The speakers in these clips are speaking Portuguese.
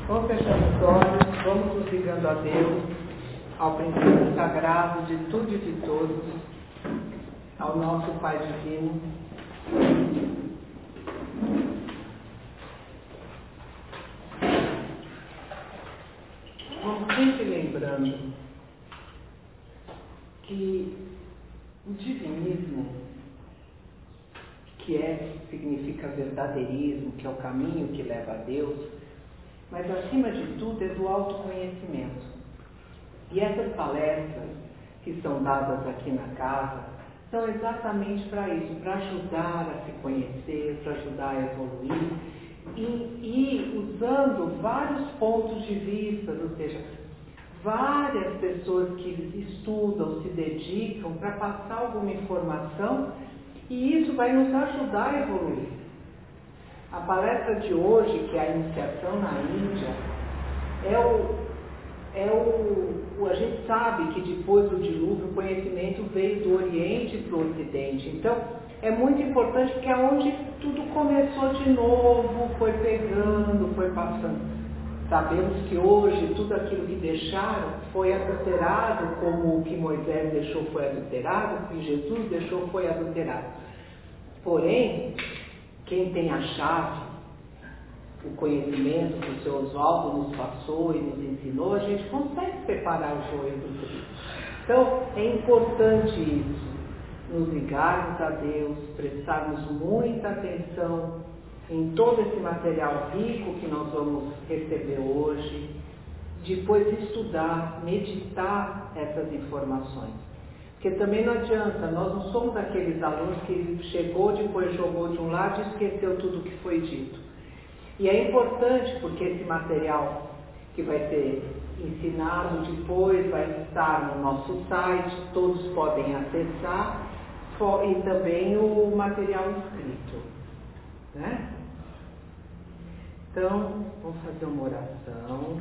Vamos fechando os olhos, vamos nos ligando a Deus, ao princípio sagrado de tudo e de todos, ao nosso Pai Divino. Vamos sempre lembrando que o divinismo, significa verdadeirismo, que é o caminho que leva a Deus, mas acima de tudo é do autoconhecimento. E essas palestras que são dadas aqui na casa são exatamente para isso, para ajudar a se conhecer, para ajudar a evoluir e usando vários pontos de vista, ou seja, várias pessoas que estudam, se dedicam para passar alguma informação, e isso vai nos ajudar a evoluir. A palestra de hoje, que é a iniciação na Índia, a gente sabe que depois do dilúvio o conhecimento veio do Oriente para o Ocidente. Então, é muito importante porque é onde tudo começou de novo, foi pegando, foi passando. Sabemos que hoje tudo aquilo que deixaram foi adulterado, como o que Moisés deixou foi adulterado, o que Jesus deixou foi adulterado. Porém, quem tem a chave, o conhecimento que o Sr. Oswaldo nos passou e nos ensinou, a gente consegue separar o joio do trigo. Então, é importante isso, nos ligarmos a Deus, prestarmos muita atenção em todo esse material rico que nós vamos receber hoje, depois estudar, meditar essas informações. Porque também não adianta, nós não somos aqueles alunos que chegou, depois jogou de um lado e esqueceu tudo o que foi dito. E é importante porque esse material que vai ser ensinado depois vai estar no nosso site, todos podem acessar, e também o material escrito, né? Então, vamos fazer uma oração.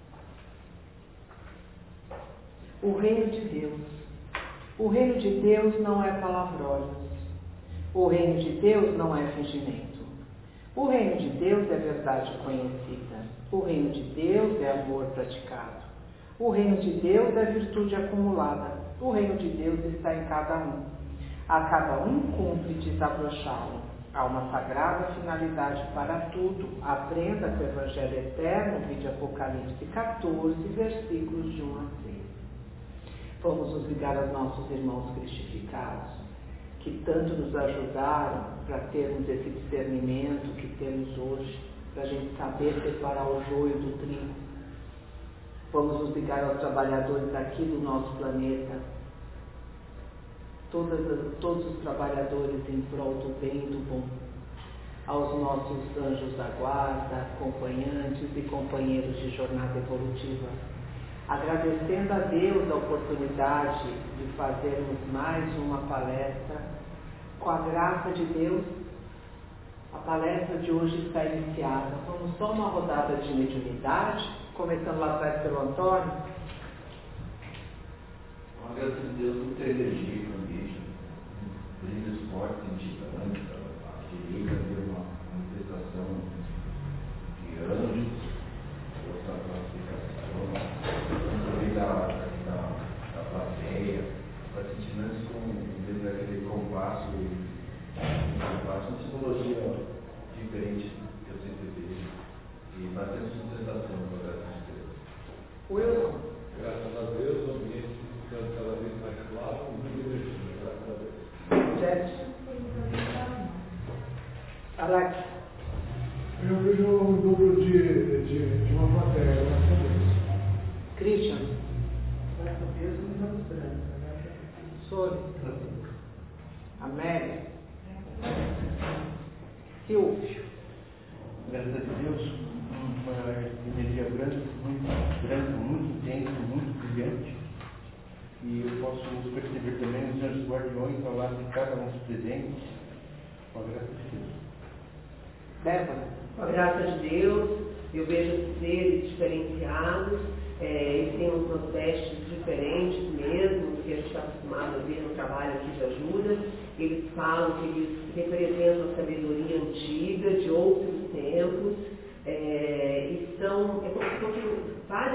O reino de Deus. O reino de Deus não é palavrólios. O reino de Deus não é fingimento. O reino de Deus é verdade conhecida. O reino de Deus é amor praticado. O reino de Deus é virtude acumulada. O reino de Deus está em cada um. A cada um cumpre desabrochá-lo. Há uma sagrada finalidade para tudo. Aprenda com o Evangelho Eterno, vídeo Apocalipse 14, versículos de 1 a 6. Vamos nos ligar aos nossos irmãos cristificados, que tanto nos ajudaram para termos esse discernimento que temos hoje, para a gente saber separar o joio do trigo. Vamos nos ligar aos trabalhadores aqui do nosso planeta, todos os trabalhadores em prol do bem e do bom, aos nossos anjos da guarda, acompanhantes e companheiros de jornada evolutiva, agradecendo a Deus a oportunidade de fazermos mais uma palestra. Com a graça de Deus, a palestra de hoje está iniciada. Vamos só uma rodada de mediunidade, começando lá atrás pelo Antônio. Com a graça de Deus, muita energia no ambiente, brilhos fortes, scintilantes, a direita deu uma manifestação de anjos, outra classificação, também da plateia, está sentindo antes com aquele compasso, uma simbologia diferente que eu sempre vejo, e bastante sustentação com a graça de Deus. Wilson. Graças a Deus, o ambiente ficando cada vez mais claro, muito energia, graças a Deus. Jefferson. Alex. Eu vejo um duplo de uma plateia, graças a Deus. Christian. Graças a Deus, não estamos brancos. Sônia. Amélia. Silvio. Graças a Deus, uma energia branca, muito intensa, muito brilhante. E eu posso perceber também os anjos guardiões ao lado de cada um dos presentes, com a graça de Deus. Débora. Com a graça de Deus, eu vejo seres diferenciados, eles têm uns processos diferentes mesmo, do que a gente está acostumado a ver no trabalho aqui de ajuda. Eles falam que eles representam a sabedoria antiga, de outros tempos, e são, é como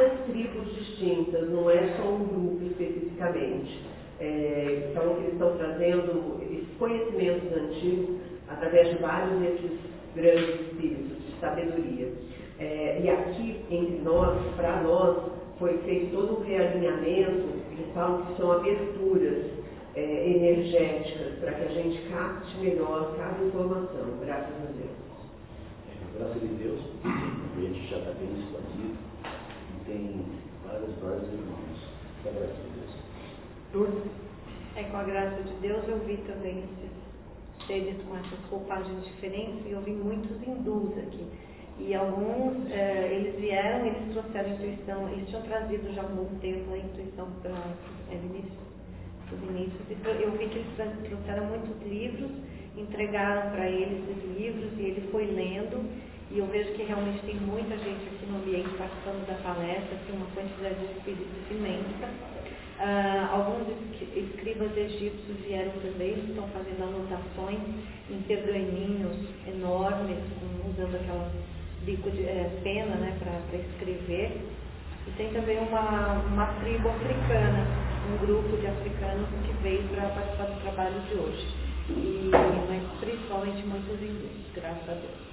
várias tribos distintas, não é só um grupo especificamente. Então, eles estão trazendo esses conhecimentos antigos através de vários desses grandes espíritos de sabedoria. E aqui, entre nós, para nós, foi feito todo um realinhamento, eles falam que são aberturas energéticas, para que a gente capte melhor cada informação, graças a Deus. Graças a Deus, a gente já está bem expandido e tem vários irmãos. Graças a Deus. Com a graça de Deus, eu vi também esses seres com essas roupagens diferentes e eu vi muitos hindus aqui. E alguns, eles vieram, eles trouxeram a intuição, eles tinham trazido já há algum tempo a intuição para os Vinícius. Eu vi que eles trouxeram muitos livros, entregaram para ele esses livros e ele foi lendo. E eu vejo que realmente tem muita gente aqui no ambiente participando da palestra, assim, uma quantidade de espíritos imensa. Alguns escribas egípcios vieram também, estão fazendo anotações em pergaminhos enormes, usando aquela bico de pena, né, para escrever. E tem também uma tribo africana, um grupo de africanos que veio para participar do trabalho de hoje. Mas principalmente muitos hindus, graças a Deus.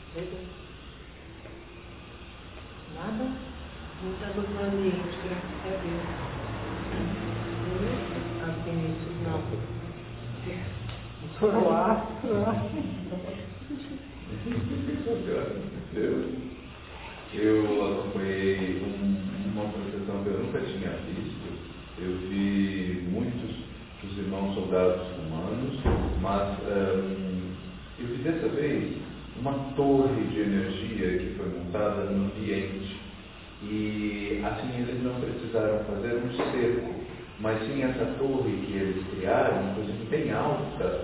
Nada? Não estamos no ambiente, graças a Deus. As Vinícius não. Graças a Deus. Eu acompanhei uma procissão que eu nunca tinha visto. Eu vi muitos dos irmãos soldados romanos, mas eu vi dessa vez uma torre de energia que foi montada no ambiente. E assim eles não precisaram fazer um cerco, mas sim essa torre que eles criaram, inclusive bem alta,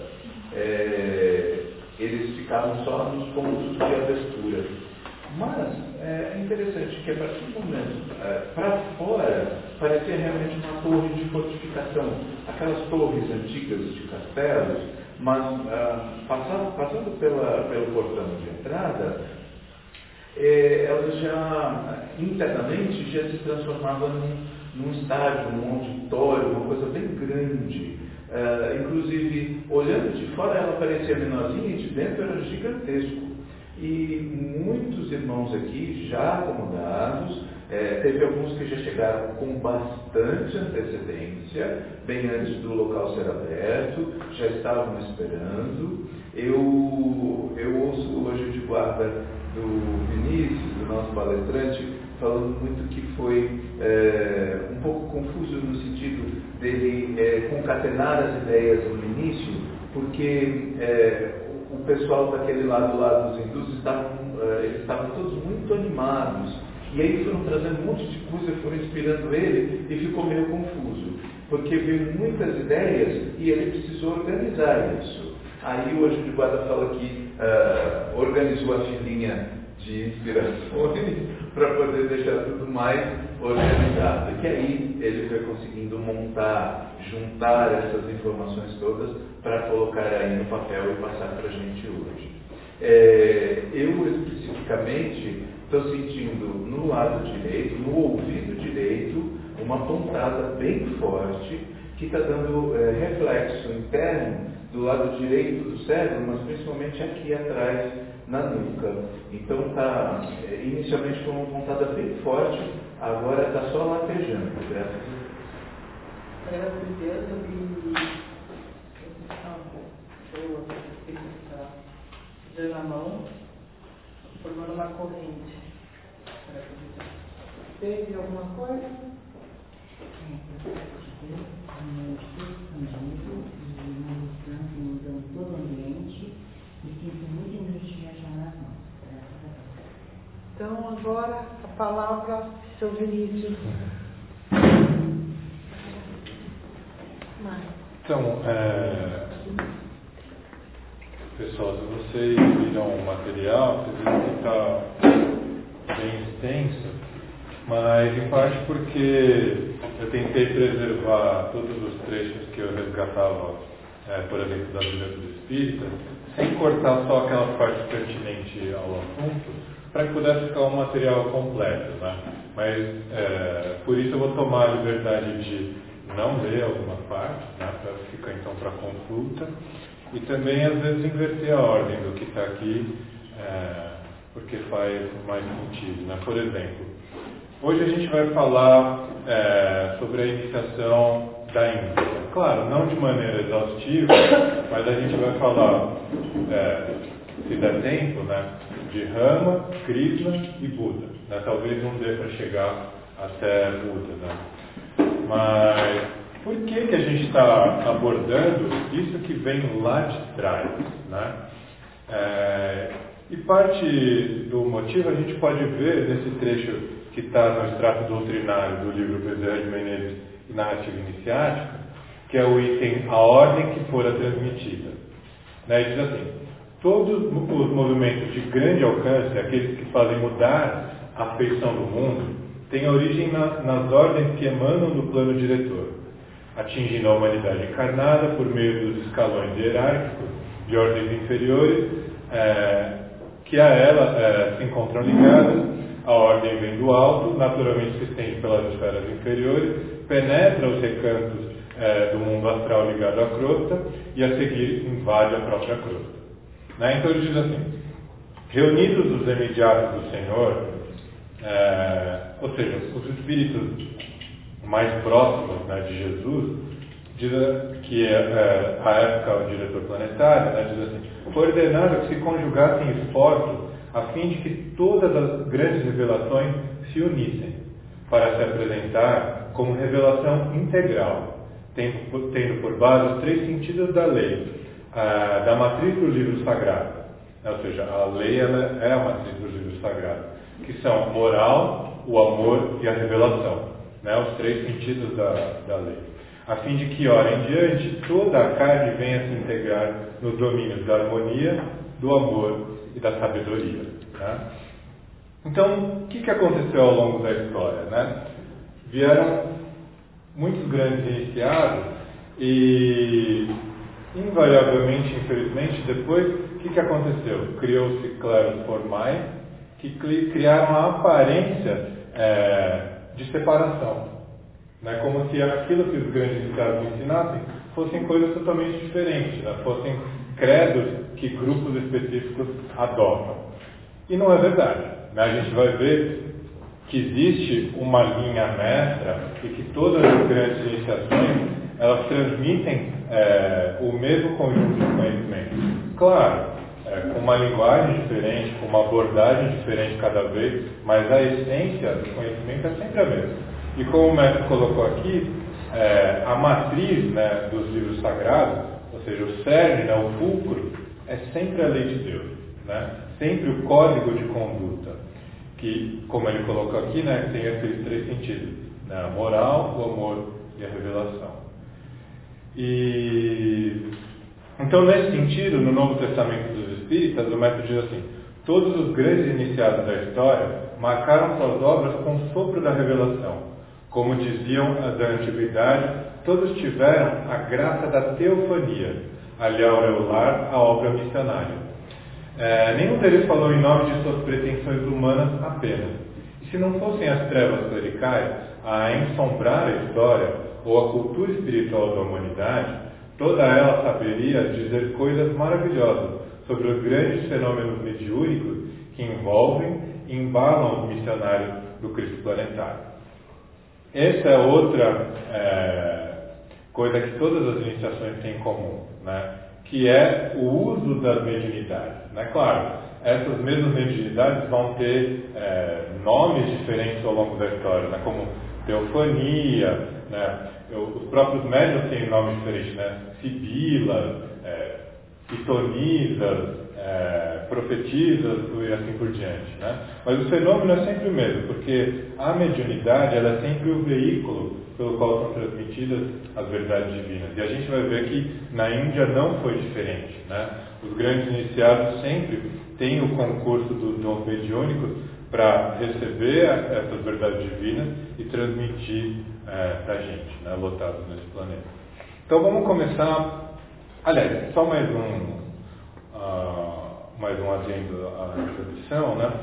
eles ficavam só nos pontos de abertura. Mas é interessante que a partir do momento, para fora, parecia realmente uma torre de fortificação, aquelas torres antigas de castelos, mas passando pelo portão de entrada, elas já internamente já se transformavam num estádio, num auditório, uma coisa bem grande. Inclusive, olhando de fora ela parecia menorzinha e de dentro era gigantesco. E muitos irmãos aqui já acomodados, teve alguns que já chegaram com bastante antecedência, bem antes do local ser aberto, já estavam esperando. Eu ouço hoje de guarda do Vinícius, do nosso palestrante, falando muito que foi um pouco confuso no sentido dele concatenar as ideias no início, porque o pessoal daquele lado lá dos hindus eles estavam todos muito animados, e aí foram trazendo um monte de coisa, foram inspirando ele, e ficou meio confuso, porque veio muitas ideias e ele precisou organizar isso. Aí o Anjo de Guarda fala que organizou a filinha de inspirações para poder deixar tudo mais organizado. E que aí ele foi conseguindo juntar essas informações todas para colocar aí no papel e passar para a gente hoje. Eu especificamente estou sentindo no lado direito, no ouvido direito, uma pontada bem forte que está dando reflexo interno do lado direito do cérebro, mas principalmente aqui atrás na nuca. Então está inicialmente foi uma pontada bem forte, agora está só latejando, graças a Deus. Graças a Deus, eu vi pessoas que na mão, formando uma corrente. Teve alguma coisa? Mudando todo o ambiente e sinto muita energia já nas mãos. Graças a Deus. Então, agora a palavra, seu Vinícius. Então, pessoal, se vocês viram o material, vocês viram que está bem extenso, mas em parte porque eu tentei preservar todos os trechos que eu resgatava, por exemplo, da Bíblia dos Espíritas, sem cortar só aquela parte pertinente ao assunto, para que pudesse ficar um material completo, né? Mas por isso eu vou tomar a liberdade de não ler alguma parte, né? Para ficar então para consulta, e também às vezes inverter a ordem do que está aqui, porque faz mais sentido, né? Por exemplo, hoje a gente vai falar sobre a iniciação da Índia. Claro, não de maneira exaustiva, mas a gente vai falar, se der tempo, né, de Rama, Krishna e Buda. Né? Talvez não dê para chegar até Buda. Né? Mas por que a gente está abordando isso que vem lá de trás? Né? E parte do motivo a gente pode ver nesse trecho que está no extrato doutrinário do livro Bezerra de Menezes e Narrativa Iniciática, que é o item A Ordem que Fora Transmitida. Né? Ele diz assim: todos os movimentos de grande alcance, aqueles que fazem mudar a feição do mundo, têm origem nas ordens que emanam do plano diretor, atingindo a humanidade encarnada por meio dos escalões hierárquicos de ordens inferiores, que a ela se encontram ligadas. A ordem vem do alto, naturalmente se estende pelas esferas inferiores, penetra os recantos do mundo astral ligado à crosta e a seguir invade a própria crosta. Né? Então ele diz assim: reunidos os imediatos do Senhor, ou seja, os espíritos mais próximos, né, de Jesus, diz que a época o diretor planetário, né, diz assim: foi ordenado que se conjugassem esforços a fim de que todas as grandes revelações se unissem para se apresentar como revelação integral, tendo por base os 3 sentidos da lei, da matriz do livro sagrado. Ou seja, a lei ela é a matriz do livro sagrado, que são moral, o amor e a revelação, né? Os 3 sentidos da lei, a fim de que, ora em diante, toda a carne venha se integrar nos domínios da harmonia, do amor e da sabedoria. Né? Então, o que aconteceu ao longo da história? Né? Vieram muitos grandes iniciados e, invariavelmente, infelizmente, depois, o que aconteceu? Criou-se clérigos formais que criaram a aparência de separação. Né? Como se aquilo que os grandes iniciados ensinassem fossem coisas totalmente diferentes, né? Fossem credos que grupos específicos adotam. E não é verdade. Né? A gente vai ver que existe uma linha mestra e que todas as grandes iniciações elas transmitem o mesmo conjunto de conhecimentos. Claro, com uma linguagem diferente, com uma abordagem diferente cada vez, mas a essência do conhecimento é sempre a mesma. E como o mestre colocou aqui, a matriz, né, dos livros sagrados, ou seja, o cerne, né, o fulcro, é sempre a lei de Deus, né? Sempre o código de conduta, que, como ele colocou aqui, né, tem esses 3 sentidos, né, a moral, o amor e a revelação. E então, nesse sentido, no Novo Testamento dos Espíritas, o mestre diz assim: todos os grandes iniciados da história marcaram suas obras com o sopro da revelação. Como diziam da antiguidade, todos tiveram a graça da teofania, ali aureolar a obra missionária. Nenhum deles falou em nome de suas pretensões humanas apenas. E se não fossem as trevas clericais a ensombrar a história ou a cultura espiritual da humanidade, toda ela saberia dizer coisas maravilhosas sobre os grandes fenômenos mediúnicos que envolvem e embalam os missionários do Cristo planetário. Essa é outra coisa que todas as iniciações têm em comum, né? Que é o uso das mediunidades. Né? Claro, essas mesmas mediunidades vão ter nomes diferentes ao longo da história, né? Como teofania, né? Os próprios médiuns têm nomes diferentes, né? Sibilas, pitonisas, profetisas e assim por diante. Né? Mas o fenômeno é sempre o mesmo, porque a mediunidade ela é sempre o veículo pelo qual são transmitidas as verdades divinas. E a gente vai ver que na Índia não foi diferente. Né? Os grandes iniciados sempre têm o concurso dos dons mediúnicos para receber essas verdades divinas e transmitir para a gente, né? Lotados nesse planeta. Então vamos começar. Aliás, só mais um adendo à introdução, né?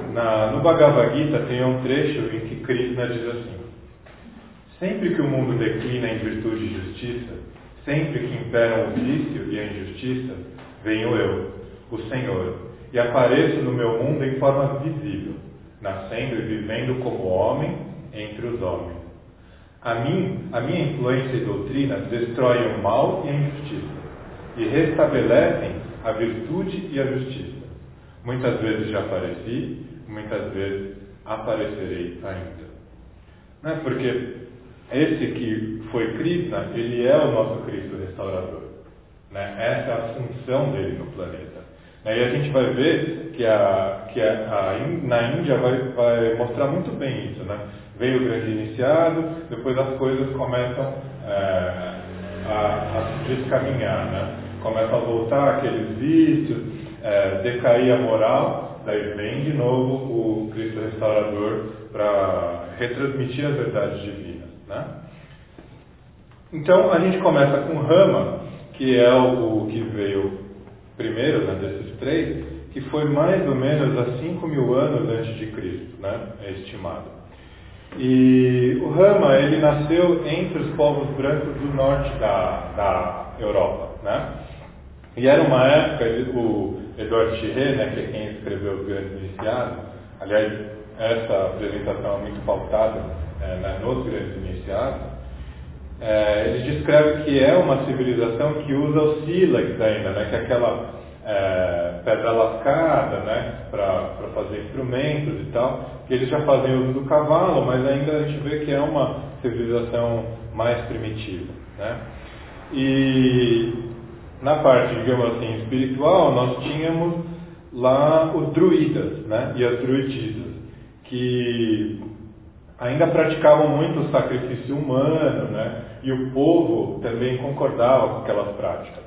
No Bhagavad Gita tem um trecho em que Krishna diz assim: sempre que o mundo declina em virtude e justiça, sempre que imperam o vício e a injustiça, venho eu, o Senhor, e apareço no meu mundo em forma visível, nascendo e vivendo como homem entre os homens. A minha influência e doutrina destroem o mal e a injustiça, e restabelecem a virtude e a justiça. Muitas vezes já apareci, muitas vezes aparecerei ainda. Não é porque esse que foi Krishna, ele é o nosso Cristo restaurador. Né? Essa é a função dele no planeta. E a gente vai ver que na Índia vai mostrar muito bem isso. Né? Veio o grande iniciado, depois as coisas começam a se descaminhar. Né? Começam a voltar aqueles vícios, decair a moral, daí vem de novo o Cristo restaurador para retransmitir as verdades divinas. Né? Então a gente começa com Rama, que é o que veio primeiro, né, desses três, que foi mais ou menos há 5.000 anos antes de Cristo, né, é estimado. E o Rama, ele nasceu entre os povos brancos do norte da Europa, né? E era uma época, o Edward Tiré, né, que é quem escreveu Os Grandes Iniciados, aliás, essa apresentação é muito pautada nos Grandes Iniciados, ele descreve que é uma civilização que usa o sílex ainda, né, que é aquela pedra lascada, né, para fazer instrumentos e tal, que eles já fazem uso do cavalo, mas ainda a gente vê que é uma civilização mais primitiva. Né? E na parte, digamos assim, espiritual, nós tínhamos lá os druidas, né, e as druidisas, que ainda praticavam muito o sacrifício humano, né? E o povo também concordava com aquelas práticas.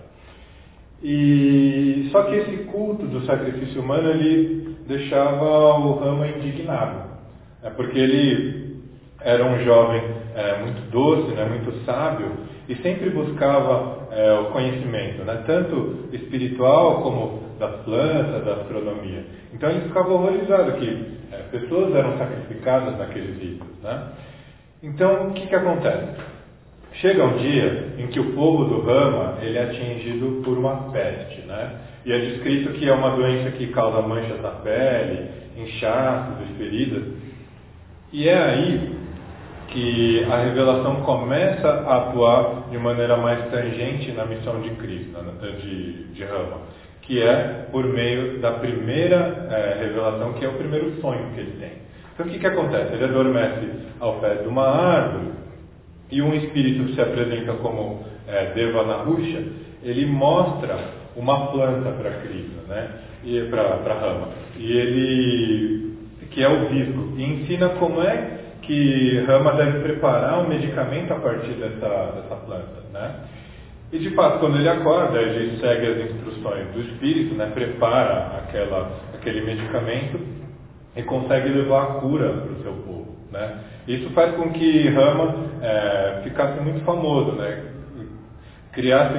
E só que esse culto do sacrifício humano, ele deixava o Rama indignado, porque ele era um jovem muito doce, né? Muito sábio, e sempre buscava o conhecimento, né? Tanto espiritual como das plantas, da astronomia. Então ele ficava horrorizado que pessoas eram sacrificadas naqueles ritos. Né? Então, o que acontece? Chega um dia em que o povo do Rama ele é atingido por uma peste. Né? E é descrito que é uma doença que causa manchas na pele, inchaços e feridas. E é aí que a revelação começa a atuar de maneira mais tangente na missão de Krishna, de Rama, que é por meio da primeira revelação, que é o primeiro sonho que ele tem. Então o que acontece? Ele adormece ao pé de uma árvore e um espírito que se apresenta como Devanahusha, ele mostra uma planta para Krishna, né? E para Rama, e ele, que é o visgo, e ensina como é que Rama deve preparar um medicamento a partir dessa planta. Né? E de fato, quando ele acorda, ele segue as instruções do espírito, né? Prepara aquele medicamento e consegue levar a cura para o seu povo. Né? Isso faz com que Rama ficasse muito famoso, né? Criasse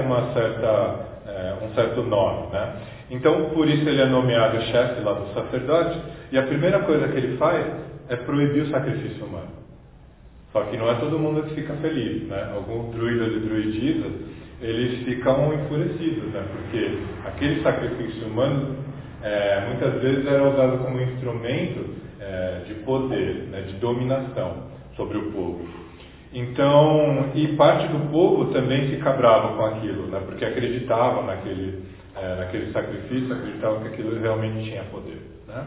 um certo nome. Né? Então, por isso ele é nomeado chefe lá do sacerdote, e a primeira coisa que ele faz é proibir o sacrifício humano. Só que não é todo mundo que fica feliz. Né? Alguns druidas e druidisas, eles ficam enfurecidos, né? Porque aquele sacrifício humano muitas vezes era usado como instrumento de poder, né? De dominação sobre o povo. Então, e parte do povo também fica bravo com aquilo, né? Porque acreditavam naquele sacrifício, acreditavam que aquilo realmente tinha poder. Né?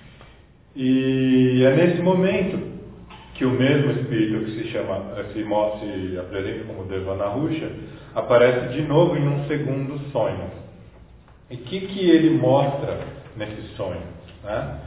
E é nesse momento que o mesmo espírito que se apresenta como Devanahusha aparece de novo em um segundo sonho. E o que ele mostra nesse sonho? Né?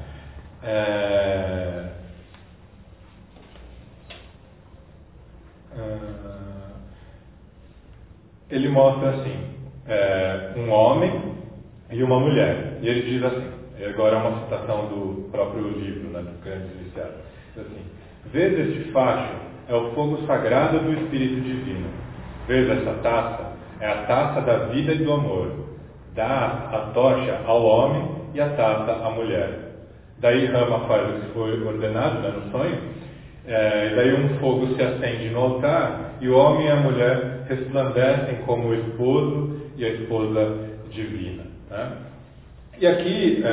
Ele mostra assim, um homem e uma mulher. E ele diz assim, e agora é uma citação do próprio livro, né, dos Grandes Iniciados. Assim, vês este facho, é o fogo sagrado do Espírito Divino. Vês essa taça, é a taça da vida e do amor. Dá a tocha ao homem e a taça à mulher. Daí Rama faz o que foi ordenado, né, no sonho. E daí um fogo se acende no altar e o homem e a mulher resplandecem como o esposo e a esposa divina. Né? E aqui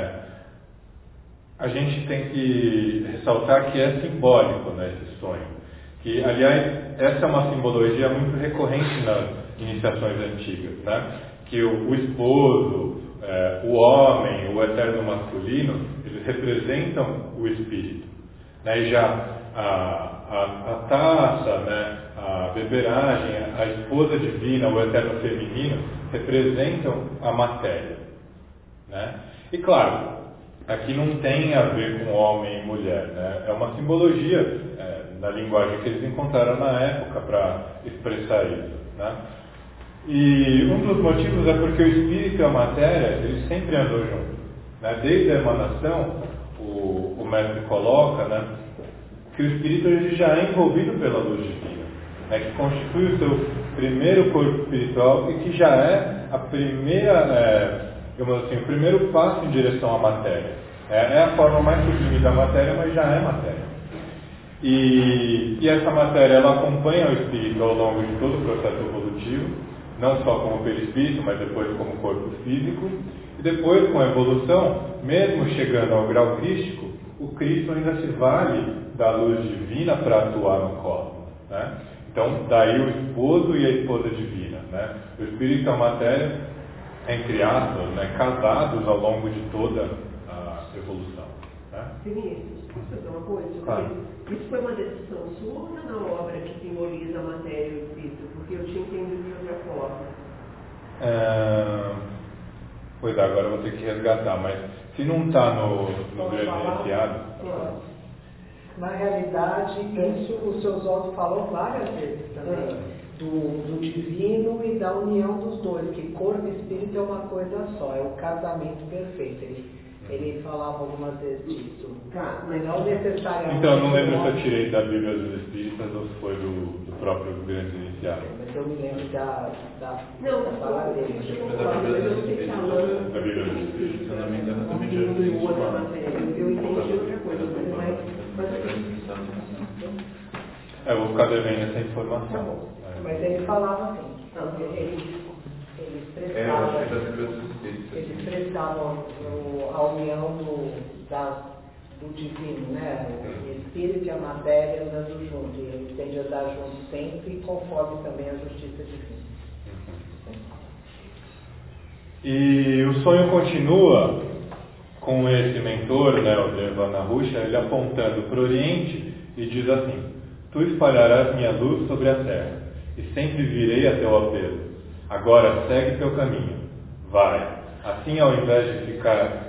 a gente tem que ressaltar que é simbólico, né, esse sonho. Que, aliás, essa é uma simbologia muito recorrente nas iniciações antigas. Né? Que o esposo, o homem, o eterno masculino, eles representam o espírito. Né? E já a taça, né, a beberagem, a esposa divina, o eterno feminino, representam a matéria. Né? E claro, aqui não tem a ver com homem e mulher, né? É uma simbologia na linguagem que eles encontraram na época para expressar isso. Né? E um dos motivos é porque o espírito e a matéria, eles sempre andam juntos. Né? Desde a emanação, o mestre coloca, né, que o espírito ele já é envolvido pela luz divina, né, que constitui o seu primeiro corpo espiritual e que já é a primeira, digamos assim, o primeiro passo em direção à matéria. É a forma mais sublime da matéria, mas já é matéria. E essa matéria ela acompanha o espírito ao longo de todo o processo evolutivo, não só como perispírito, mas depois como corpo físico. E depois, com a evolução, mesmo chegando ao grau crístico, o Cristo ainda se vale da luz divina para atuar no cosmos. Né? Então, daí o esposo e a esposa divina. Né? O espírito e a matéria, entre aspas, né, casados ao longo de toda a evolução. Né? Vinícius, posso fazer uma coisa? Claro. Isso foi uma decisão sua ou na obra que simboliza a matéria e o espírito? Porque eu tinha entendido de outra forma. Pois é, agora eu vou ter que resgatar, mas se não está no grande iniciado... Na realidade, isso o seu Zoldo falou várias vezes também, do divino e da união dos dois, que corpo e espírito é uma coisa só, é o casamento perfeito. Ele falava algumas vezes disso. Tá, mas não necessariamente... Então, eu não lembro se eu tirei da Bíblia dos Espíritas ou se foi do próprio grande iniciado. Mas eu me lembro da fala dele. Da Bíblia dos Espíritas. Da Bíblia dos Espíritos. Se eu não me engano, também já fez isso. Eu entendi outra coisa, Eu vou ficar devendo essa informação. Mas ele falava assim, eles prestavam a união do divino, né? O espírito e a matéria andando juntos, e eles têm de andar juntos sempre, conforme também a justiça divina. E o sonho continua com esse mentor, né, o Devanahusha, ele apontando para o Oriente e diz assim: tu espalharás minha luz sobre a terra e sempre virei a teu apelo. Agora segue teu caminho, vai. Assim, ao invés de ficar,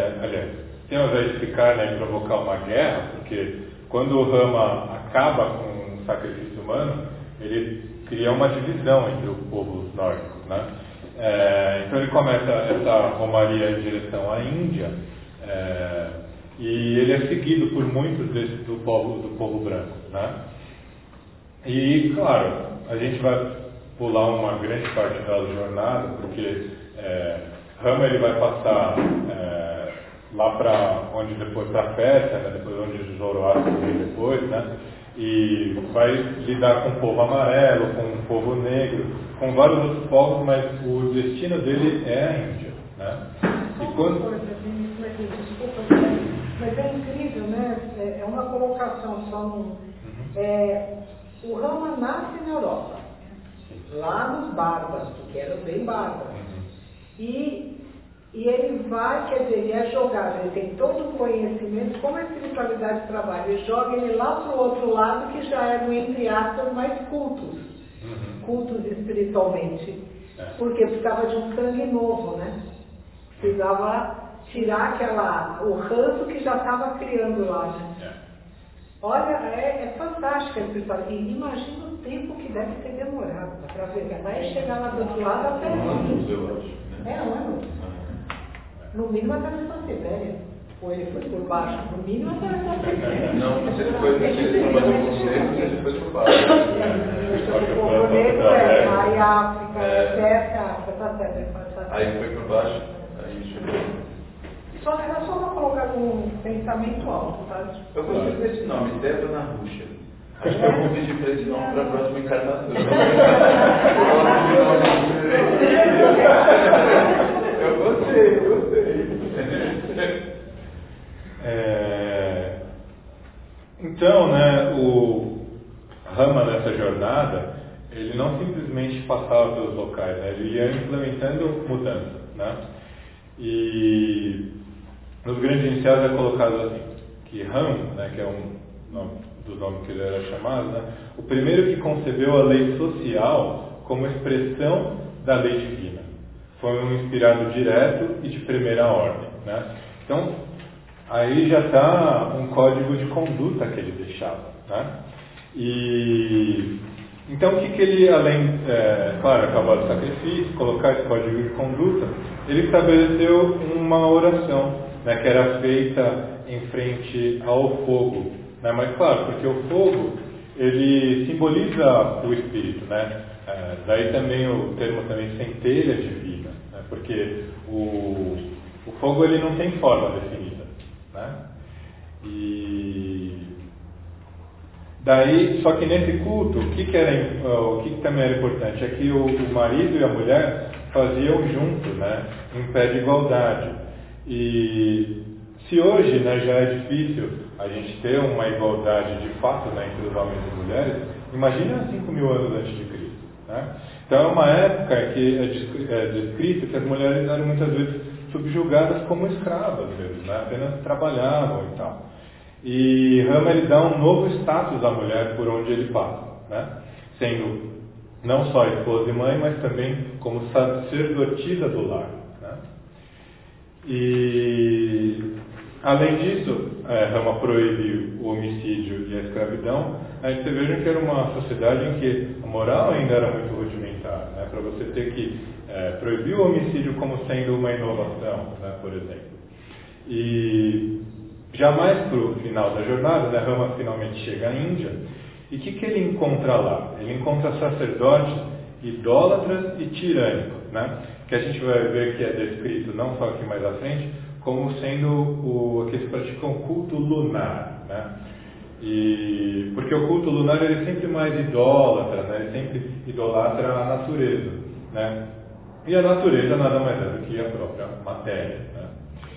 ao invés de ficar, né, e provocar uma guerra, porque quando o Rama acaba com o sacrifício humano, ele cria uma divisão entre os povos nórdicos, né? Então ele começa essa romaria em direção à Índia, e ele é seguido por muitos do povo branco, né? E claro, a gente vai pular uma grande parte da jornada, porque Rama ele vai passar lá para onde depois para a Pérsia, né? Depois onde Zoroastro vem depois, né? E vai lidar com o povo amarelo, com o povo negro, com vários outros povos, mas o destino dele é a Índia, né? E quando... Desculpa, mas é incrível, né? É uma colocação só num... o Rama nasce na Europa, lá nos bárbaros, que eram bem bárbaros. E ele vai, quer dizer, ele é jogado, ele tem todo o conhecimento, como a espiritualidade trabalha, ele joga ele lá para o outro lado, que já eram, entre aspas, mais cultos, cultos espiritualmente, porque precisava de um sangue novo, né? Precisava tirar o ranço que já estava criando lá, né? Olha, é fantástica a espiritualidade. E imagina o tempo que deve ter demorado para ver, vai chegar lá do outro lado até anos, eu acho. Anos. No mínimo atravessou a Sibéria. Ou ele foi por baixo, no mínimo atravessou a Sibéria. Não, mas ele foi ele foi por baixo. O povo negro aí a África, tá certo. Aí foi por baixo, aí chegou. Era só para colocar um pensamento alto, tá? Eu gostei desse nome, Débora na Ruxa. Acho que eu vou pedir para esse nome para a próxima encarnação. Eu gostei. Então, né, o Rama nessa jornada, ele não simplesmente passava pelos locais, né, ele ia implementando mudanças, né? E nos grandes iniciais é colocado assim, que Ram, né, que é um dos nomes que ele era chamado, né, o primeiro que concebeu a lei social como expressão da lei divina. Foi um inspirado direto e de primeira ordem, né? Então, aí já está um código de conduta que ele deixava, né? E então o que ele, além, claro, acabar do sacrifício, colocar esse código de conduta, ele estabeleceu uma oração, né, que era feita em frente ao fogo, né? Mas claro, porque o fogo ele simboliza o espírito, né? Daí também o termo também centelha divina, né? Porque o fogo ele não tem forma definida, né? E daí, só que nesse culto, o que também era importante é que o marido e a mulher faziam junto, né, em pé de igualdade. E se hoje, né, já é difícil a gente ter uma igualdade de fato, né, entre os homens e mulheres, imagina 5.000 anos antes de Cristo, né? Então é uma época que é descrito que as mulheres eram muitas vezes subjugadas como escravas mesmo, né? Apenas trabalhavam e tal. E Rama ele dá um novo status à mulher por onde ele passa, né? Sendo não só esposa e mãe, mas também como sacerdotisa do lar, né? E além disso, Rama proíbe o homicídio e a escravidão. A gente veja que era uma sociedade em que a moral ainda era muito rudimentar, né? Para você ter que proibir o homicídio como sendo uma inovação, né? Por exemplo. E já mais para o final da jornada, né, Rama finalmente chega à Índia. E o que ele encontra lá? Ele encontra sacerdotes idólatras e tirânicos, né? Que a gente vai ver que é descrito não só aqui mais à frente, como sendo aqueles que praticam culto lunar, né? E porque o culto lunar ele é sempre mais idólatra, né? Ele sempre idolatra a natureza, né? E a natureza nada mais é do que a própria matéria, né?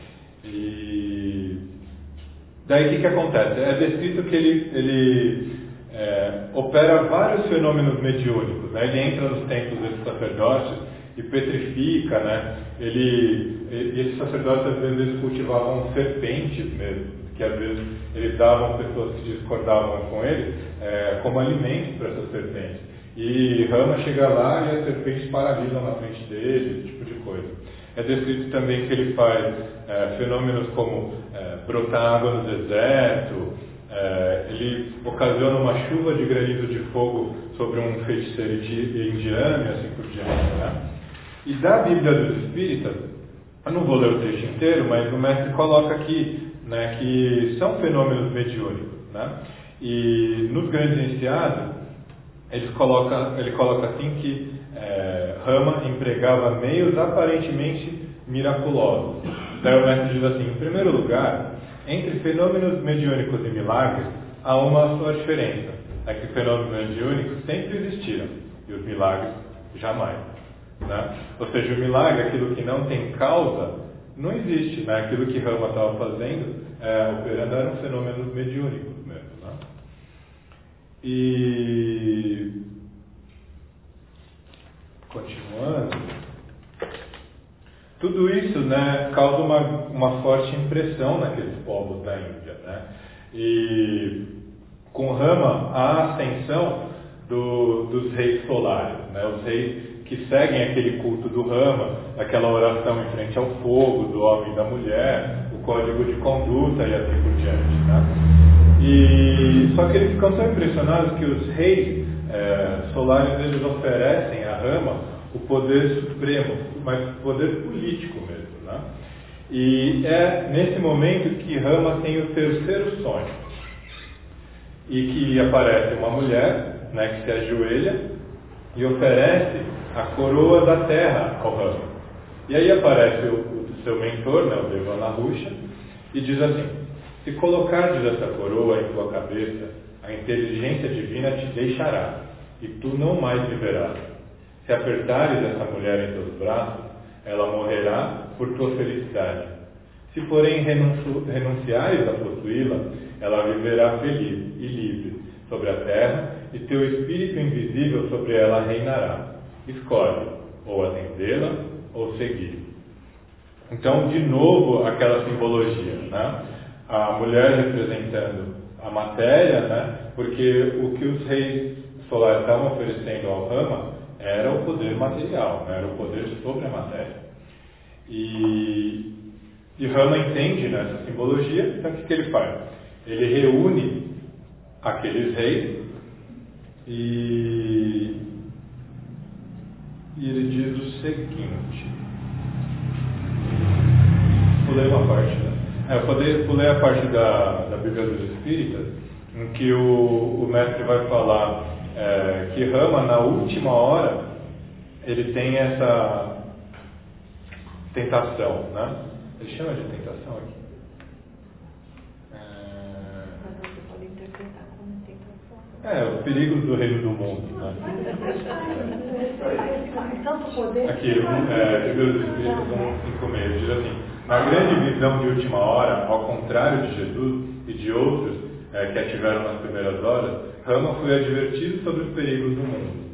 E daí o que acontece? É descrito que ele opera vários fenômenos mediúnicos, né? Ele entra nos templos desses sacerdotes e petrifica, né? Esses sacerdotes às vezes eles cultivavam serpentes mesmo, que às vezes eles davam pessoas que discordavam com ele como alimento para essas serpentes. E Rama chega lá e as serpentes paralisam na frente dele, esse tipo de coisa. É descrito também que ele faz fenômenos como brotar água no deserto, ele ocasiona uma chuva de granizo de fogo sobre um feiticeiro indiano e assim por diante, né? E da Bíblia dos Espíritas, eu não vou ler o texto inteiro, mas o mestre coloca aqui, né, que são fenômenos mediúnicos, né? E nos grandes iniciados, ele coloca assim que Rama empregava meios aparentemente miraculosos. Daí o mestre diz assim: em primeiro lugar, entre fenômenos mediúnicos e milagres, há uma só diferença. É que fenômenos mediúnicos sempre existiram e os milagres jamais, né? Ou seja, o milagre, aquilo que não tem causa, não existe, né? Aquilo que Rama estava fazendo, operando, eram fenômenos mediúnicos mesmo, né? E continuando, tudo isso, né, causa uma forte impressão naqueles povos da Índia, né? E com Rama há a ascensão dos reis solares, né? Os reis que seguem aquele culto do Rama, aquela oração em frente ao fogo, do homem e da mulher, o código de conduta e assim por diante, né? E só que eles ficam tão impressionados que os reis solares eles oferecem a Rama o poder supremo, mas poder político mesmo, né? E é nesse momento que Rama tem o terceiro sonho e que aparece uma mulher, né, que se ajoelha e oferece a coroa da terra ao Rama. E aí aparece o seu mentor, né, o Deva Narusha, e diz assim: Se colocares essa coroa em tua cabeça, a inteligência divina te deixará, e tu não mais viverás. Se apertares essa mulher em teus braços, ela morrerá por tua felicidade. Se, porém, renunciares a possuí-la, ela viverá feliz e livre sobre a terra, e teu espírito invisível sobre ela reinará. Escolhe, ou atendê-la, ou seguir. Então, de novo, aquela simbologia, né? A mulher representando a matéria, né? Porque o que os reis solares estavam oferecendo ao Rama era o poder material, né? Era o poder sobre a matéria. E Rama entende nessa simbologia, então o que ele faz? Ele reúne aqueles reis e ele diz o seguinte. Pulei uma parte, né? Eu pulei a parte da Bíblia dos Espíritas, em que o mestre vai falar que Rama, na última hora, ele tem essa tentação, né? Ele chama de tentação aqui. Mas você pode interpretar como tentação. Os perigos do reino do mundo, né? Tanto poder. Aqui, Bíblia dos Espíritos 1:5 diz assim: na grande visão de última hora, ao contrário de Jesus e de outros que a tiveram nas primeiras horas, Rama foi advertido sobre os perigos do mundo.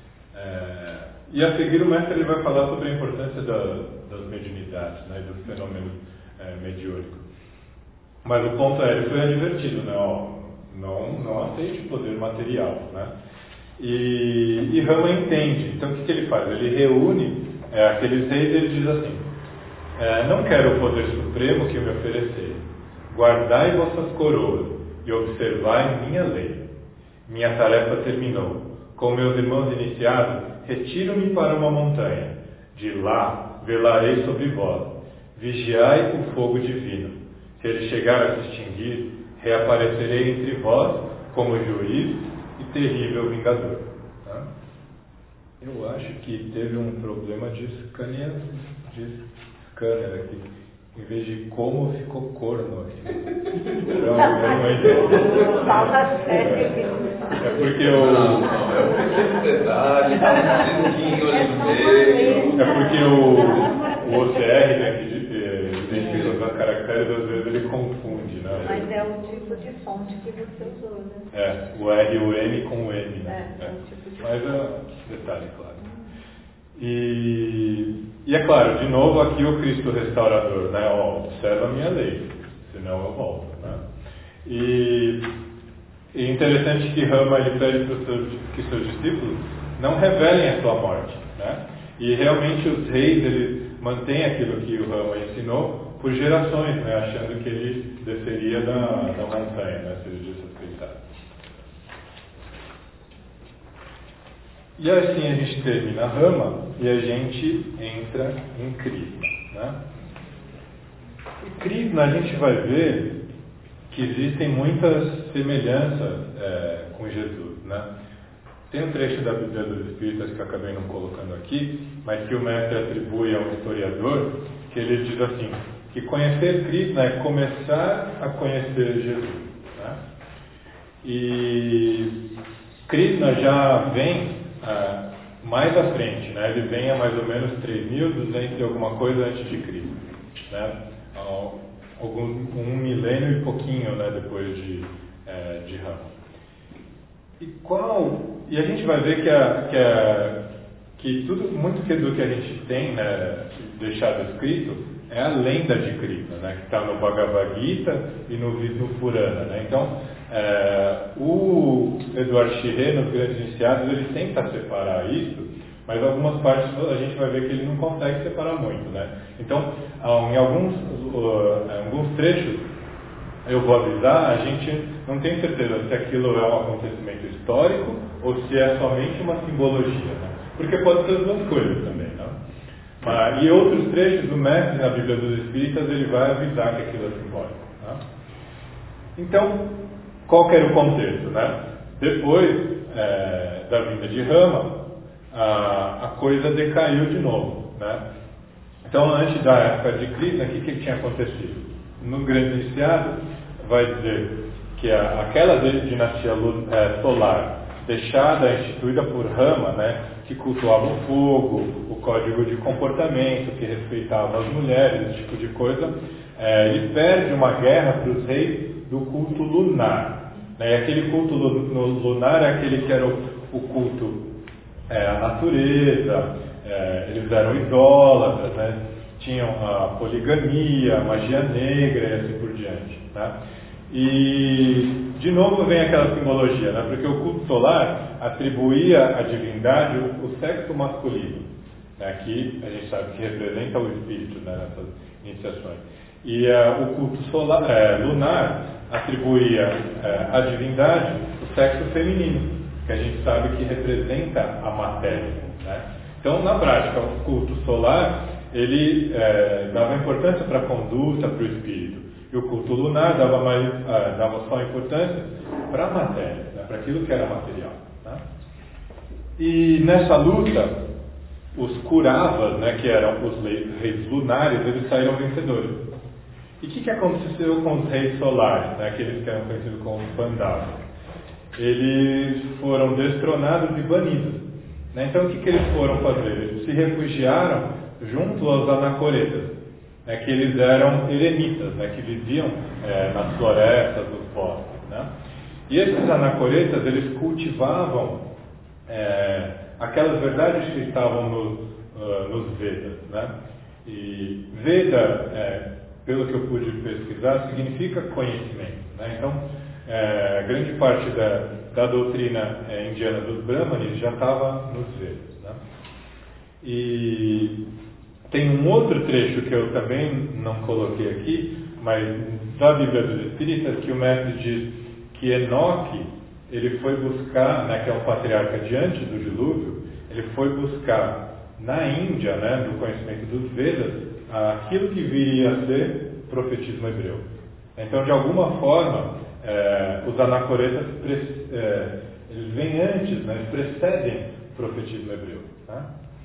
E a seguir o mestre ele vai falar sobre a importância das mediunidades, né, dos fenômenos mediúnicos. Mas o ponto ele foi advertido, né, não aceite o poder material, né? E Rama entende. Então o que ele faz? Ele reúne aqueles reis e ele diz assim: não quero o poder supremo que me oferecer. Guardai vossas coroas e observai minha lei. Minha tarefa terminou. Com meus irmãos iniciados, retiro-me para uma montanha. De lá velarei sobre vós. Vigiai o fogo divino. Se ele chegar a se extinguir, reaparecerei entre vós como juiz e terrível vingador. Tá? Eu acho que teve um problema de scanner aqui. Em vez de como, ficou corno aqui. Então, é porque o OCR, né, que identifica os caracteres, às vezes ele confunde, né? Mas é o tipo de fonte que você usou, né? O R e o M com o M, né? É um tipo de Mas detalhe, claro. E é claro, de novo aqui o Cristo restaurador, né? Observa a minha lei, senão eu volto, né? E interessante que Rama ele pede que seus discípulos não revelem a sua morte, né? E realmente os reis eles mantêm aquilo que o Rama ensinou por gerações, né? Achando que ele desceria da montanha, né? Se ele desrespeitado. E assim a gente termina Rama e a gente entra em Krishna, né? E Krishna a gente vai ver que existem muitas semelhanças com Jesus, né? Tem um trecho da Bíblia dos Espíritas que eu acabei não colocando aqui, mas que o mestre atribui a um historiador, que ele diz assim, que conhecer Krishna é começar a conhecer Jesus, né? E Krishna já vem mais à frente, né? Ele vem a mais ou menos 3.200 e alguma coisa antes de Cristo, né? Um milênio e pouquinho, né? Depois de Rama. E a gente vai ver que muito do que a gente tem, né, deixado escrito é a lenda de Krishna, né? Que está no Bhagavad Gita e no Vishnu Purana, né? Então o Eduardo Chiré, nos Grandes Iniciados, ele tenta separar isso, mas algumas partes a gente vai ver que ele não consegue separar muito, né? Então, em alguns trechos, eu vou avisar, a gente não tem certeza se aquilo é um acontecimento histórico ou se é somente uma simbologia, né? Porque pode ser as duas coisas também, né? E outros trechos do mestre na Bíblia dos Espíritas, ele vai avisar que aquilo é simbólico, né? Então, qual que era o contexto, né? Depois da vinda de Rama, a coisa decaiu de novo, né? Então, antes da época de Krishna, o que tinha acontecido? No Grande Iniciado, vai dizer que aquela dinastia solar, deixada, instituída por Rama, né, que cultuava o fogo, o código de comportamento, que respeitava as mulheres, esse tipo de coisa, ele perde uma guerra para os reis do culto lunar. Né? E aquele culto lunar é aquele que era o culto à natureza, eles eram idólatras, né? Tinham a poligamia, a magia negra e assim por diante. Né? E, de novo, vem aquela simbologia, né? Porque o culto solar atribuía à divindade o sexo masculino, né? Que a gente sabe que representa o espírito, né? Nessas iniciações. E o culto lunar atribuía à divindade o sexo feminino, que a gente sabe que representa a matéria. Né? Então, na prática, o culto solar ele dava importância para a conduta, para o espírito. E o culto lunar dava só importância para a matéria, né? Para aquilo que era material. Né? E nessa luta, os Kuravas, né, que eram os reis lunares, eles saíram vencedores. E o que aconteceu com os reis solares, né, aqueles que eram conhecidos como Pandavas? Eles foram destronados e banidos. Né? Então, o que eles foram fazer? Eles se refugiaram junto aos anacoretas, né, que eles eram eremitas, né, que viviam nas florestas, nos bosques. Né? E esses anacoretas, eles cultivavam aquelas verdades que estavam nos Vedas. Né? E Veda, pelo que eu pude pesquisar, significa conhecimento. Né? Então, grande parte da doutrina indiana dos Brahmanes já estava nos Vedas. Né? E tem um outro trecho que eu também não coloquei aqui, mas da Bíblia dos Espíritas, que o mestre diz que Enoque, ele foi buscar, né, que é um patriarca diante do dilúvio, ele foi buscar na Índia, né, no conhecimento dos Vedas, aquilo que viria a ser profetismo hebreu. Então, de alguma forma, os anacoretas eles vêm antes, né, eles precedem o profetismo hebreu. Tá?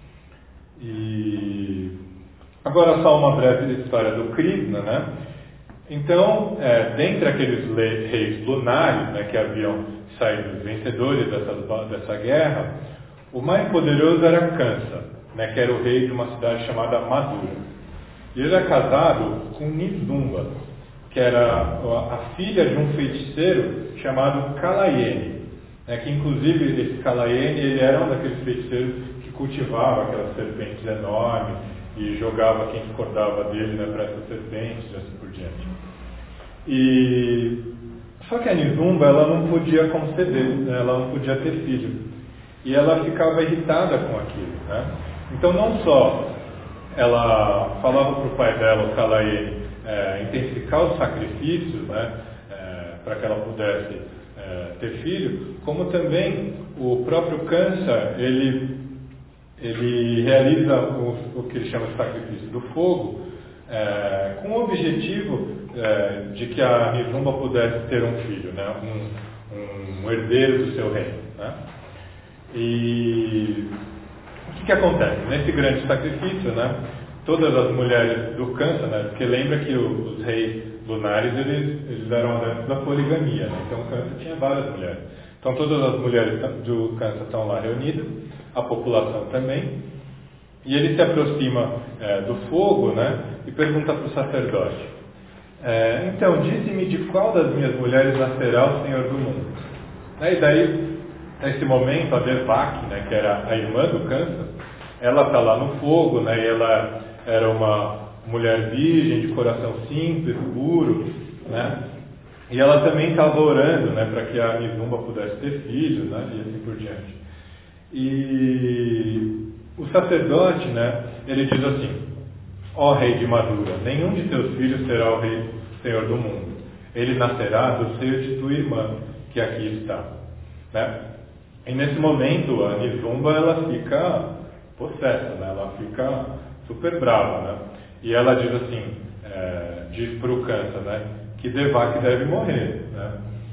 E agora só uma breve história do Krishna, né? Então, dentre aqueles reis lunares, né, que haviam saído vencedores dessa guerra, o mais poderoso era Kansa, né, que era o rei de uma cidade chamada Madura. E ele era casado com Nizumba, que era a filha de um feiticeiro chamado Kalayeni, né, que inclusive esse Kalayeni, ele era um daqueles feiticeiros que cultivava aquelas serpentes enormes e jogava quem discordava dele, né, para essas serpentes e assim por diante. Só que a Nizumba, ela não podia conceder, né, ela não podia ter filho. E ela ficava irritada com aquilo. Né? Então, não só ela falava para o pai dela, o Kalayeni, intensificar os sacrifícios, né, para que ela pudesse ter filho, como também o próprio Kansa, ele realiza o que ele chama de sacrifício do fogo, com o objetivo de que a Nizumba pudesse ter um filho, né, um herdeiro do seu reino. Né? E o que acontece? Nesse grande sacrifício, né, todas as mulheres do Kansa, né, porque lembra que os reis lunares eles eram adeptos da poligamia, né? Então o Kansa tinha várias mulheres. Então todas as mulheres do Kansa estão lá reunidas, a população também, e ele se aproxima do fogo, né, e pergunta para o sacerdote: então, dize-me de qual das minhas mulheres nascerá o Senhor do mundo? E daí, nesse momento, a Devaki, né, que era a irmã do Kansa, ela está lá no fogo, né, e ela era uma mulher virgem, de coração simples, puro, né, e ela também estava orando, né, para que a Nizumba pudesse ter filhos, né, e assim por diante. E o sacerdote, né, ele diz assim: ó rei de Madura, nenhum de teus filhos será o rei Senhor do mundo. Ele nascerá do seio de tua irmã, que aqui está. Né? E nesse momento, a Nizumba, ela fica possessa, né? Ela fica super brava. Né? E ela diz assim, diz para o Kansa, né, que Devaki deve morrer. Né?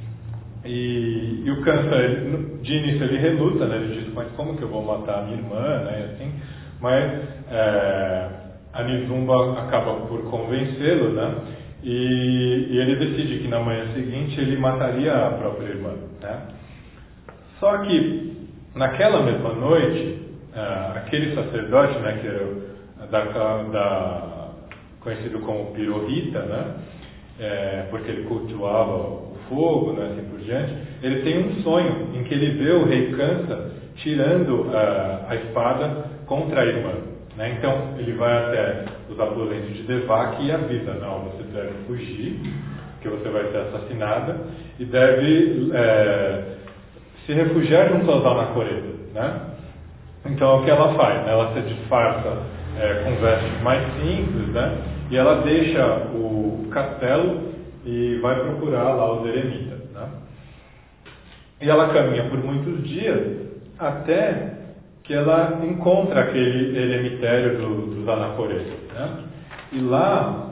E o Kansa, de início, ele reluta, né? Ele diz: mas como que eu vou matar a minha irmã? Né? E assim, mas a Nizumba acaba por convencê-lo, né? e ele decide que na manhã seguinte ele mataria a própria irmã, né? Só que naquela mesma noite, aquele sacerdote, né, que era conhecido como Pirorita, né, porque ele cultuava o fogo, né, assim por diante, ele tem um sonho em que ele vê o rei Kansa tirando a espada contra a irmã, né? Então ele vai até os aposentos de Devaki e avisa: não, você deve fugir, porque você vai ser assassinada, e deve se refugiar junto aos anacoretas, né? Então é o que ela faz, né? Ela se disfarça com vestes mais simples, né? E ela deixa o castelo e vai procurar lá os eremitas, né? E ela caminha por muitos dias até que ela encontra aquele eremitério dos anacoretas, né? E lá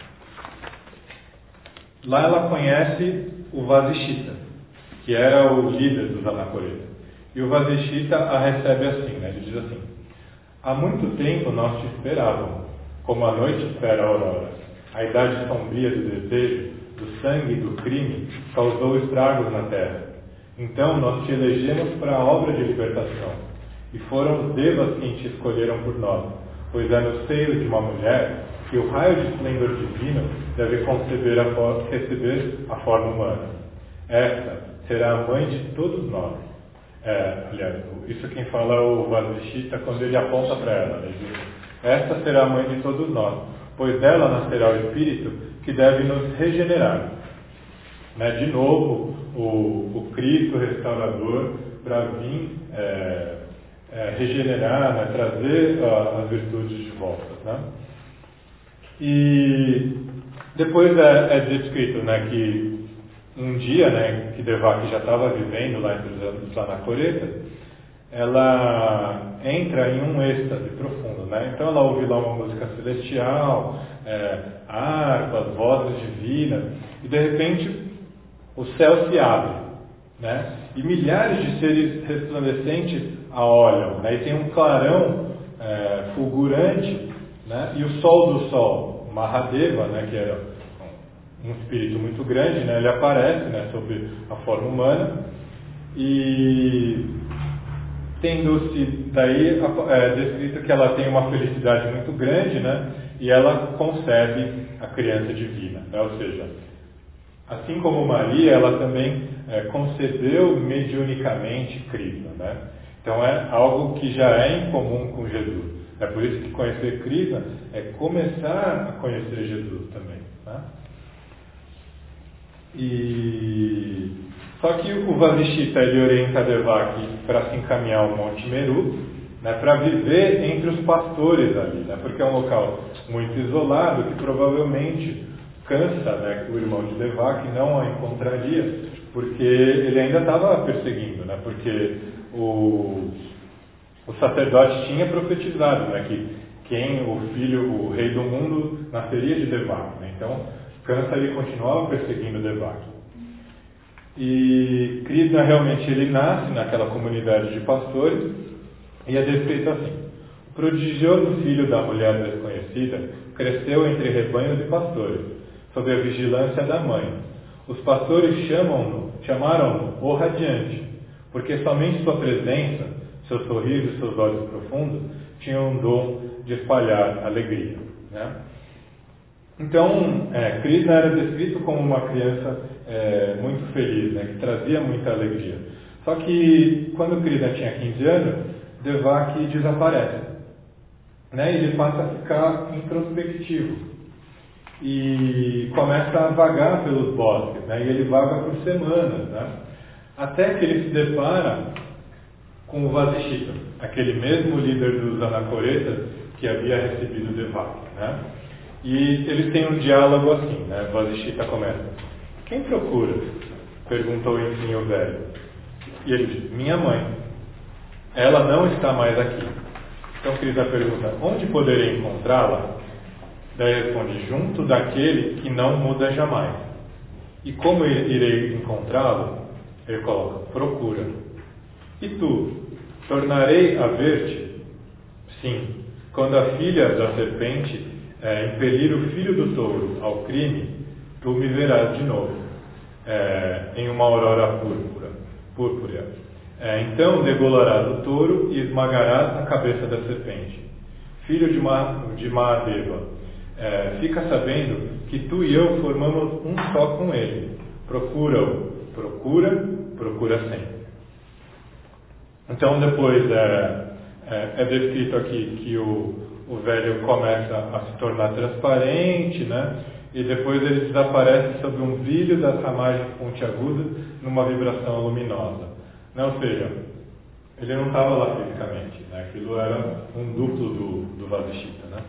ela conhece o Vasishita, que era o líder dos anacoretas. E o Vasishita a recebe assim, né? Ele diz assim: há muito tempo nós te esperávamos, como a noite espera a aurora. A idade sombria do desejo, do sangue e do crime causou estragos na terra. Então nós te elegemos para a obra de libertação. E foram os devas quem te escolheram por nós, pois é no seio de uma mulher que o raio de esplendor divino deve receber a forma humana. Esta será a mãe de todos nós. Aliás, isso quem fala é o Vasishita quando ele aponta para ela. Ele diz: esta será a mãe de todos nós, pois dela nascerá o Espírito que deve nos regenerar. Né? De novo, o Cristo restaurador para vir regenerar, né? Trazer as virtudes de volta. Né? E depois é descrito, né, que um dia, né, que Devaki já estava vivendo lá entre os anacoretas, ela entra em um êxtase profundo, né? Então ela ouve lá uma música celestial, harpas, vozes divinas, e de repente o céu se abre, né? E milhares de seres resplandecentes a olham, né? E tem um clarão fulgurante, né? E o sol do sol, Mahadeva, né, que era um espírito muito grande, né, ele aparece, né, sob a forma humana, e tendo-se daí descrito que ela tem uma felicidade muito grande, né, e ela concebe a criança divina, né, ou seja, assim como Maria, ela também concebeu mediunicamente Krishna, né? Então é algo que já é em comum com Jesus. É por isso que conhecer Krishna é começar a conhecer Jesus também, né? E só que o Vasishita, ele orienta Devaki para se encaminhar ao Monte Meru, né, para viver entre os pastores ali, né, porque é um local muito isolado que provavelmente Kansa, né, o irmão de Devaki, não a encontraria, porque ele ainda estava perseguindo, né, porque o sacerdote tinha profetizado, né, que o rei do mundo nasceria de Devaki, né, então Kansa ele continuava perseguindo Devaki. E Krishna realmente ele nasce naquela comunidade de pastores e é descrito assim: o prodigioso filho da mulher desconhecida cresceu entre rebanhos de pastores, sob a vigilância da mãe. Os pastores chamaram-no o radiante, porque somente sua presença, seu sorriso e seus olhos profundos tinham um dom de espalhar alegria, né? Então, Krishna era descrito como uma criança muito feliz, né, que trazia muita alegria. Só que, quando Krishna tinha 15 anos, Devaki desaparece, né, e ele passa a ficar introspectivo e começa a vagar pelos bosques, né, e ele vaga por semanas, né, até que ele se depara com o Vasishita, aquele mesmo líder dos anacoretas que havia recebido Devaki, né? E eles têm um diálogo assim, né? Vasishita começa: quem procura? Perguntou enfim o velho. E ele diz: minha mãe. Ela não está mais aqui. Então Krishna pergunta: onde poderei encontrá-la? Daí responde: junto daquele que não muda jamais. E como irei encontrá-lo? Ele coloca: procura. E tu? Tornarei a ver-te? Sim, quando a filha da serpente impelir o filho do touro ao crime, tu me verás de novo, em uma aurora púrpura. Então degolarás o touro e esmagarás a cabeça da serpente. Filho de Mahadeva, fica sabendo que tu e eu formamos um só com ele. Procura-o, procura sempre. Então depois é descrito aqui que o velho começa a se tornar transparente, né? E depois ele desaparece sob um brilho das ramagens pontiagudas numa vibração luminosa, né? Ou seja, ele não estava lá fisicamente, né? Aquilo era um duplo do Vasishita, né?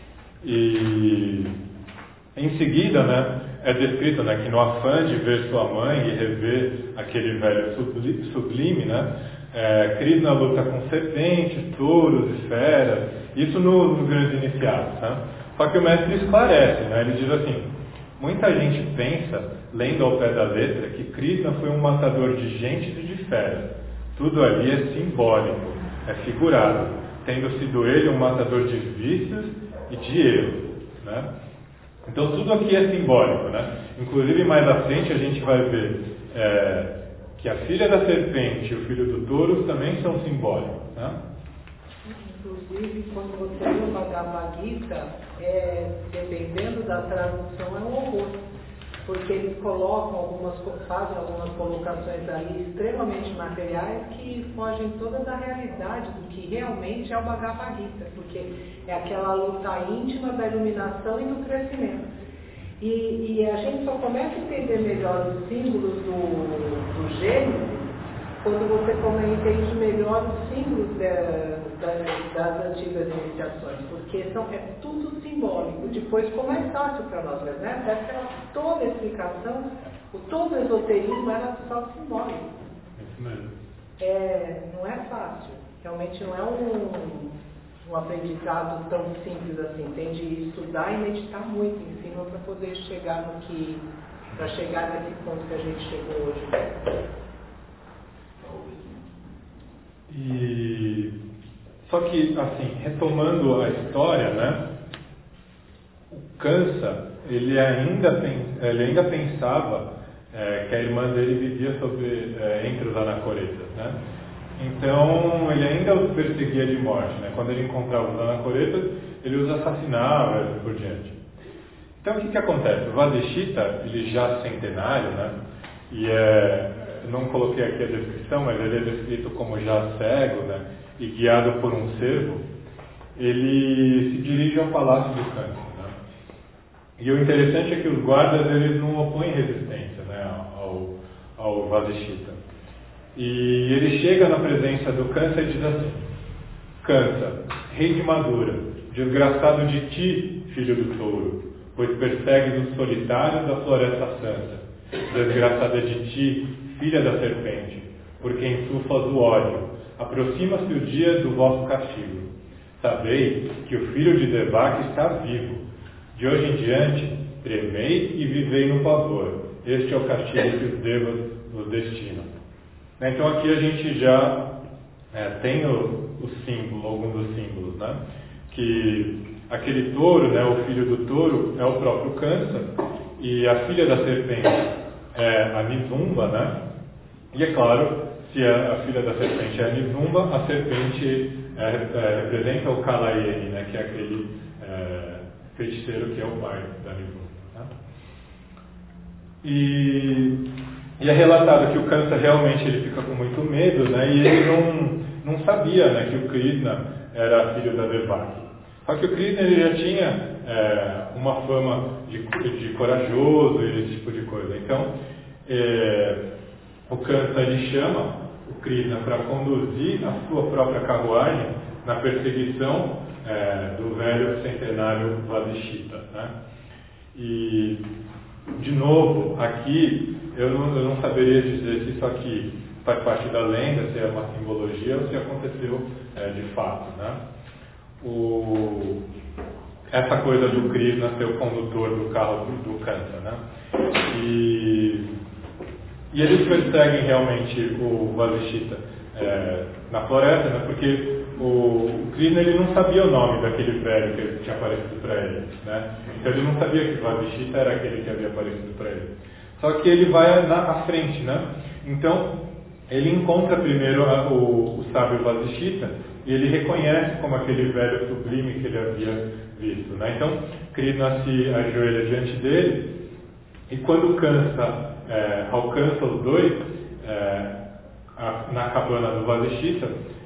E em seguida, né, é descrito, né, que no afã de ver sua mãe e rever aquele velho sublime, né, Krishna luta com serpentes, touros e feras, isso nos grandes iniciados, né? Só que o mestre esclarece, né? Ele diz assim: muita gente pensa, lendo ao pé da letra, que Krishna foi um matador de gente e de feras. Tudo ali é simbólico, é figurado, tendo sido ele um matador de vícios e de erros, né? Então tudo aqui é simbólico, né? Inclusive mais à frente a gente vai ver que a filha da serpente e o filho do touro também são simbólicos, né? Inclusive, quando você lê o Bhagavad Gita, dependendo da tradução, é um horror. Porque eles fazem algumas colocações aí extremamente materiais que fogem toda da realidade do que realmente é o Bhagavad Gita, porque é aquela luta íntima da iluminação e do crescimento. E a gente só começa a entender melhor os símbolos do Gênesis quando você entende melhor os símbolos das antigas iniciações, porque é tudo simbólico. Depois ficou mais fácil para nós, mas nessa época toda a explicação, todo o esoterismo era só simbólico. Isso mesmo. Não é fácil, realmente não é um aprendizado tão simples assim. Tem de estudar e meditar muito em cima para poder chegar chegar nesse ponto que a gente chegou hoje. Só que, assim, retomando a história, né, o Kansa, ele ainda pensava que a irmã dele vivia entre os anacoretas, né? Então, ele ainda os perseguia de morte, né? Quando ele encontrava os anacoretas, ele os assassinava e assim por diante. Então, o que acontece? O Vasishita, ele já centenário, né? E não coloquei aqui a descrição, mas ele é descrito como já cego, né, e guiado por um cervo. Ele se dirige ao palácio do Kansa, né? E o interessante é que os guardas eles não opõem resistência, né, ao Vasishita. E ele chega na presença do Kansa e diz assim: Kansa, rei de Madura, desgraçado de ti, filho do touro, pois persegues os solitários da floresta santa. Desgraçada de ti, filha da serpente, por quem insuflas o ódio. Aproxima-se o dia do vosso castigo. Sabei que o filho de Devaki está vivo. De hoje em diante, tremei e vivei no pavor. Este é o castigo que os devas nos destinam. Então aqui a gente já tem o símbolo, algum dos símbolos, né? Que aquele touro, né, o filho do touro, é o próprio Kansa, e a filha da serpente é a Nizumba, né? E é claro, se a filha da serpente é a Nizumba, a serpente representa o Kalayeni, né? Que é aquele feiticeiro que é o pai da Nizumba, né? E é relatado que o Kansa realmente ele fica com muito medo, né? E ele não sabia, né, que o Krishna era filho da Devaki. Só que o Krishna ele já tinha uma fama de corajoso e esse tipo de coisa. Então, o Kansa ele chama o Krishna para conduzir a sua própria carruagem na perseguição do velho centenário Vasishita, né? E, de novo, aqui eu não saberia dizer se isso aqui faz parte da lenda, se é uma simbologia ou se aconteceu de fato, né? Essa coisa do Krishna ser o condutor do carro do Kansa, né? E eles perseguem realmente o Vasishita na floresta, né? Porque o Krishna ele não sabia o nome daquele velho que tinha aparecido para ele, né? Então ele não sabia que Vasishita era aquele que havia aparecido para ele. Só que ele vai à frente, né? Então ele encontra primeiro o sábio Vasishita e ele reconhece como aquele velho sublime que ele havia visto, né? Então Krishna se ajoelha diante dele e quando alcança os dois na cabana do Vasishita,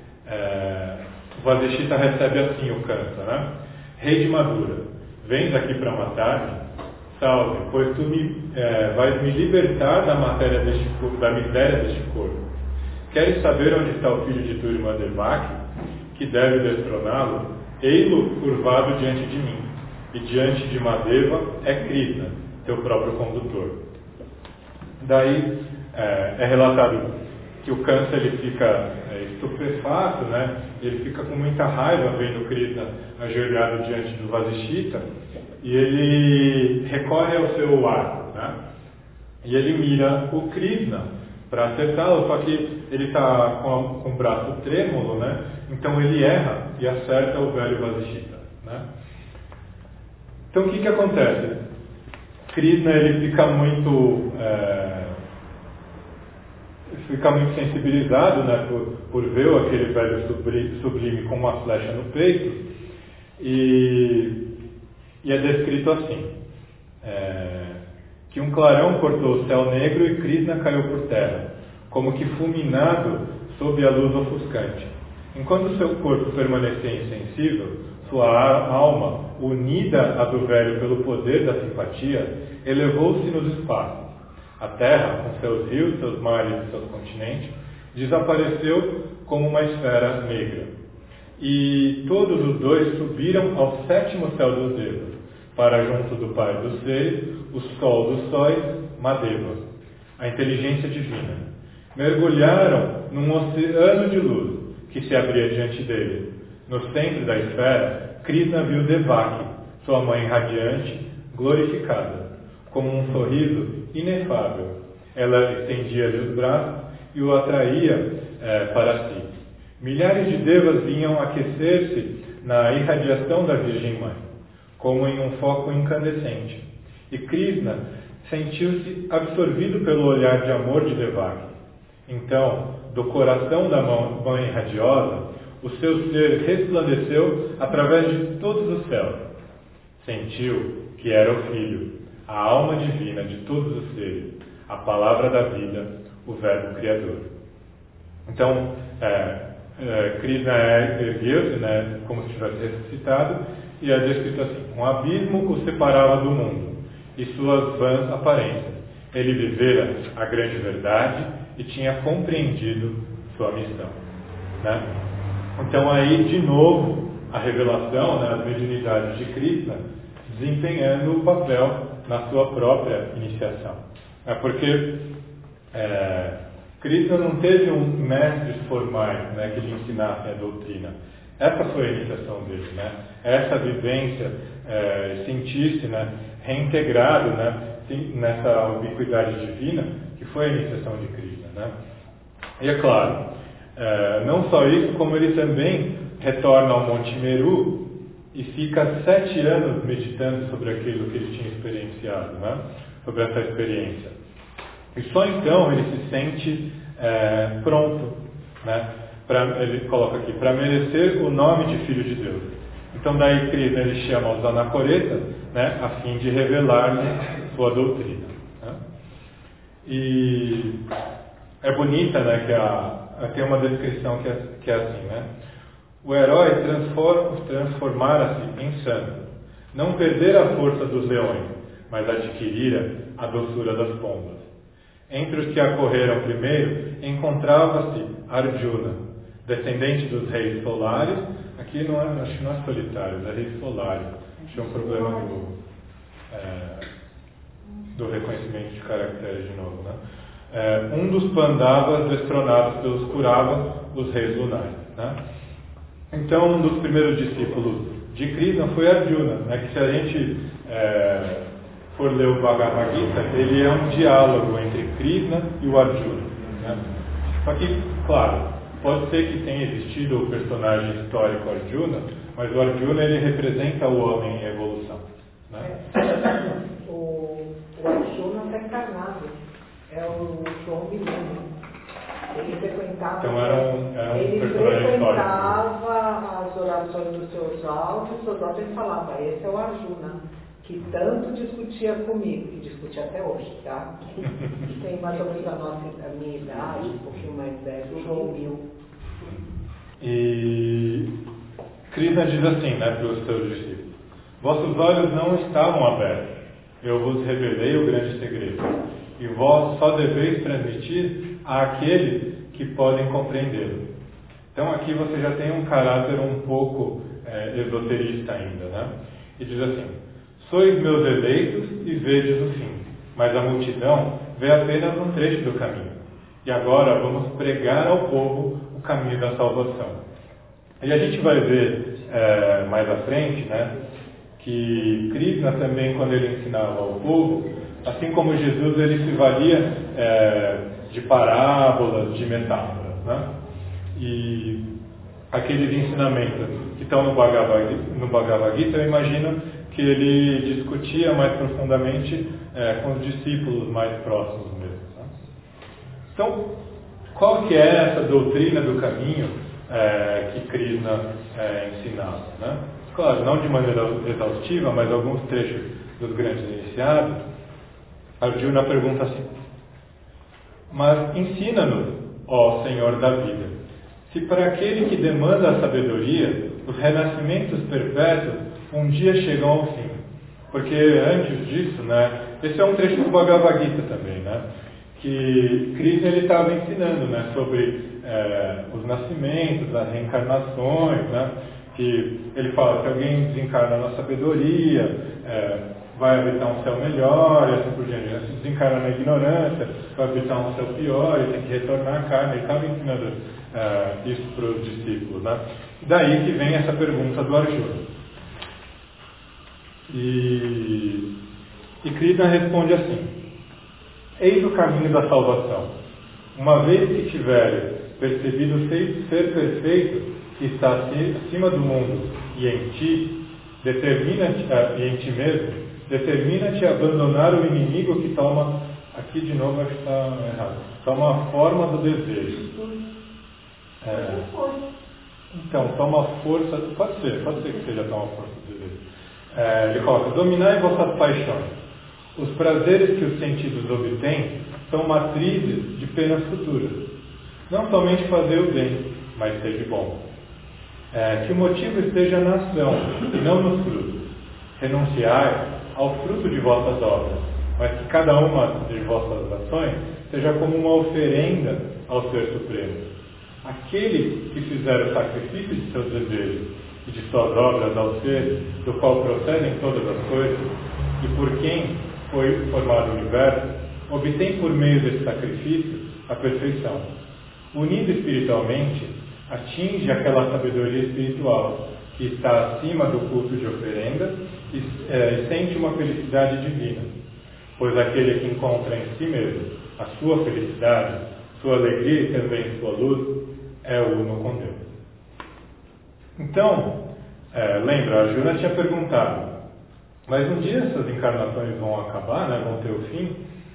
o Vasishita recebe assim o Kansa, né? Rei de Madura, vens aqui para matar-me? Salve, pois tu vais me libertar da miséria deste corpo. Queres saber onde está o filho de tua irmã Devaki, que deve destroná-lo? Ei-lo curvado diante de mim, e diante de Madeva é Krishna, teu próprio condutor. Daí é relatado que o Kansa ele fica estupefato, né? Ele fica com muita raiva vendo Krishna ajoelhado diante do Vasishita e ele recorre ao seu arco, né? E ele mira o Krishna para acertá-lo, só que ele está com o braço trêmulo, né? Então ele erra e acerta o velho Vasishita, né? Então o que acontece? Krishna ele fica muito sensibilizado, né, por ver aquele velho sublime com uma flecha no peito e é descrito assim, que um clarão cortou o céu negro e Krishna caiu por terra, como que fulminado sob a luz ofuscante. Enquanto seu corpo permanecia insensível, sua alma, unida à do velho pelo poder da simpatia, elevou-se nos espaços. A terra, com seus rios, seus mares e seus continentes, desapareceu como uma esfera negra. E todos os dois subiram ao 7º céu dos devas, para junto do Pai dos seres, o Sol dos sóis, Madeva, a inteligência divina. Mergulharam num oceano de luz que se abria diante dele. No centro da esfera, Krishna viu Devaki, sua mãe radiante, glorificada, como um sorriso inefável. Ela estendia-lhe os braços e o atraía para si. Milhares de devas vinham aquecer-se na irradiação da Virgem Mãe, como em um foco incandescente. E Krishna sentiu-se absorvido pelo olhar de amor de Devaki. Então, do coração da Mãe radiosa, o seu ser resplandeceu através de todos os céus. Sentiu que era o Filho, a alma divina de todos os seres, a palavra da vida, o Verbo Criador. Então, Krishna ergueu-se, né, como se tivesse ressuscitado, e é descrito assim: um abismo o separava do mundo e suas vãs aparências. Ele vivera a grande verdade e tinha compreendido sua missão, né? Então aí, de novo, a revelação, né, as mediunidades de Krishna desempenhando o papel na sua própria iniciação. Porque Krishna não teve mestres formais, né, que lhe ensinassem a doutrina. Essa foi a iniciação dele, né? Essa vivência, sentir-se, né, reintegrado, né, nessa ubiquidade divina, que foi a iniciação de Krishna, né? E é claro, não só isso, como ele também retorna ao Monte Meru e fica 7 anos meditando sobre aquilo que ele tinha experienciado, né? Sobre essa experiência. E só então ele se sente pronto, né? Ele coloca aqui, para merecer o nome de Filho de Deus. Então daí Krishna ele chama os anacoretas, né? A fim de revelar-lhe sua doutrina, né? E é bonita, né? Que tem uma descrição que é assim, né? O herói transformara-se em santo, não perder a força dos leões, mas adquirira a doçura das pombas. Entre os que acorreram primeiro, encontrava-se Arjuna, descendente dos reis solares. Aqui acho que não é solitários, é reis solares. Acho que é um problema do reconhecimento de caracteres de novo, né? Um dos Pandavas destronados pelos Kuravas, os reis lunares, né? Então, um dos primeiros discípulos de Krishna foi Arjuna, né? Que se a gente for ler o Bhagavad Gita, ele é um diálogo entre Krishna e o Arjuna, né? Só que, claro, pode ser que tenha existido o personagem histórico Arjuna, mas o Arjuna ele representa o homem em evolução, né? O Arjuna está encarnado, é o João Biluno. Ele frequentava, então era um personagem frequentava as orações dos seus altos, ele falava, esse é o Arjuna, que tanto discutia comigo, que discute até hoje, tá? Tem mais ou menos a minha idade, um pouquinho mais velho, o João Bill. E Krishna diz assim, né, para os seus discípulos: vossos olhos não estavam abertos, eu vos revelei o grande segredo, e vós só deveis transmitir àqueles que podem compreendê-lo. Então aqui você já tem um caráter um pouco esoterista ainda, né? E diz assim: sois meus eleitos e vedes o fim, mas a multidão vê apenas um trecho do caminho. E agora vamos pregar ao povo o caminho da salvação. E a gente vai ver mais à frente, né, que Krishna também, quando ele ensinava ao povo, assim como Jesus, ele se valia de parábolas, de metáforas, né? E aqueles ensinamentos que estão no Bhagavad Gita, eu imagino que ele discutia mais profundamente com os discípulos mais próximos mesmo, né? Então, qual que é essa doutrina do caminho que Krishna ensinava, né? Claro, não de maneira exaustiva, mas alguns trechos dos grandes iniciados. Arjuna pergunta assim: mas ensina-nos, ó Senhor da vida, se para aquele que demanda a sabedoria, os renascimentos perpétuos um dia chegam ao fim. Porque antes disso, né, esse é um trecho do Bhagavad Gita também, né, que Krishna ele estava ensinando, né, sobre os nascimentos, as reencarnações, né, que ele fala que alguém desencarna na sabedoria, vai habitar um céu melhor, e assim por diante. Se desencarna na ignorância, vai habitar um céu pior, e tem que retornar à carne. Ele estava ensinando isso para os discípulos, né? Daí que vem essa pergunta do Arjuna. E Krishna responde assim: eis o caminho da salvação. Uma vez que tiveres percebido ser perfeito, que está acima do mundo e em ti, e em ti mesmo, determina-te a abandonar o inimigo que toma, aqui de novo acho que está errado, toma a forma do desejo. Então, toma força, pode ser que seja toma força do desejo. Ele coloca: dominai vossas paixões. Os prazeres que os sentidos obtêm são matrizes de penas futuras. Não somente fazer o bem, mas ser de bom. Que o motivo esteja na ação, e não nos frutos. Renunciai ao fruto de vossas obras, mas que cada uma de vossas ações seja como uma oferenda ao Ser Supremo. Aquele que fizer o sacrifício de seus desejos e de suas obras ao Ser, do qual procedem todas as coisas, e por quem foi formado o universo, obtém por meio desse sacrifício a perfeição. Unido espiritualmente, atinge aquela sabedoria espiritual que está acima do culto de oferenda e sente uma felicidade divina, pois aquele que encontra em si mesmo a sua felicidade, sua alegria e também sua luz, é uno com Deus. Então, lembra, Arjuna tinha perguntado: mas um dia essas encarnações vão acabar, né, vão ter o fim?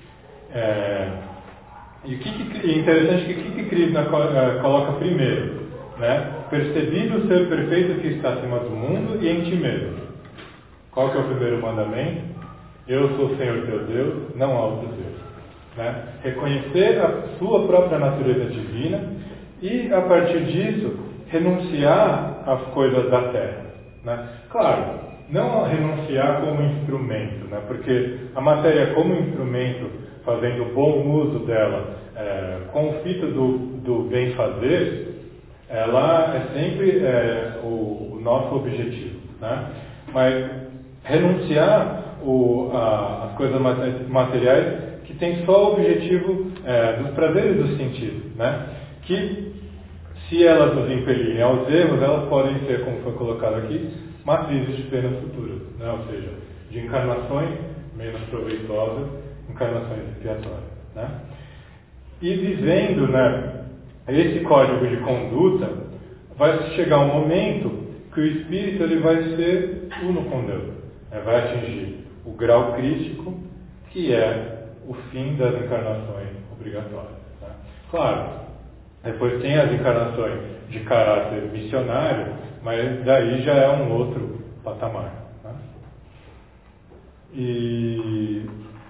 E é interessante que o que Krishna coloca primeiro, né? Percebido o ser perfeito que está acima do mundo e em ti mesmo. Qual que é o primeiro mandamento? Eu sou o Senhor teu Deus, não há outro Deus. Né? Reconhecer a sua própria natureza divina e, a partir disso, renunciar às coisas da terra. Né? Claro, não renunciar como instrumento, né? Porque a matéria como instrumento, fazendo bom uso dela, com o fito do bem fazer, ela é sempre o nosso objetivo, né? Mas renunciar às coisas materiais que tem só o objetivo dos prazeres dos sentidos, né? Que se elas nos impelirem aos erros, elas podem ser, como foi colocado aqui, matrizes de penas futuras, né? Ou seja, de encarnações menos proveitosas, encarnações expiatórias, né? E vivendo, né, esse código de conduta, vai chegar um momento que o espírito ele vai ser uno com Deus, vai atingir o grau crístico, que é o fim das encarnações obrigatórias. Tá? Claro, depois tem as encarnações de caráter missionário, mas daí já é um outro patamar. Tá? E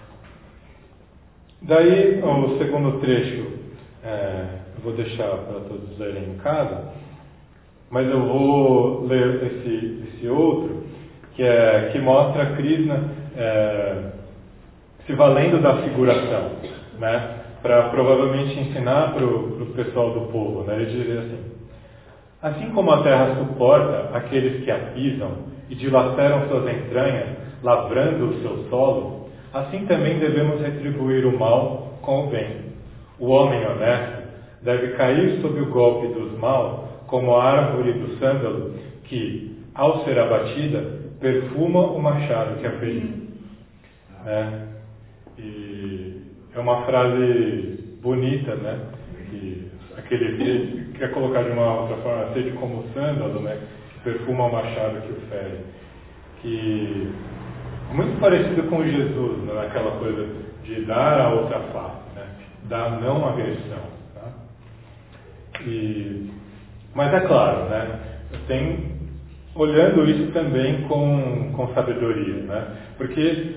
daí o segundo trecho eu vou deixar para todos lerem em casa, mas eu vou ler esse outro que mostra a Krishna se valendo da figuração, né, para provavelmente ensinar para o pessoal do povo. Né? Ele diz assim como a terra suporta aqueles que a pisam e dilaceram suas entranhas, lavrando o seu solo, assim também devemos retribuir o mal com o bem. O homem honesto deve cair sob o golpe dos maus, como a árvore do sândalo, que, ao ser abatida, perfuma o machado que a feriu. Né? E é uma frase bonita, né? Aquele que quer colocar de uma outra forma, sede como o sândalo, né? Que perfuma o machado que o fere. Que é muito parecido com Jesus, né? Naquela coisa de dar a outra face, né? Da não agressão. Tá? Mas é claro, né? Olhando isso também com sabedoria, né? Porque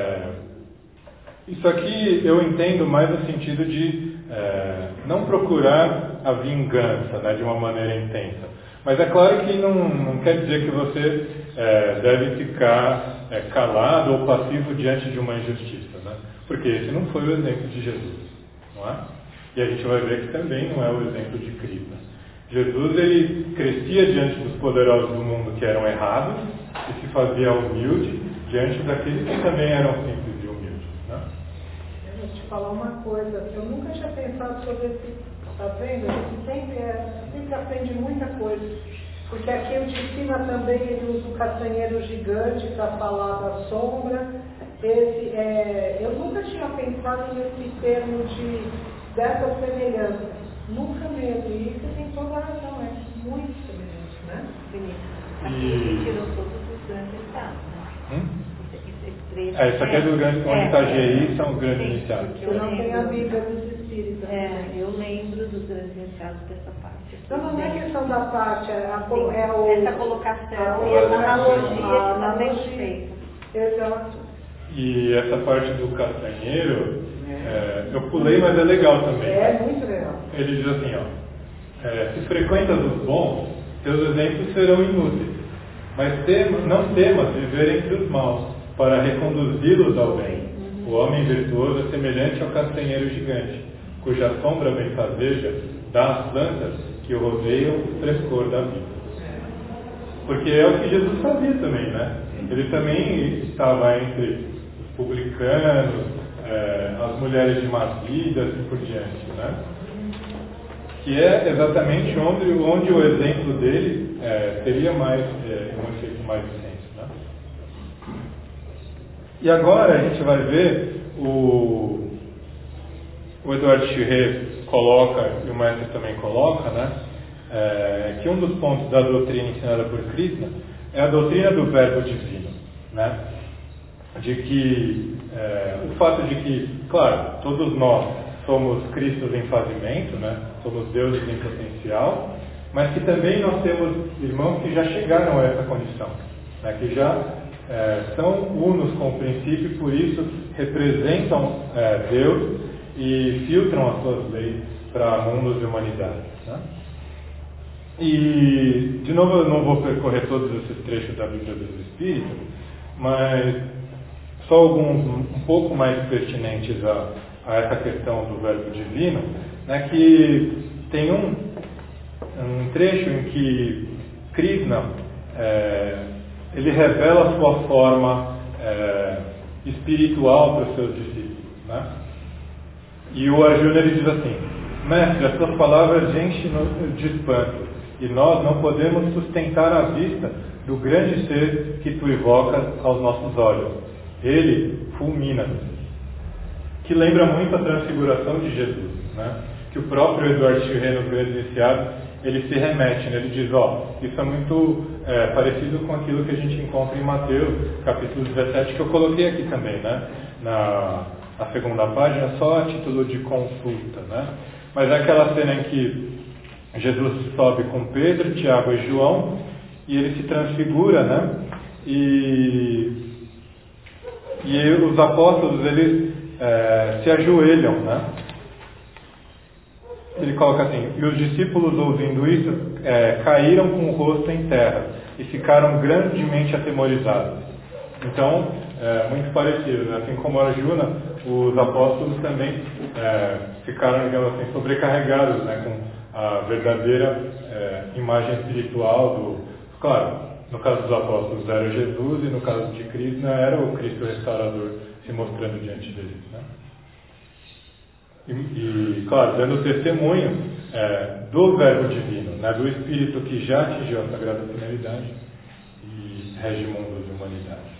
isso aqui eu entendo mais no sentido de não procurar a vingança, né, de uma maneira intensa. Mas é claro que não quer dizer que você deve ficar calado ou passivo diante de uma injustiça, né? Porque esse não foi o exemplo de Jesus, não é? E a gente vai ver que também não é o exemplo de Krishna. Jesus ele crescia diante dos poderosos do mundo que eram errados e se fazia humilde diante daqueles que também eram simples e humildes. Né? Eu vou te falar uma coisa, eu nunca tinha pensado sobre esse, tá vendo? A gente sempre aprende muita coisa. Porque aqui o de cima também ele usa o castanheiro gigante para falar da sombra. Eu nunca tinha pensado nesse termo dessa semelhança. Nunca mesmo. E você tem toda a razão, é muito semelhante, né? Aqui ele tirou todos os grandes estados, né? Isso aqui é do grande, onde está GI, são os grandes iniciados. Você não tem a Bíblia dos Espíritos. Eu lembro dos grandes iniciados dessa parte. Então não é questão da parte, essa colocação e essa analogia que está bem feita. Exato. E essa parte do castanheiro, eu pulei, mas é legal também. É muito legal. Ele diz assim, se frequentas os bons, teus exemplos serão inúteis, mas não temas viver entre os maus, para reconduzi-los ao bem. O homem virtuoso é semelhante ao castanheiro gigante, cuja sombra benfazeja dá às plantas que o rodeiam o frescor da vida. Porque é o que Jesus fazia também, né? Ele também estava entre os publicanos, as mulheres de má vida, assim por diante, né? Que é exatamente onde o exemplo dele teria mais um efeito mais intenso, né? E agora a gente vai ver o Eduardo Chirret coloca, e o mestre também coloca, né? Que um dos pontos da doutrina ensinada por Krishna é a doutrina do verbo divino, né? De que o fato de que, claro, todos nós somos Cristos em fazimento, né? Somos deuses em potencial, mas que também nós temos irmãos que já chegaram a essa condição, né? Que já são unos com o princípio e por isso representam Deus e filtram as suas leis para mundos e humanidades, né? E, de novo, eu não vou percorrer todos esses trechos da Bíblia dos Espíritos, mas só alguns um pouco mais pertinentes a essa questão do verbo divino, né, que tem um trecho em que Krishna ele revela a sua forma espiritual para os seus discípulos, né? E o Arjuna ele diz assim: mestre, as tuas palavras enchem de espanto e nós não podemos sustentar a vista do grande ser que tu evocas aos nossos olhos. Ele fulmina-nos. Que lembra muito a transfiguração de Jesus, né? que o próprio Eduardo Chirré, nos Grandes Iniciados, ele se remete, né? Ele diz, isso é muito parecido com aquilo que a gente encontra em Mateus, capítulo 17, que eu coloquei aqui também, né? Na segunda página, só a título de consulta, né? Mas é aquela cena em que Jesus sobe com Pedro, Tiago e João, e ele se transfigura, né? E os apóstolos, eles se ajoelham, né? Ele coloca assim: e os discípulos, ouvindo isso, caíram com o rosto em terra e ficaram grandemente atemorizados. Então, muito parecido, né? Assim como Arjuna, os apóstolos também ficaram, digamos assim, sobrecarregados, né? Com a verdadeira imagem espiritual Claro, no caso dos apóstolos era Jesus, e no caso de Krishna era o Cristo restaurador se mostrando diante deles, né? E, claro, dando testemunho do Verbo Divino, né, do Espírito que já atingiu a sagrada finalidade e rege mundos de humanidade.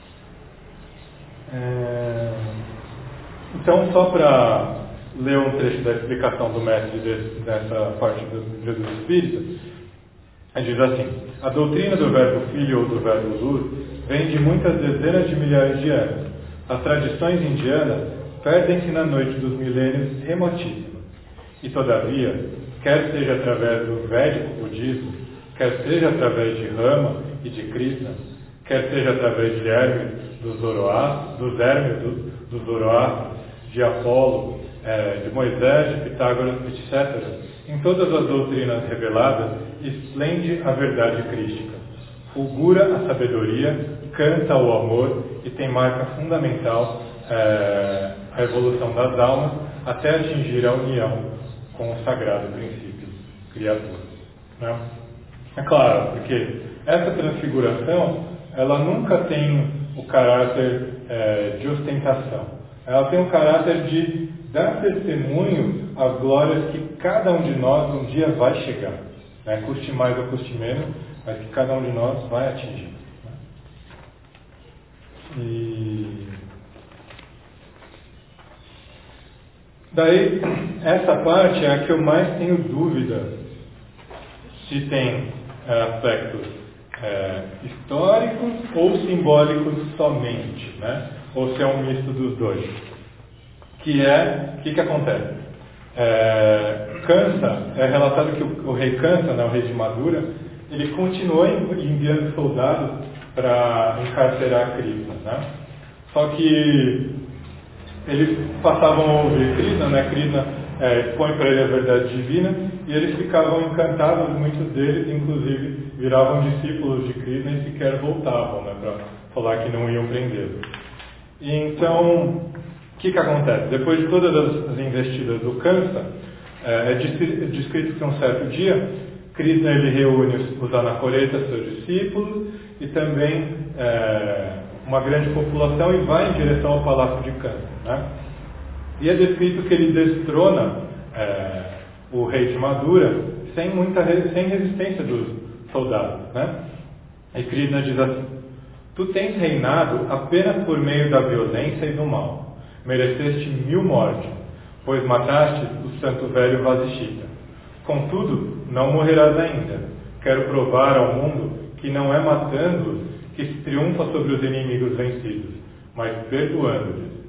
Então, só para ler um trecho da explicação do mestre dessa parte do Jesus Espírito, ele diz assim: a doutrina do Verbo Filho ou do Verbo Luz vem de muitas dezenas de milhares de anos. As tradições indianas perdem-se na noite dos milênios remotíssimos. E, todavia, quer seja através do védico budismo, quer seja através de Rama e de Krishna, quer seja através de Hermes, dos Zoroastros, de Apolo, de Moisés, de Pitágoras, etc., em todas as doutrinas reveladas, esplende a verdade crística, fulgura a sabedoria, canta o amor e tem marca fundamental a evolução das almas até atingir a união com o sagrado princípio criador, né? É claro, porque essa transfiguração, ela nunca tem o caráter de ostentação. Ela tem o caráter de dar testemunho às glórias que cada um de nós um dia vai chegar, né? Custe mais ou custe menos, mas que cada um de nós vai atingir, né? E daí, essa parte é a que eu mais tenho dúvida se tem aspectos históricos ou simbólicos somente, né? Ou se é um misto dos dois. O que acontece? Kansa, é relatado que o rei Kansa, né, o rei de Madura, ele continuou enviando soldados para encarcerar Krishna, né? Só que eles passavam a ouvir Krishna, né? Krishna expõe para ele a verdade divina, e eles ficavam encantados, muitos deles, inclusive, viravam discípulos de Krishna e sequer voltavam, né, para falar que não iam prendê-lo. E então, o que acontece? Depois de todas as investidas do Kansa, é descrito que um certo dia, Krishna ele reúne os anacoretas, seus discípulos, e também uma grande população, e vai em direção ao palácio de Kansa, né? E é descrito que ele destrona o rei de Madura sem resistência dos soldados, né? E Krishna diz assim: tu tens reinado apenas por meio da violência e do mal. Mereceste 1000 mortes, pois mataste o santo velho Vasishita. Contudo, não morrerás ainda. Quero provar ao mundo que não é matando-os que se triunfa sobre os inimigos vencidos, mas perdoando-lhes.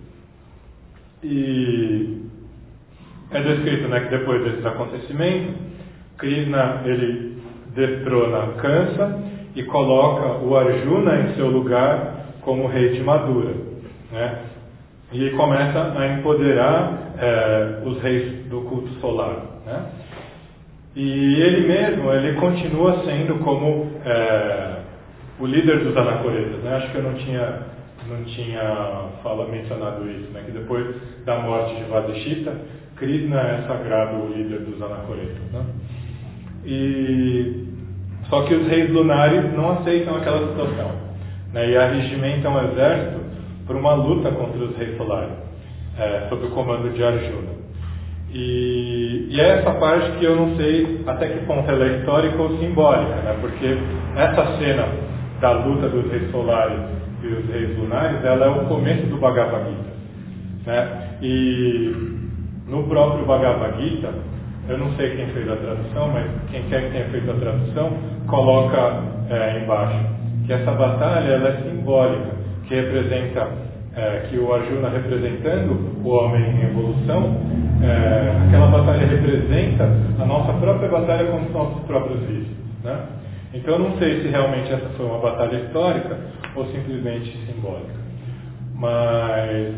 E é descrito, né, que depois desses acontecimentos, Krishna ele destrona Kansa e coloca o Arjuna em seu lugar como rei de Madura, né? E começa a empoderar os reis do culto solar, né? E ele mesmo, ele continua sendo como o líder dos anacoretas, né? Acho que eu não tinha mencionado isso, né? Que depois da morte de Vasishita, Krishna é sagrado o líder dos anacoretas, né? Só que os reis lunares não aceitam aquela situação, né? E arregimentam o exército por uma luta contra os reis solares, sob o comando de Arjuna. E é essa parte que eu não sei até que ponto ela é histórica ou simbólica, né? Porque essa cena da luta dos reis solares e os reis lunares, ela é o começo do Bhagavad Gita, né? E no próprio Bhagavad Gita, eu não sei quem fez a tradução, mas quem quer que tenha feito a tradução, coloca embaixo, que essa batalha ela é simbólica, que representa, que o Arjuna representando o homem em evolução, aquela batalha representa a nossa própria batalha com os nossos próprios vícios, né? Então eu não sei se realmente essa foi uma batalha histórica ou simplesmente simbólica. Mas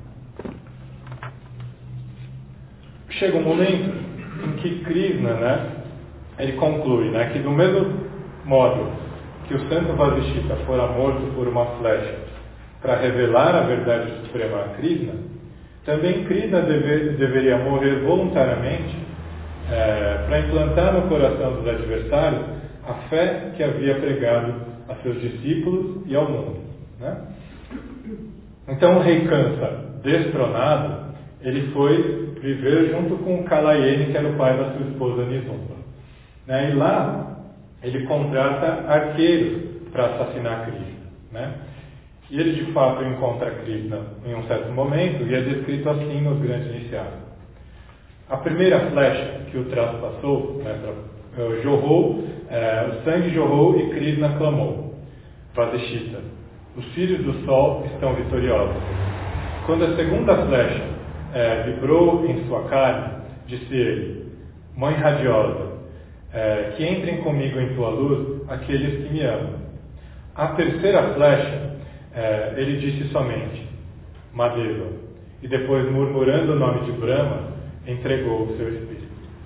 chega um momento em que Krishna, né, ele conclui, né, que do mesmo modo que o santo Vasishita fora morto por uma flecha para revelar a verdade suprema a Krishna, também Krishna deveria morrer voluntariamente para implantar no coração dos adversários a fé que havia pregado a seus discípulos e ao mundo, né? Então o rei Kansa, destronado, ele foi viver junto com Kalayeni, que era o pai da sua esposa Nizumba, né? E lá ele contrata arqueiros para assassinar Krishna, né? E ele de fato encontra Krishna em um certo momento, e é descrito assim nos grandes iniciados. A primeira flecha que o traspassou, né, jorrou, o sangue jorrou e Krishna clamou: Vasishita, os filhos do sol estão vitoriosos. Quando a segunda flecha vibrou em sua carne, disse ele: Mãe radiosa, que entrem comigo em tua luz aqueles que me amam. A terceira flecha, ele disse somente: Madeva, e depois, murmurando o nome de Brahma, entregou o seu espírito.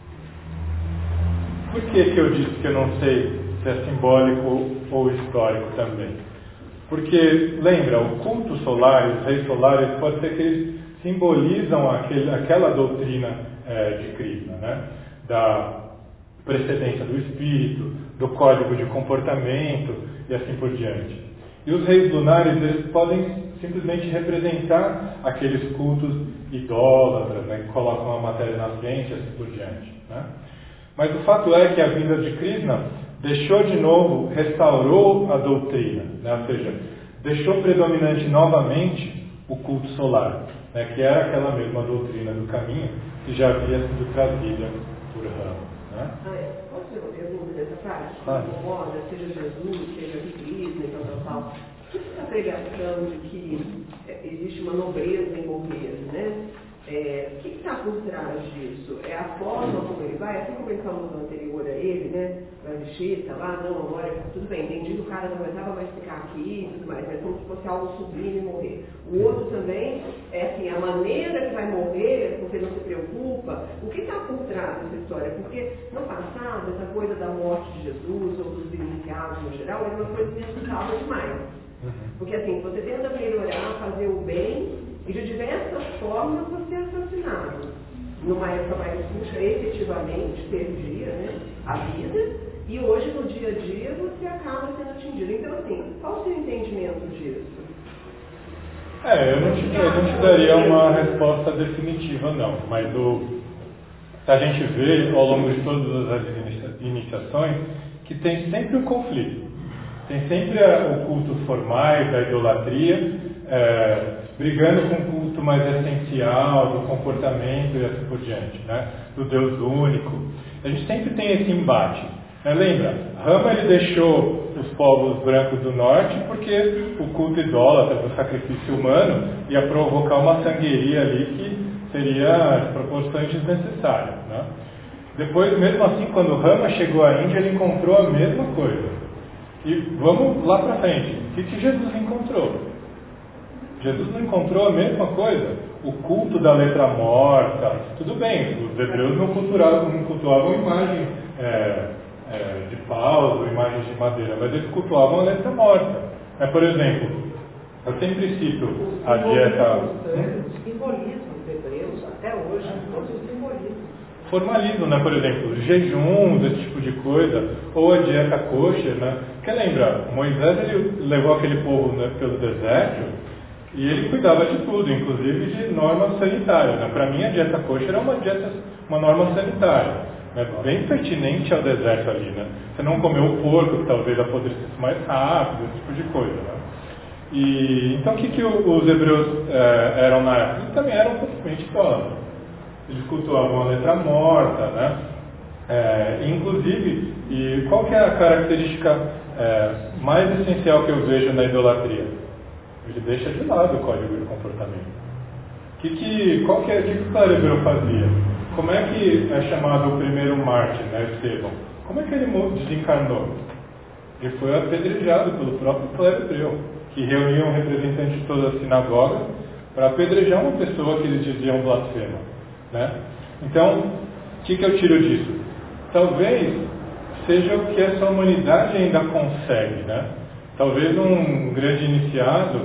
Por que eu disse que eu não sei se é simbólico ou histórico também? Porque, lembra, o culto solar e os reis solares pode ser que eles simbolizam aquela doutrina de Krishna, né? Da precedência do espírito, do código de comportamento e assim por diante. E os reis lunares, eles podem simplesmente representar aqueles cultos idólatras, né, que colocam a matéria na frente e assim por diante, né? Mas o fato é que a vinda de Krishna deixou de novo, restaurou a doutrina, né? Ou seja, deixou predominante novamente o culto solar, né? Que era aquela mesma doutrina do caminho que já havia sido trazida por Rama, né? Posso fazer uma pergunta dessa parte? Claro. Incomoda, seja Jesus, seja Krishna e tal. O que essa pregação de que existe uma nobreza em morrer, né? O que está por trás disso? É a forma como ele vai, assim como ele falou no anterior a ele, né? Vai vestir, tá lá, não, agora tudo bem, entendi que o cara não aguentava mais ficar aqui e tudo mais, mas como se fosse algo sublime morrer. O outro também é assim, a maneira que vai morrer, porque não se preocupa. O que está por trás dessa história? Porque no passado, essa coisa da morte de Jesus ou dos iniciados no geral era uma coisa que assustava demais. Porque assim, você tenta melhorar, fazer o bem, e de diversas formas você é assassinado. Numa época mais curta, efetivamente, perdia, né, a vida, e hoje, no dia a dia, você acaba sendo atingido. Então, assim, qual o seu entendimento disso? Eu não te daria uma resposta definitiva, não. Mas a gente vê, ao longo de todas as iniciações, que tem sempre um conflito. Tem sempre o culto formais, da idolatria, brigando com o culto mais essencial, do comportamento e assim por diante, né? Do Deus único. A gente sempre tem esse embate. Né? Lembra, Rama ele deixou os povos brancos do norte porque o culto idólatra do sacrifício humano ia provocar uma sangueria ali que seria de proporções desnecessárias, né? Depois, mesmo assim, quando Rama chegou à Índia, ele encontrou a mesma coisa. E vamos lá para frente. O que Jesus encontrou? Jesus não encontrou a mesma coisa? O culto da letra morta. Tudo bem, os hebreus não cultuavam imagem de paus, imagens de madeira, mas eles cultuavam a letra morta. Por exemplo, eu sempre cito a dieta... O simbolismo dos hebreus, até hoje, todos os simbolismos. Formalismo, né? Por exemplo, jejuns, esse tipo de coisa, ou a dieta kosher, né? Porque lembra, Moisés ele levou aquele povo, né, pelo deserto e ele cuidava de tudo, inclusive de normas sanitárias, né? Para mim a dieta kosher era uma norma sanitária, né? Bem pertinente ao deserto ali, né? Você não comeu o porco, que talvez apodrecesse mais rápido, esse tipo de coisa, né? E então o que os hebreus eram na época? Eles também eram totalmente idólatras. eles cultuavam a letra morta, né? Inclusive, e qual que é a característica mais essencial que eu vejo na idolatria? Ele deixa de lado o código de comportamento. Qual que o Clérebro fazia? Como é que é chamado o primeiro mártir, né, Estevão? Como é que ele desencarnou? Ele foi apedrejado pelo próprio Clérebro, que reuniu um representante de toda a sinagoga para apedrejar uma pessoa que eles diziam blasfema, né? Então, o que eu tiro disso? Talvez seja o que essa humanidade ainda consegue, né? Talvez um grande iniciado,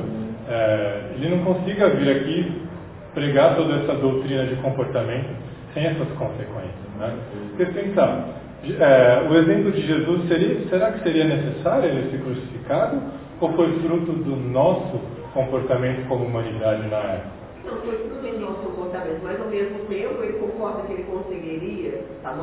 ele não consiga vir aqui pregar toda essa doutrina de comportamento sem essas consequências, né? Porque pensar, o exemplo de Jesus será que seria necessário ele ser crucificado ou foi fruto do nosso comportamento como humanidade na época? Não foi fruto do nosso comportamento, mas ao mesmo tempo ele concorda que ele conseguiria,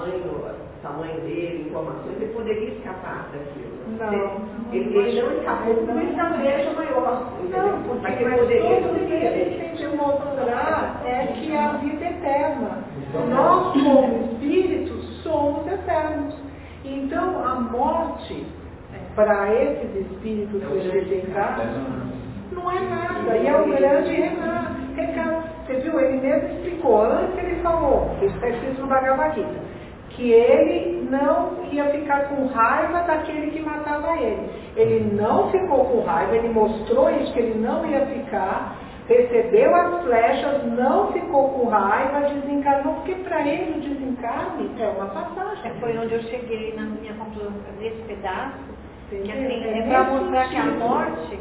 tamanho dele, informações, ele poderia escapar daquilo. Não. Ele não escapou por uma estratégia maior. Não, porque ele poderia tudo que ele tem de mostrar é que a vida é eterna. Nós, como espíritos, somos eternos. Então, a morte, para esses espíritos desencarnados, não é nada. E é um grande recado. Você viu? Ele mesmo explicou. Antes ele falou, isso está escrito no Bhagavad Gita, que ele não ia ficar com raiva daquele que matava ele. Ele não ficou com raiva, ele mostrou isso, que ele não ia ficar, recebeu as flechas, não ficou com raiva, desencarnou, porque para ele o desencarne é uma passagem. Foi onde eu cheguei na minha conclusão desse pedaço, que assim, é para mostrar que a morte,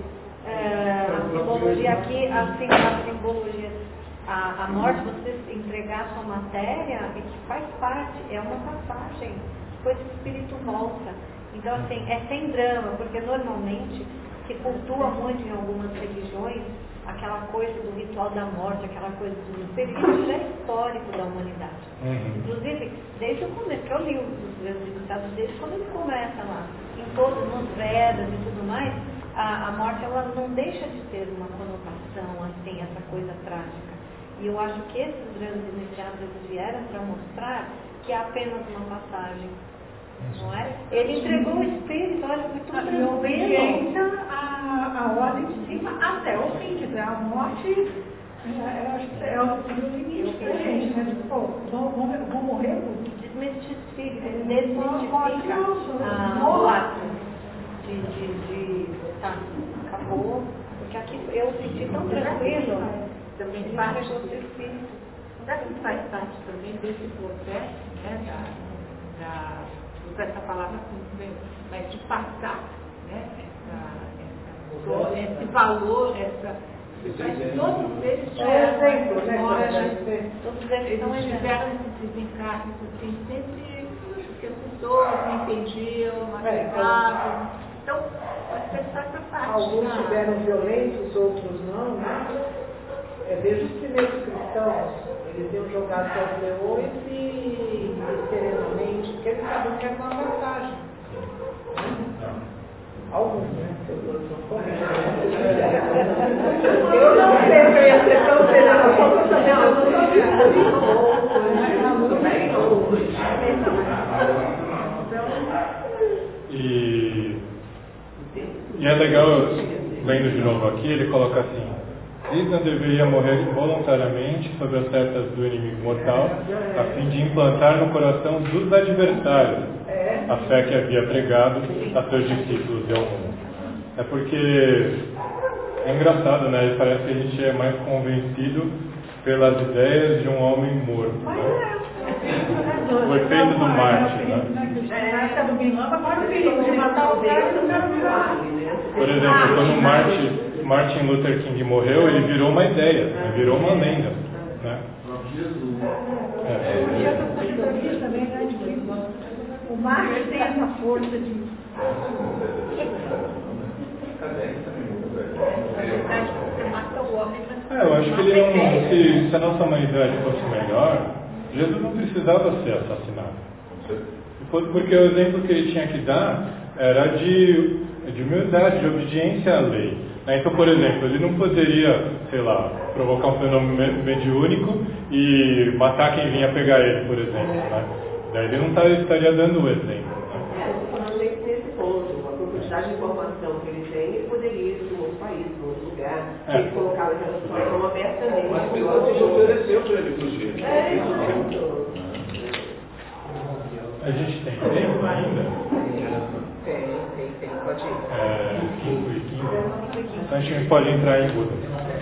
a simbologia aqui, assim, a simbologia, a morte, você entregar a sua matéria, e que faz parte, é uma passagem, depois o espírito volta. Então, assim, é sem drama, porque normalmente se cultua muito em algumas religiões aquela coisa do ritual da morte, aquela coisa do período já histórico da humanidade. Inclusive, desde o começo, que eu li os resultados desde quando ele começa lá, em todos os Vedas e tudo mais, a morte ela não deixa de ter uma conotação, assim, essa coisa trágica. E eu acho que esses grandes iniciados eles vieram para mostrar que é apenas uma passagem. Não é? Ele entregou o espírito, olha, foi tudo tranquilo. Obediência a ordem de cima até o fim, quer dizer, a morte é o limite pra gente, né? Pô, vou morrer? Desmistifica, ele desmistifica o ato tá, acabou, porque aqui eu senti tão tranquilo, também faz parte também desse processo, né, usar essa palavra assim, mas de passar, né, esse valor, todos eles tiveram esses desencarnes assim, sempre que as pessoas não entendiam, não aceitavam. Então, essa parte. Alguns tiveram violentos, outros não, né? Veja os primeiros cristãos, eles iam jogar aos leões e serenamente, porque eles sabiam que era uma mensagem. Alguns, né? Eu não sei se eu ia ser tão sereno, só para saber a E é legal, lendo de novo aqui, ele coloca assim: Krishna deveria morrer voluntariamente sob as setas do inimigo mortal, a fim de implantar no coração dos adversários a fé que havia pregado a seus discípulos de algum. É porque é engraçado, né? Parece que a gente é mais convencido pelas ideias de um homem morto, né? O efeito do Marte, né? Por exemplo, quando Martin Luther King morreu, ele virou uma ideia, né? Virou uma lenda, né? O Marte tem essa força de... Eu acho que ele não, se a nossa humanidade fosse melhor, Jesus não precisava ser assassinado. Porque o exemplo que ele tinha que dar era de humildade, de obediência à lei. Né? Então, por exemplo, ele não poderia, sei lá, provocar um fenômeno mediúnico e matar quem vinha pegar ele, por exemplo. Né? Daí ele não estaria dando o exemplo. Eu estou falando nesse ponto, a profundidade de informação que ele tem, ele poderia ir para um outro país, para um outro lugar, ele colocava aquela situação abertamente. Mas Pilatos ofereceu para ele fugir. A gente tem tempo ainda? Tem, pode ir. 5:15. Então a gente pode entrar em Buda.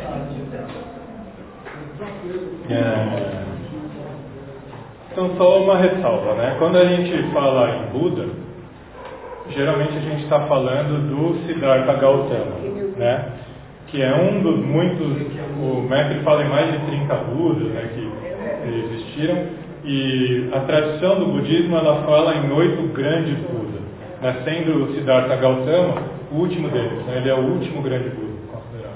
Então, só uma ressalva, né? Quando a gente fala em Buda, geralmente a gente está falando do Siddhartha Gautama, né? Que é um dos muitos, o mestre fala em mais de 30 Budas, né, que existiram, e a tradição do budismo ela fala em 8 grandes Budas, né? Sendo o Siddhartha Gautama o último deles, né? Ele é o último grande Buda considerado.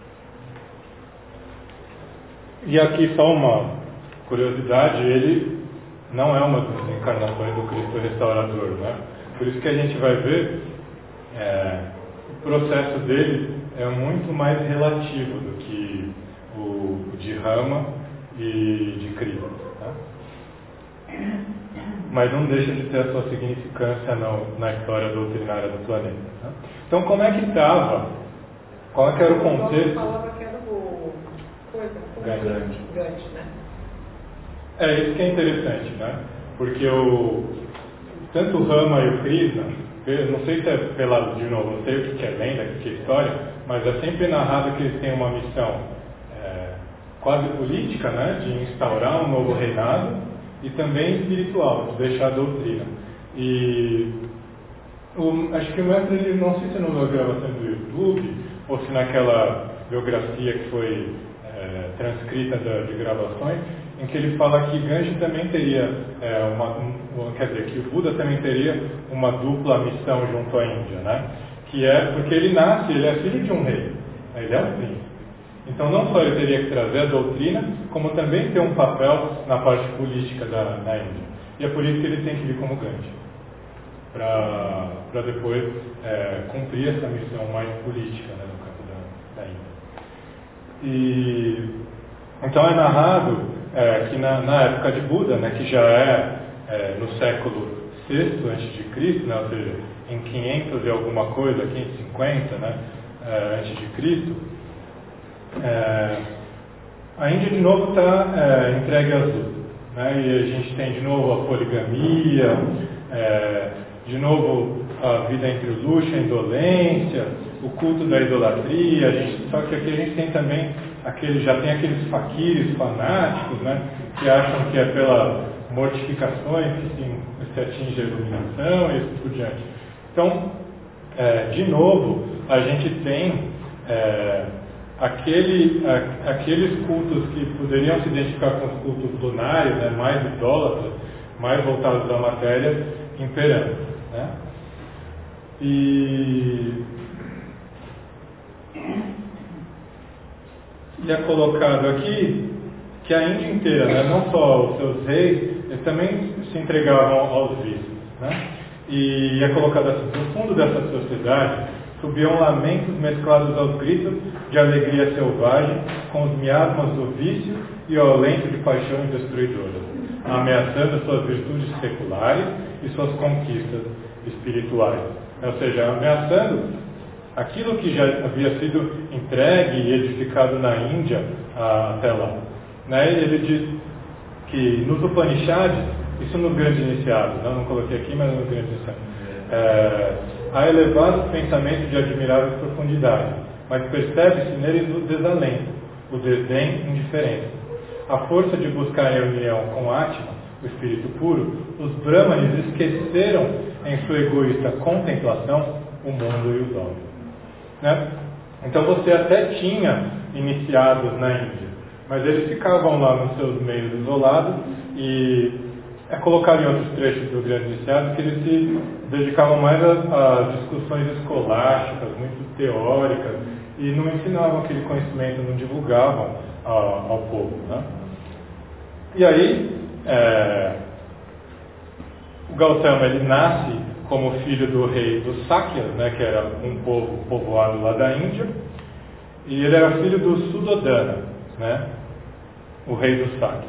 E aqui só uma curiosidade, ele não é uma das encarnações do Cristo restaurador, né? Por isso que a gente vai ver o processo dele é muito mais relativo do que o de Rama e de Krishna, tá? Mas não deixa de ter a sua significância na história doutrinária do planeta. Tá? Então, como é que estava? Qual é que era o contexto? Falava que era o Gandhi, né? É isso que é interessante, né? Porque tanto o Rama e o Krishna, eu não sei se é de novo, não sei o que é lenda, o que é história, mas é sempre narrado que eles têm uma missão quase política, né? De instaurar um novo reinado e também espiritual, de deixar a doutrina. E acho que o mestre, ele, não sei se numa gravação do YouTube ou se naquela biografia que foi transcrita de gravações, em que ele fala que Ganji também teria quer dizer, que o Buda também teria uma dupla missão junto à Índia, né? Que é porque ele é filho de um rei, ele é um príncipe. Então não só ele teria que trazer a doutrina, como também ter um papel na parte política da Índia. E é por isso que ele tem que vir como Ganji, para depois cumprir essa missão mais política, né, no campo da Índia. Então é narrado que na época de Buda, né, que já no século VI a.C., né, ou seja, em 500 e alguma coisa, 550, né, antes de Cristo, a Índia de novo está entregue às lutas, né, e a gente tem de novo a poligamia, de novo a vida entre o luxo e a indolência, o culto da idolatria, só que aqui a gente tem também já tem aqueles faquires fanáticos, né, que acham que é pela mortificações que se atinge a iluminação e assim por diante. Então, de novo, a gente tem aqueles cultos que poderiam se identificar com os cultos lunares, né, mais idólatras, mais voltados à matéria, imperando, né? E é colocado aqui que a Índia inteira, né, não só os seus reis, eles também se entregavam aos vícios, né? E é colocado assim: no fundo dessa sociedade subiam lamentos mesclados aos gritos de alegria selvagem, com os miasmas do vício e o alento de paixões destruidoras, ameaçando suas virtudes seculares e suas conquistas espirituais. Ou seja, ameaçando aquilo que já havia sido entregue e edificado na Índia até lá. Né? Ele diz que nos Upanishads, isso nos grandes iniciados, não coloquei aqui, mas nos grandes iniciados, há elevados pensamentos de admirável profundidade, mas percebe-se neles o desalento, o desdém e indiferença. A força de buscar a união com Atma, o espírito puro, os Brahmanes esqueceram em sua egoísta contemplação o mundo e os homens. Né? Então você até tinha iniciados na Índia, mas eles ficavam lá nos seus meios isolados e é colocado em outros trechos do Grande Iniciado que eles se dedicavam mais a discussões escolásticas, muito teóricas, e não ensinavam aquele conhecimento, não divulgavam ao povo. Né? E aí, o Gautama ele nasce como filho do rei dos Sakyas, né, que era um povo povoado lá da Índia, E ele era filho do Suddhodana, né? O rei do Sakya.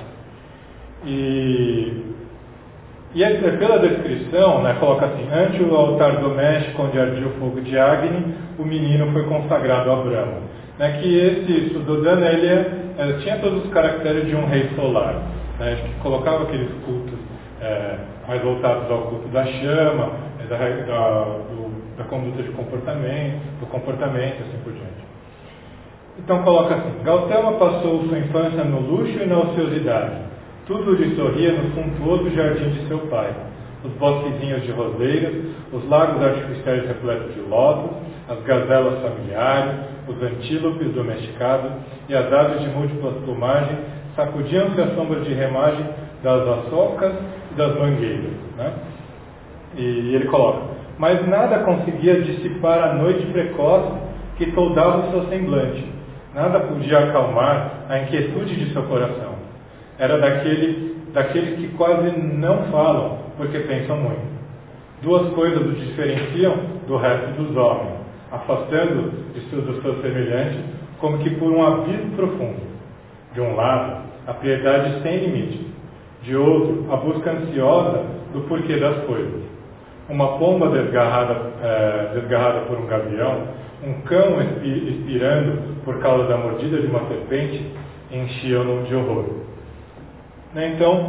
E pela descrição, né, coloca assim: ante o altar doméstico onde ardia o fogo de Agni, o menino foi consagrado a Brahma. Né, que esse Suddhodana, ele tinha todos os caracteres de um rei solar. Né, que colocava aqueles cultos mais voltados ao culto da chama, da conduta de comportamento, do comportamento, assim por diante. Então coloca assim: Gautama passou sua infância no luxo e na ociosidade. Tudo lhe sorria no suntuoso jardim de seu pai. Os bosquezinhos de roseiras, os lagos artificiais repletos de lótus, as gazelas familiares, os antílopes domesticados e as aves de múltiplas plumagens sacudiam-se à sombra de remagem das açocas e das mangueiras. Né? E ele coloca: mas nada conseguia dissipar a noite precoce que toldava o seu semblante. Nada podia acalmar a inquietude de seu coração. Era daqueles que quase não falam, porque pensam muito. Duas coisas o diferenciam do resto dos homens, afastando dos seus semelhantes, como que por um abismo profundo. De um lado, a piedade sem limite. De outro, a busca ansiosa do porquê das coisas. Uma pomba desgarrada por um gavião, um cão expirando por causa da mordida de uma serpente, enchiam-no de horror. Então,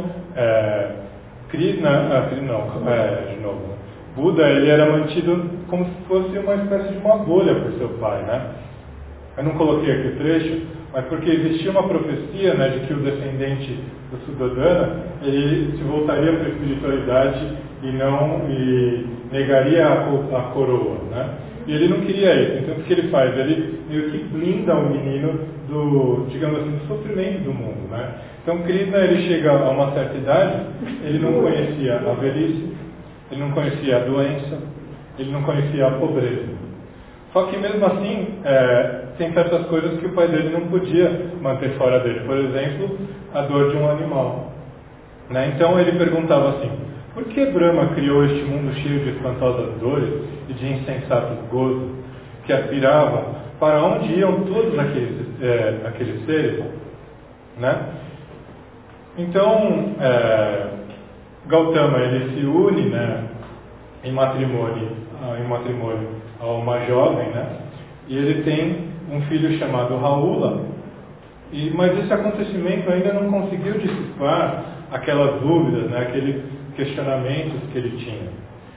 Buda, ele era mantido como se fosse uma espécie de uma bolha por seu pai, né? Eu não coloquei aqui o trecho, mas porque existia uma profecia, né, de que o descendente do Suddhodana, ele se voltaria para a espiritualidade e negaria a coroa, né? E ele não queria isso. Então o que ele faz? Ele meio que blinda o menino do, digamos assim, do sofrimento do mundo, né? Então Krishna, ele chega a uma certa idade, ele não conhecia a velhice, ele não conhecia a doença, ele não conhecia a pobreza. Só que mesmo assim, tem certas coisas que o pai dele não podia manter fora dele. Por exemplo, a dor de um animal. Né? Então ele perguntava assim: por que Brahma criou este mundo cheio de espantosas dores e de insensatos gozos, que aspiravam para onde iam todos aqueles seres? Né? Então, Gautama, ele se une, né, em matrimônio a uma jovem, né, e ele tem um filho chamado Rahula, mas esse acontecimento ainda não conseguiu dissipar aquelas dúvidas, né, aqueles questionamentos que ele tinha.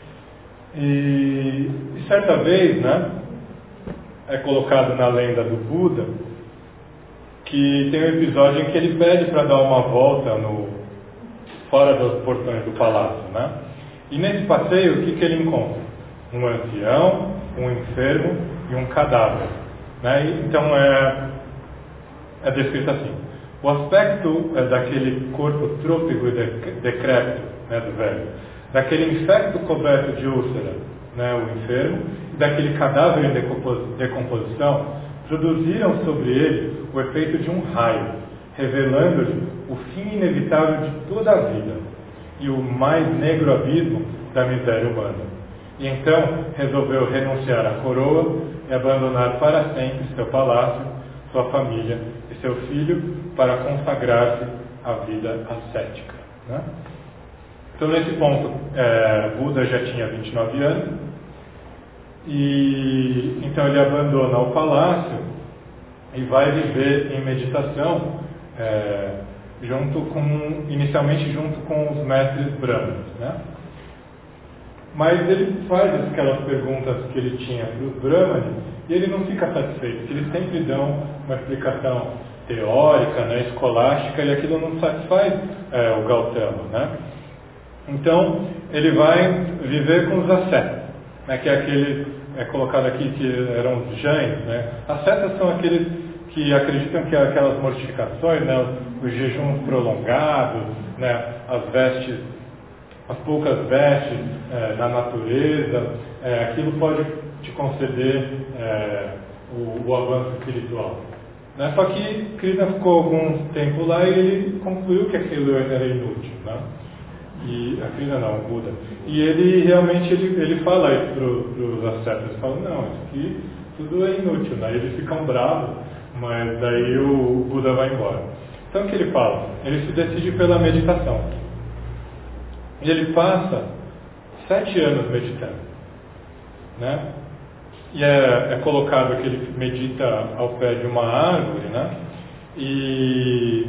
E certa vez, né, é colocado na lenda do Buda que tem um episódio em que ele pede para dar uma volta fora dos portões do palácio, né? E nesse passeio, o que ele encontra? Um ancião, um enfermo e um cadáver, né? Então é descrito assim: o aspecto daquele corpo trôpego e decrépito, né, do velho, daquele infecto coberto de úlcera, né, o enfermo, e daquele cadáver em decomposição, produziram sobre ele o efeito de um raio, revelando-lhe o fim inevitável de toda a vida e o mais negro abismo da miséria humana. E então resolveu renunciar à coroa e abandonar para sempre seu palácio, sua família e seu filho para consagrar-se à vida ascética. Né? Então, nesse ponto, Buda já tinha 29 anos, e então ele abandona o palácio e vai viver em meditação, inicialmente junto com os mestres brahmanes, né? Mas ele faz aquelas perguntas que ele tinha para os brahmanes e ele não fica satisfeito, porque eles sempre dão uma explicação teórica, né, escolástica, e aquilo não satisfaz o Gautama, né? Então ele vai viver com os ascetas, né, que é aquele, colocado aqui que eram os jains, né? Ascetas são aqueles que acreditam que aquelas mortificações, né, os jejuns prolongados, né, as poucas vestes da natureza, aquilo pode te conceder o avanço espiritual. Né? Só que Krishna ficou algum tempo lá e ele concluiu que aquilo era inútil. Né? E a Krishna não, o Buda. E ele realmente ele fala isso para os ascetas. Ele fala: não, isso aqui tudo é inútil, né? Eles ficam bravos, mas daí o Buda vai embora. Então o que ele fala? Ele se decide pela meditação. E ele passa 7 anos meditando, né? E é colocado que ele medita ao pé de uma árvore, né? E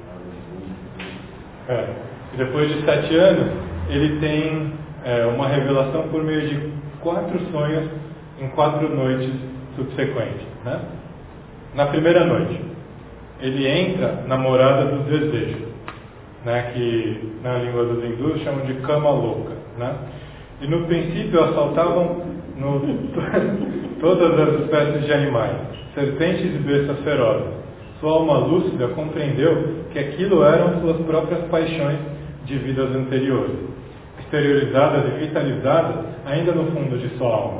depois de 7 anos, ele tem uma revelação por meio de 4 sonhos em 4 noites subsequentes, né? Na primeira noite, ele entra na morada dos desejos, né? Que na língua dos hindus chamam de cama louca, né? E no princípio assaltavam todas as espécies de animais, serpentes e bestas ferozes. Sua alma lúcida compreendeu que aquilo eram suas próprias paixões de vidas anteriores, exteriorizadas e vitalizadas ainda no fundo de sua alma.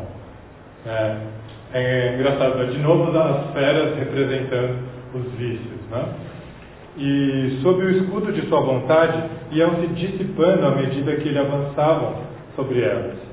É engraçado, de novo as feras representando os vícios, né? E sob o escudo de sua vontade iam se dissipando à medida que ele avançava sobre elas.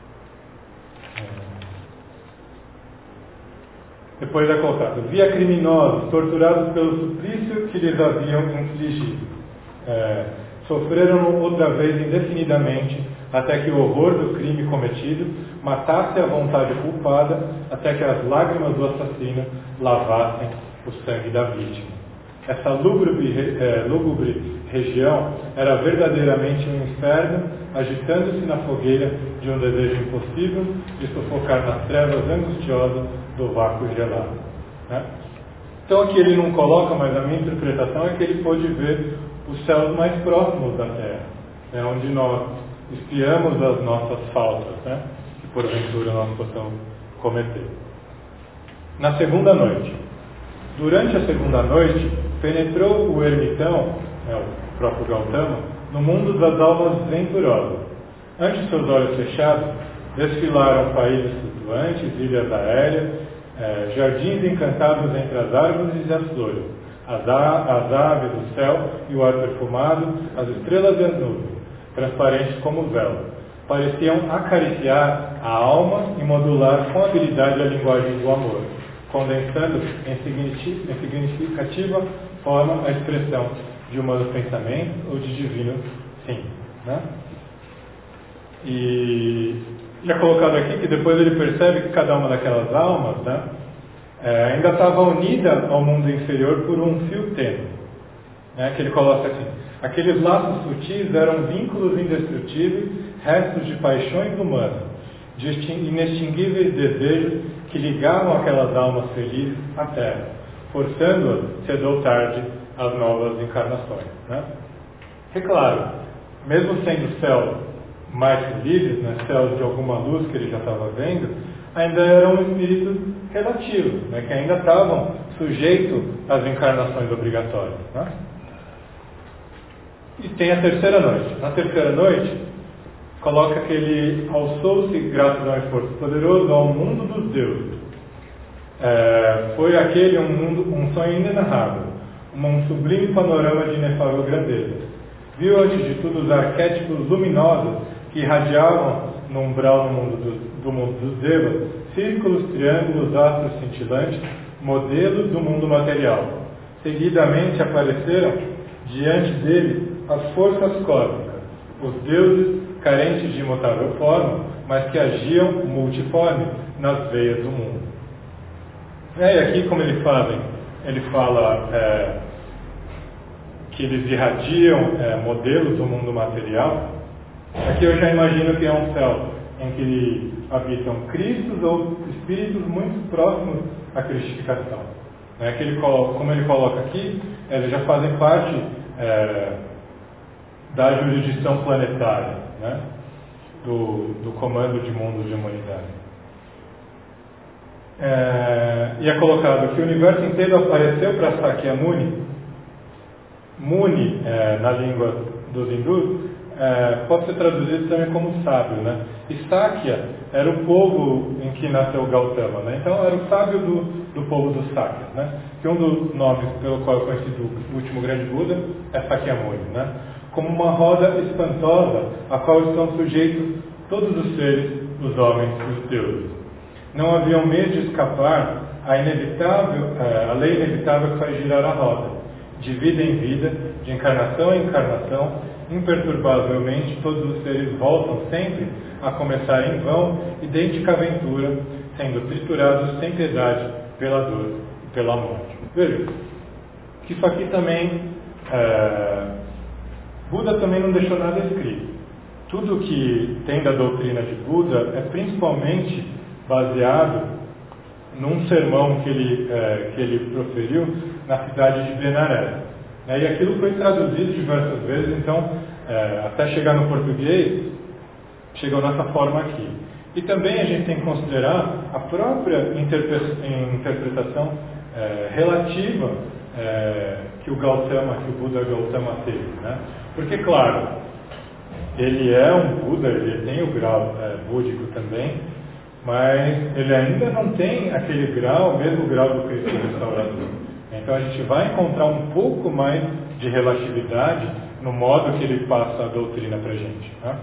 Depois é colocado: via criminosos torturados pelo suplício que lhes haviam infligido. Sofreram outra vez indefinidamente até que o horror do crime cometido matasse a vontade culpada, até que as lágrimas do assassino lavassem o sangue da vítima. Essa lúgubre região era verdadeiramente um inferno, agitando-se na fogueira de um desejo impossível de sufocar nas trevas angustiosas do vácuo gelado, né? Então aqui ele não coloca, mas a minha interpretação é que ele pôde ver os céus mais próximos da Terra, onde nós espiamos as nossas faltas, né? Que porventura nós possamos cometer. Na segunda noite, durante a segunda noite, penetrou o ermitão, o próprio Gautama, no mundo das almas venturosas. Ante seus olhos fechados, desfilaram países flutuantes, ilhas aéreas, jardins encantados entre as árvores e as flores, as aves, o céu e o ar perfumado, as estrelas e as nuvens, transparentes como véu. Pareciam acariciar a alma e modular com habilidade a linguagem do amor, condensando em significativa forma a expressão de humanos pensamentos ou de divino sim, né? E é colocado aqui que depois ele percebe que cada uma daquelas almas, né, ainda estava unida ao mundo inferior por um fio tênue, né, que ele coloca assim: aqueles laços sutis eram vínculos indestrutíveis, restos de paixões humanas, de inextinguíveis desejos que ligavam aquelas almas felizes à Terra, forçando-as, cedo ou tarde, às novas encarnações, né? É claro, mesmo sendo céus mais felizes, né, céus de alguma luz que ele já estava vendo, ainda eram espíritos relativos, né, que ainda estavam sujeitos às encarnações obrigatórias, né? E tem a terceira noite. Na terceira noite, coloca que ele alçou-se, graças ao esforço poderoso, ao mundo dos deuses. Foi aquele um sonho inenarrável, um sublime panorama de inefável grandeza. Viu antes de tudo os arquétipos luminosos que irradiavam no umbral do mundo dos devas, círculos, triângulos, astros cintilantes, modelos do mundo material. Seguidamente apareceram diante dele as forças cósmicas, os deuses carentes de imutável forma, mas que agiam multiforme nas veias do mundo. E aqui, como ele fala que eles irradiam modelos do mundo material. Aqui eu já imagino que é um céu em que habitam Cristos ou espíritos muito próximos à cristificação. Que ele como ele coloca aqui, eles já fazem parte da jurisdição planetária, né? do comando de mundos de humanidade. E é colocado que o universo inteiro apareceu para Sakyamuni. Muni, na língua dos hindus, pode ser traduzido também como sábio, né? E Sakya era o povo em que nasceu Gautama, né? Então era o sábio do povo dos Sakyas, né? Que um dos nomes pelo qual é conhecido o último grande Buda é Sakyamuni, né? Como uma roda espantosa a qual estão sujeitos todos os seres, os homens e os deuses. não havia um meio de escapar à lei inevitável que faz girar a roda, de vida em vida, de encarnação em encarnação, imperturbavelmente todos os seres voltam sempre a começar em vão idêntica aventura, sendo triturados sem piedade pela dor e pela morte. Veja, que isso aqui também, Buda também não deixou nada escrito. Tudo que tem da doutrina de Buda é principalmente baseado num sermão que ele proferiu na cidade de Benarés. E aquilo foi traduzido diversas vezes, então, até chegar no português, chegou nessa forma aqui. E também a gente tem que considerar a própria interpretação relativa que o Buda Gautama teve. Né? Porque, claro, ele é um Buda, ele tem o grau búdico também, mas ele ainda não tem aquele grau, o mesmo grau do Cristo restaurador. Então a gente vai encontrar um pouco mais de relatividade no modo que ele passa a doutrina para a gente. Tá?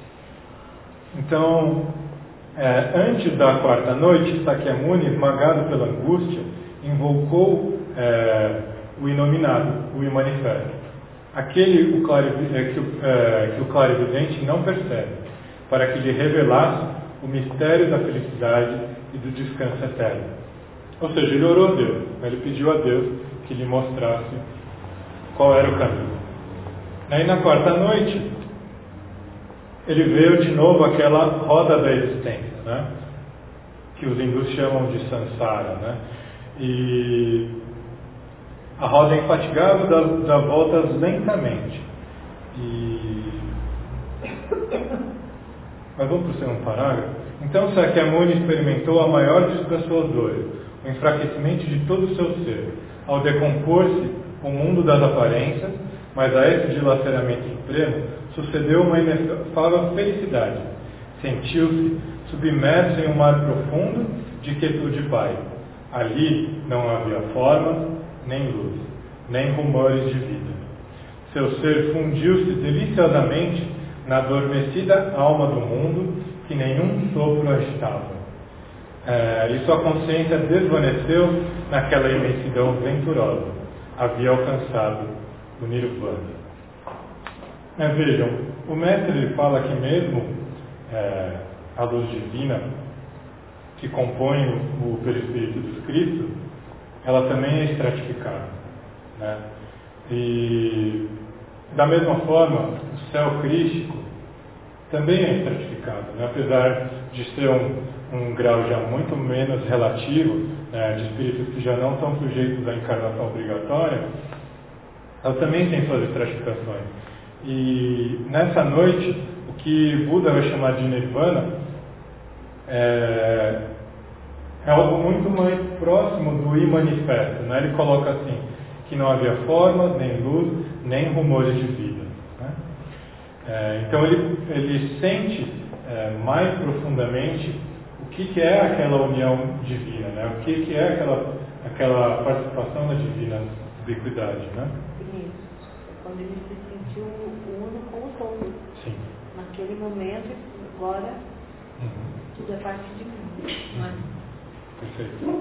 Então, antes da quarta noite, Sakyamuni, esmagado pela angústia, invocou o inominado, o imanifesto. Aquele que o clarividente não percebe, para que lhe revelasse o mistério da felicidade e do descanso eterno. Ou seja, ele orou a Deus, ele pediu a Deus que lhe mostrasse qual era o caminho. Aí na quarta noite, ele veio de novo àquela roda da existência, né? Que os hindus chamam de samsara, né? E a roda infatigável dá voltas lentamente. Mas vamos para o segundo parágrafo. Então Sakyamuni experimentou a maior das suas dores, o enfraquecimento de todo o seu ser, ao decompor-se o mundo das aparências, mas a esse dilaceramento supremo sucedeu uma inefável felicidade. Sentiu-se submerso em um mar profundo de quietude pai. Ali não havia formas, nem luz, nem rumores de vida. Seu ser fundiu-se deliciosamente na adormecida alma do mundo que nenhum sopro agitava. E sua consciência desvaneceu naquela imensidão venturosa. Havia alcançado o Nirvana. Vejam, o mestre ele fala que mesmo a luz divina que compõe o perispírito dos Cristos, ela também é estratificada. Né? E da mesma forma, o céu crístico também é estratificado, né? Apesar de ser um grau já muito menos relativo, né, de espíritos que já não estão sujeitos à encarnação obrigatória, ela também tem suas estratificações. E nessa noite, o que Buda vai chamar de Nirvana é algo muito mais próximo do imanifesto. Né? Ele coloca assim, que não havia formas, nem luz, nem rumores de vida. Né? Então ele sente mais profundamente o que é aquela união divina, né? O que é aquela participação da divina ubiquidade. Né? Isso, quando ele se sentiu uno com o todo. Sim. Naquele momento, agora, tudo é parte de mim. Não é? Perfeito.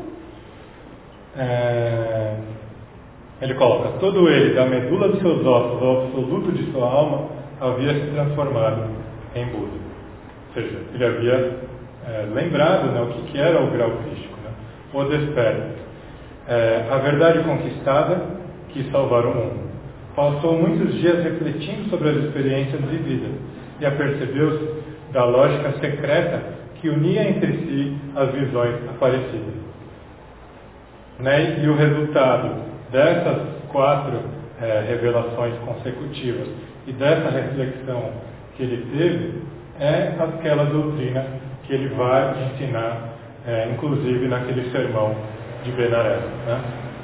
Ele coloca, todo ele, da medula dos seus ossos ao absoluto de sua alma, havia se transformado em Buda. Ou seja, ele havia lembrado, né, o que era o grau crístico, né? O desperto. A verdade conquistada quis salvar o mundo. Passou muitos dias refletindo sobre as experiências vividas e apercebeu-se da lógica secreta que unia entre si as visões aparecidas. Né? E o resultado dessas 4 revelações consecutivas e dessa reflexão que ele teve é aquela doutrina que ele vai ensinar, inclusive naquele sermão de Benarés. Né?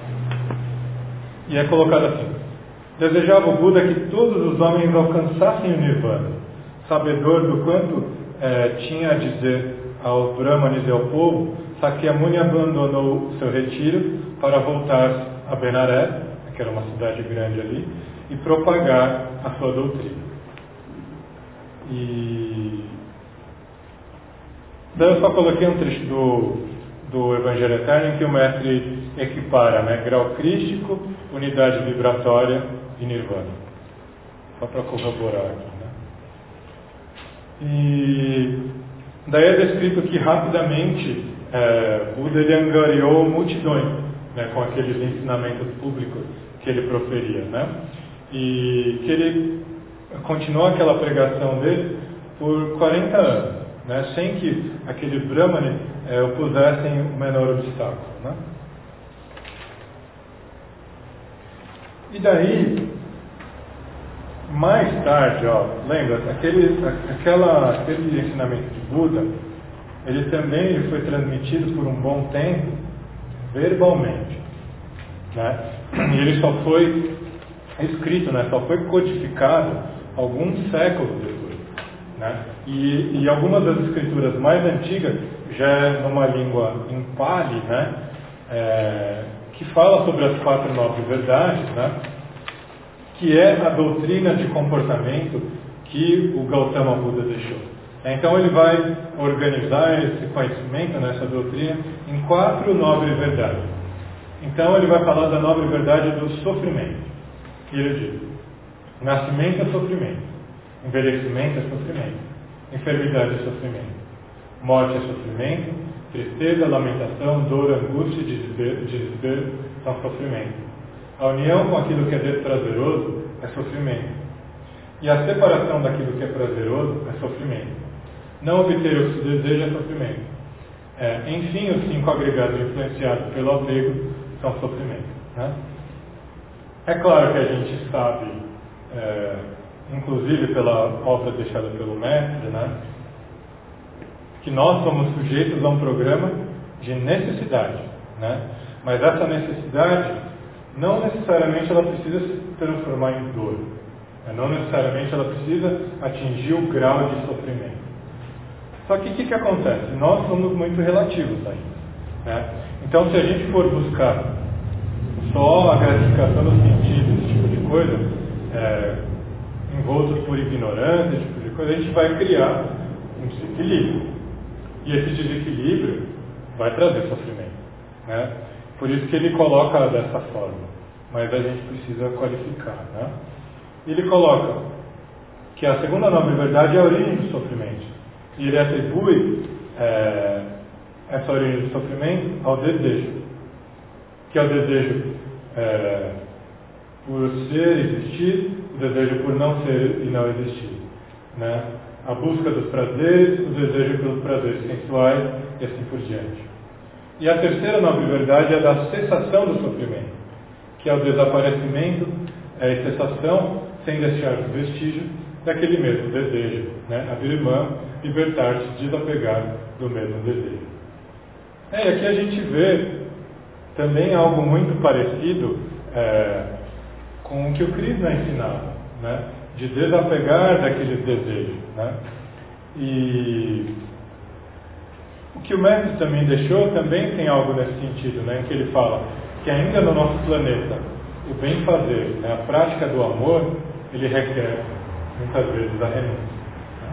E é colocado assim: desejava o Buda que todos os homens alcançassem o Nirvana, sabedor do quanto tinha a dizer aos Brahmanes e ao povo. Sakyamuni abandonou seu retiro para voltar a Benarés, que era uma cidade grande ali, e propagar a sua doutrina. E Então eu só coloquei um trecho do Evangelho Eterno em que o mestre equipara, né, grau crístico, unidade vibratória e nirvana. Só para corroborar aqui, né? E daí é descrito que rapidamente Buda ele angariou multidões, né, com aqueles ensinamentos públicos que ele proferia, né? E que ele continuou aquela pregação dele por 40 anos, né, sem que aquele Brahmane opusessem o menor obstáculo, né? E daí, mais tarde, lembra, aquele ensinamento de Buda, ele também foi transmitido por um bom tempo verbalmente, né? E ele só foi escrito, né, só foi codificado alguns séculos depois, né? E algumas das escrituras mais antigas já é numa língua em Pali, né, que fala sobre as 4 nobres verdades, né, que é a doutrina de comportamento que o Gautama Buda deixou. Então ele vai organizar esse conhecimento, né, essa doutrina, em 4 nobres verdades. Então ele vai falar da nobre verdade do sofrimento. E ele diz: nascimento é sofrimento, envelhecimento é sofrimento, enfermidade é sofrimento, morte é sofrimento, tristeza, lamentação, dor, angústia e desespero são sofrimento. A união com aquilo que é desprazeroso é sofrimento. E a separação daquilo que é prazeroso é sofrimento. Não obter o que se deseja é sofrimento. Enfim, os 5 agregados influenciados pelo apego são sofrimento, né? É claro que a gente sabe, inclusive pela obra deixada pelo mestre, né, que nós somos sujeitos a um programa de necessidade, né? Mas essa necessidade não necessariamente ela precisa se transformar em dor, não necessariamente ela precisa atingir o grau de sofrimento. Só que o que acontece? Nós somos muito relativos ainda, né? Então, se a gente for buscar só a gratificação dos sentidos, esse tipo de coisa, envoltos por ignorância, esse tipo de coisa, a gente vai criar um desequilíbrio. E esse desequilíbrio vai trazer sofrimento, né? Por isso que ele coloca dessa forma. Mas a gente precisa qualificar, né? Ele coloca que a segunda nobre verdade é a origem do sofrimento. E ele atribui essa origem do sofrimento ao desejo, que é o desejo por ser e existir, o desejo por não ser e não existir, né? A busca dos prazeres, o desejo pelos prazeres sensuais e assim por diante. E a terceira nobre verdade é da cessação do sofrimento, que é o desaparecimento e cessação, sem deixar vestígio, daquele mesmo desejo, né? Abrir mão, libertar-se, desapegar do mesmo desejo. E aqui a gente vê também algo muito parecido com o que o Krishna ensinava, né? De desapegar daqueles desejos, né? E o que o mestre também deixou também tem algo nesse sentido, né? Em que ele fala que ainda no nosso planeta o bem fazer, né, a prática do amor, ele requer muitas vezes a renúncia, né?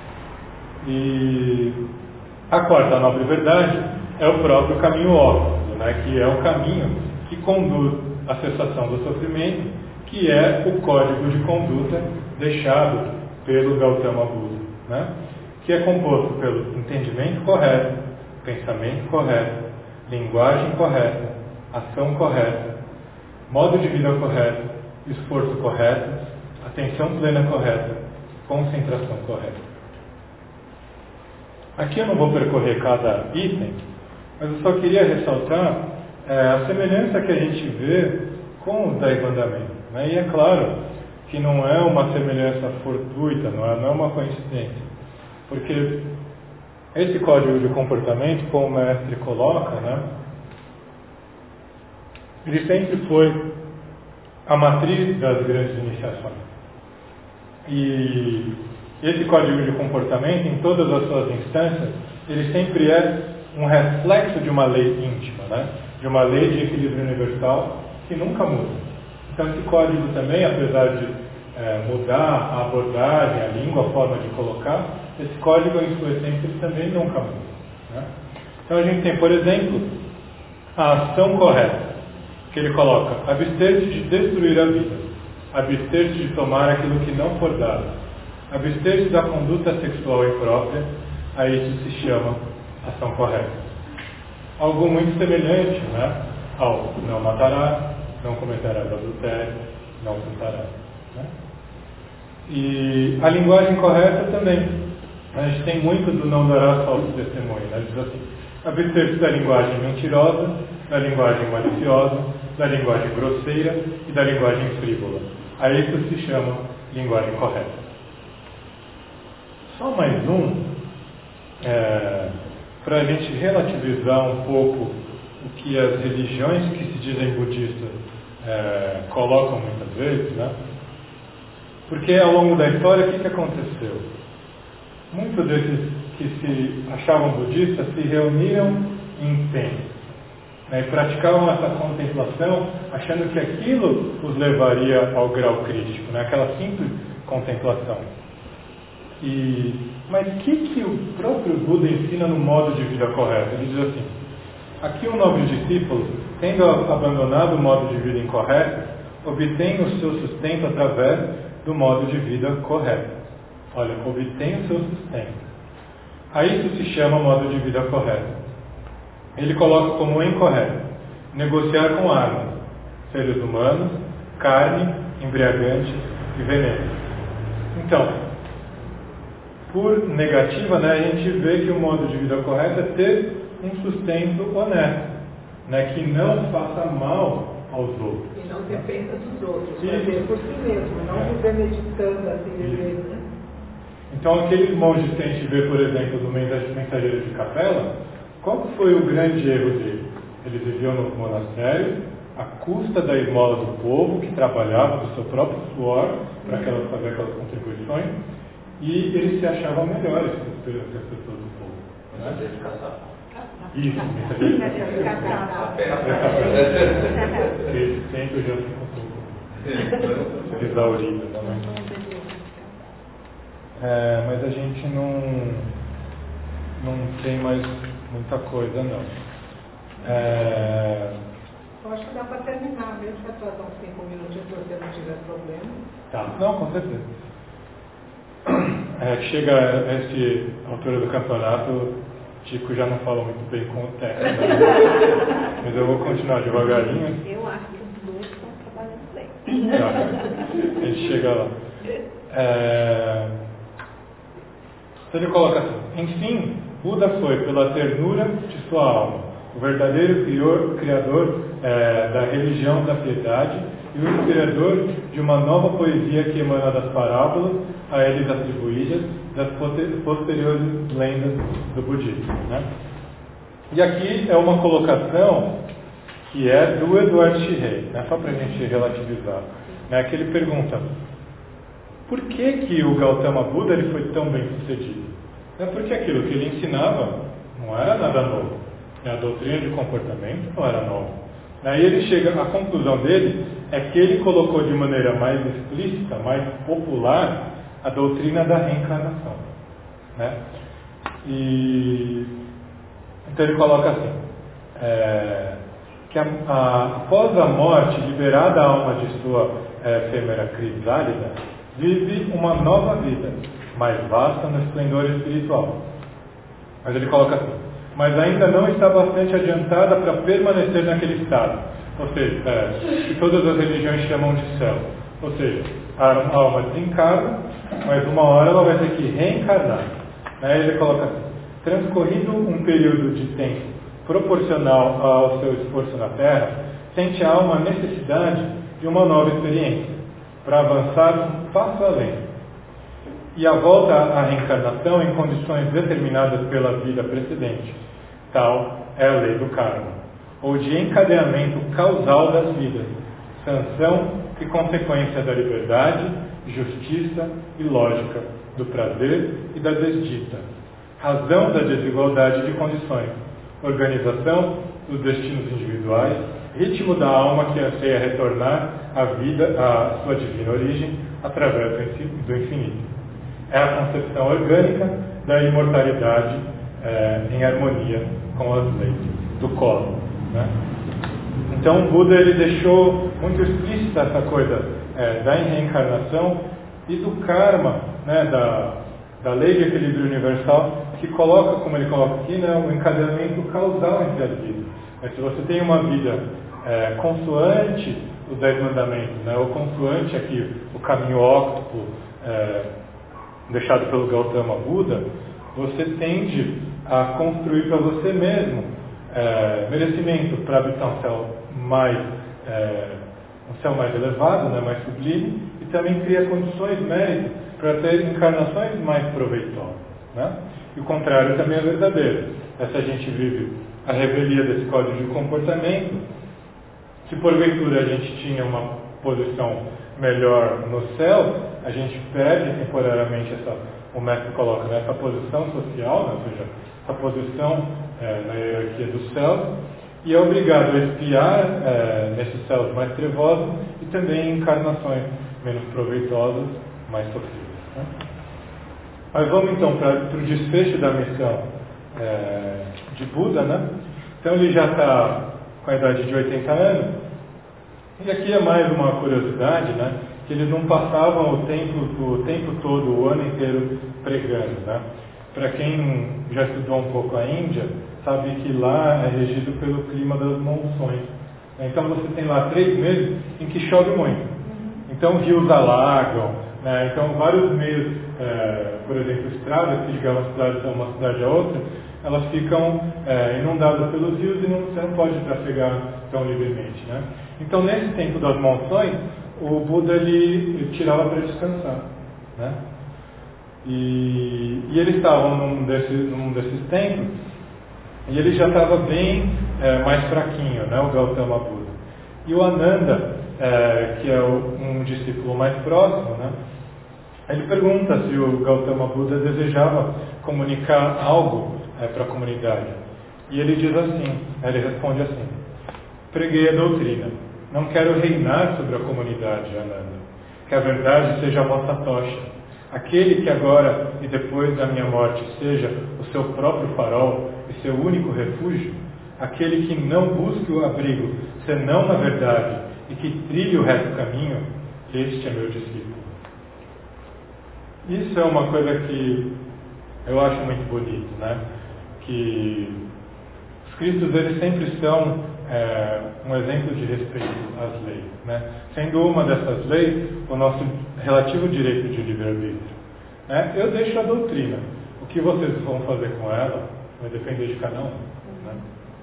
E a quarta nobre verdade é o próprio caminho óbvio, né? Que é o caminho que conduz à cessação do sofrimento, que é o código de conduta deixado pelo Gautama Buda, né? Que é composto pelo entendimento correto, pensamento correto, linguagem correta, ação correta, modo de vida correto, esforço correto, atenção plena correta, concentração correta. Aqui eu não vou percorrer cada item, mas eu só queria ressaltar a semelhança que a gente vê com os 10 mandamentos, né? E é claro que não é uma semelhança fortuita, não é uma coincidência, porque esse código de comportamento, como o mestre coloca, né, ele sempre foi a matriz das grandes iniciações. E esse código de comportamento, em todas as suas instâncias, ele sempre é um reflexo de uma lei íntima, né? De uma lei de equilíbrio universal que nunca muda. Então esse código também, apesar de mudar a abordagem, a língua, a forma de colocar, esse código, em sua essência, ele também nunca muda. Né? Então a gente tem, por exemplo, a ação correta, que ele coloca: abster-se de destruir a vida, abster-se de tomar aquilo que não for dado, abster-se da conduta sexual imprópria. A isso se chama ação correta. Algo muito semelhante, né, ao não matarás, não cometerás adultério, não furtarás. Né? E a linguagem correta também. A gente tem muito do não darás falso testemunho. Né? Diz assim: abster-se da linguagem mentirosa, da linguagem maliciosa, da linguagem grosseira e da linguagem frívola. A isso se chama linguagem correta. Só mais para a gente relativizar um pouco o que as religiões que se dizem budistas colocam muitas vezes, né? Porque ao longo da história, o que aconteceu? Muitos desses que se achavam budistas se reuniram em templos, né, e praticavam essa contemplação, achando que aquilo os levaria ao grau crítico, né, aquela simples contemplação. Mas o que o próprio Buda ensina no modo de vida correto? Ele diz assim: aqui um nobre discípulo, tendo abandonado o modo de vida incorreto, obtém o seu sustento através do modo de vida correto. Olha, obtém o seu sustento. A isso se chama modo de vida correto. Ele coloca como incorreto: negociar com armas, seres humanos, carne, embriagantes e veneno. Então, por negativa, né, a gente vê que o modo de vida correto é ter um sustento honesto, né, que não faça mal aos outros. E não dependa dos outros, fazer por si mesmo, não viver meditando assim de vez, né? Então, aqueles monges que a gente vê, por exemplo, no Mensageiro de Capela, qual foi o grande erro deles? Eles viviam no monastério à custa da esmola do povo, que trabalhava do seu próprio suor para fazer aquelas contribuições, e eles se achavam melhores que as pessoas do povo. Mensageiro de caçar. Isso, mensageiro de caçar. Esse sempre já se encontrou exaurido. Mas a gente não tem mais muita coisa, não. Eu acho que dá para terminar, mesmo que atrasar uns 5 minutinhos se você não tiver problema. Tá, não, com certeza. Chega a essa altura do campeonato, Tico já não fala muito bem com o técnico, mas eu vou continuar devagarinho. Eu acho que os dois estão trabalhando bem. Tá. A gente chega lá. Então ele coloca assim: enfim, Buda foi pela ternura de sua alma, o verdadeiro criador da religião da piedade e o inspirador de uma nova poesia que emana das parábolas a eles atribuídas das posteriores lendas do budismo. Né? E aqui é uma colocação que é do Edward Shihei, né? Só para a gente relativizar, né? Que ele pergunta: por que o Gautama Buda ele foi tão bem sucedido? É porque aquilo que ele ensinava não era nada novo. A doutrina de comportamento não era nova. Aí ele chega, a conclusão dele é que ele colocou de maneira mais explícita, mais popular, a doutrina da reencarnação. Né? Então ele coloca assim, que após a morte, liberada a alma de sua efêmera crisálida, vive uma nova vida, mais vasta no esplendor espiritual. Mas ele coloca assim: mas ainda não está bastante adiantada para permanecer naquele estado. Ou seja, que todas as religiões chamam de céu. Ou seja, a alma desencarna, mas uma hora ela vai ter que reencarnar. Aí ele coloca assim: transcorrido um período de tempo proporcional ao seu esforço na Terra, sente a alma a necessidade de uma nova experiência, para avançar um passo além. E a volta à reencarnação em condições determinadas pela vida precedente. Tal é a lei do karma, ou de encadeamento causal das vidas, sanção e consequência da liberdade, justiça e lógica, do prazer e da desdita, razão da desigualdade de condições, organização dos destinos individuais, ritmo da alma que anseia retornar à vida, à sua divina origem, através do infinito. É a concepção orgânica da imortalidade em harmonia com as leis do cosmos, né? Então o Buda ele deixou muito explícita essa coisa da reencarnação e do karma, né, da lei de equilíbrio universal, que coloca, como ele coloca aqui, né, um encadeamento causal entre as vidas. Mas se você tem uma vida consoante os 10 mandamentos, né, ou consoante aqui o caminho óctuplo deixado pelo Gautama Buda, você tende a construir para você mesmo merecimento para habitar um céu mais elevado, né, mais sublime, e também cria condições, méritos, para ter encarnações mais proveitosas, né? E o contrário também é verdadeiro. Se a gente vive a revelia desse código de comportamento, se porventura a gente tinha uma posição melhor no céu, a gente perde temporariamente o mestre coloca nessa posição social, né, ou seja, essa posição na hierarquia dos céus, e é obrigado a espiar nesses céus mais trevosos e também em encarnações menos proveitosas, mais sofridas, né? Mas vamos então para o desfecho da missão de Buda, né? Então ele já está com a idade de 80 anos, e aqui é mais uma curiosidade, né? Que eles não passavam o tempo todo, o ano inteiro pregando, né? Para quem já estudou um pouco a Índia, sabe que lá é regido pelo clima das monções. Então você tem lá 3 meses em que chove muito. Então rios alagam, né? Então vários meios, por exemplo, estradas que ligam uma cidade a outra, elas ficam inundadas pelos rios e você não pode trafegar tão livremente, né? Então nesse tempo das monções, o Buda ele tirava para descansar, né? E eles estavam num desses tempos, e ele já estava bem mais fraquinho, né, o Gautama Buda. E o Ananda, que é um discípulo mais próximo, né, ele pergunta se o Gautama Buda desejava comunicar algo para a comunidade. E ele diz assim, ele responde assim: preguei a doutrina, não quero reinar sobre a comunidade, Ananda. Que a verdade seja a vossa tocha. Aquele que agora e depois da minha morte seja o seu próprio farol e seu único refúgio, aquele que não busque o abrigo senão na verdade e que trilhe o reto caminho, este é meu discípulo. Isso é uma coisa que eu acho muito bonito, né? Que os Cristos eles sempre são um exemplo de respeito às leis, né? Sendo uma dessas leis o nosso relativo direito de livre-arbítrio, né? Eu deixo a doutrina, o que vocês vão fazer com ela vai depender de cada um, né?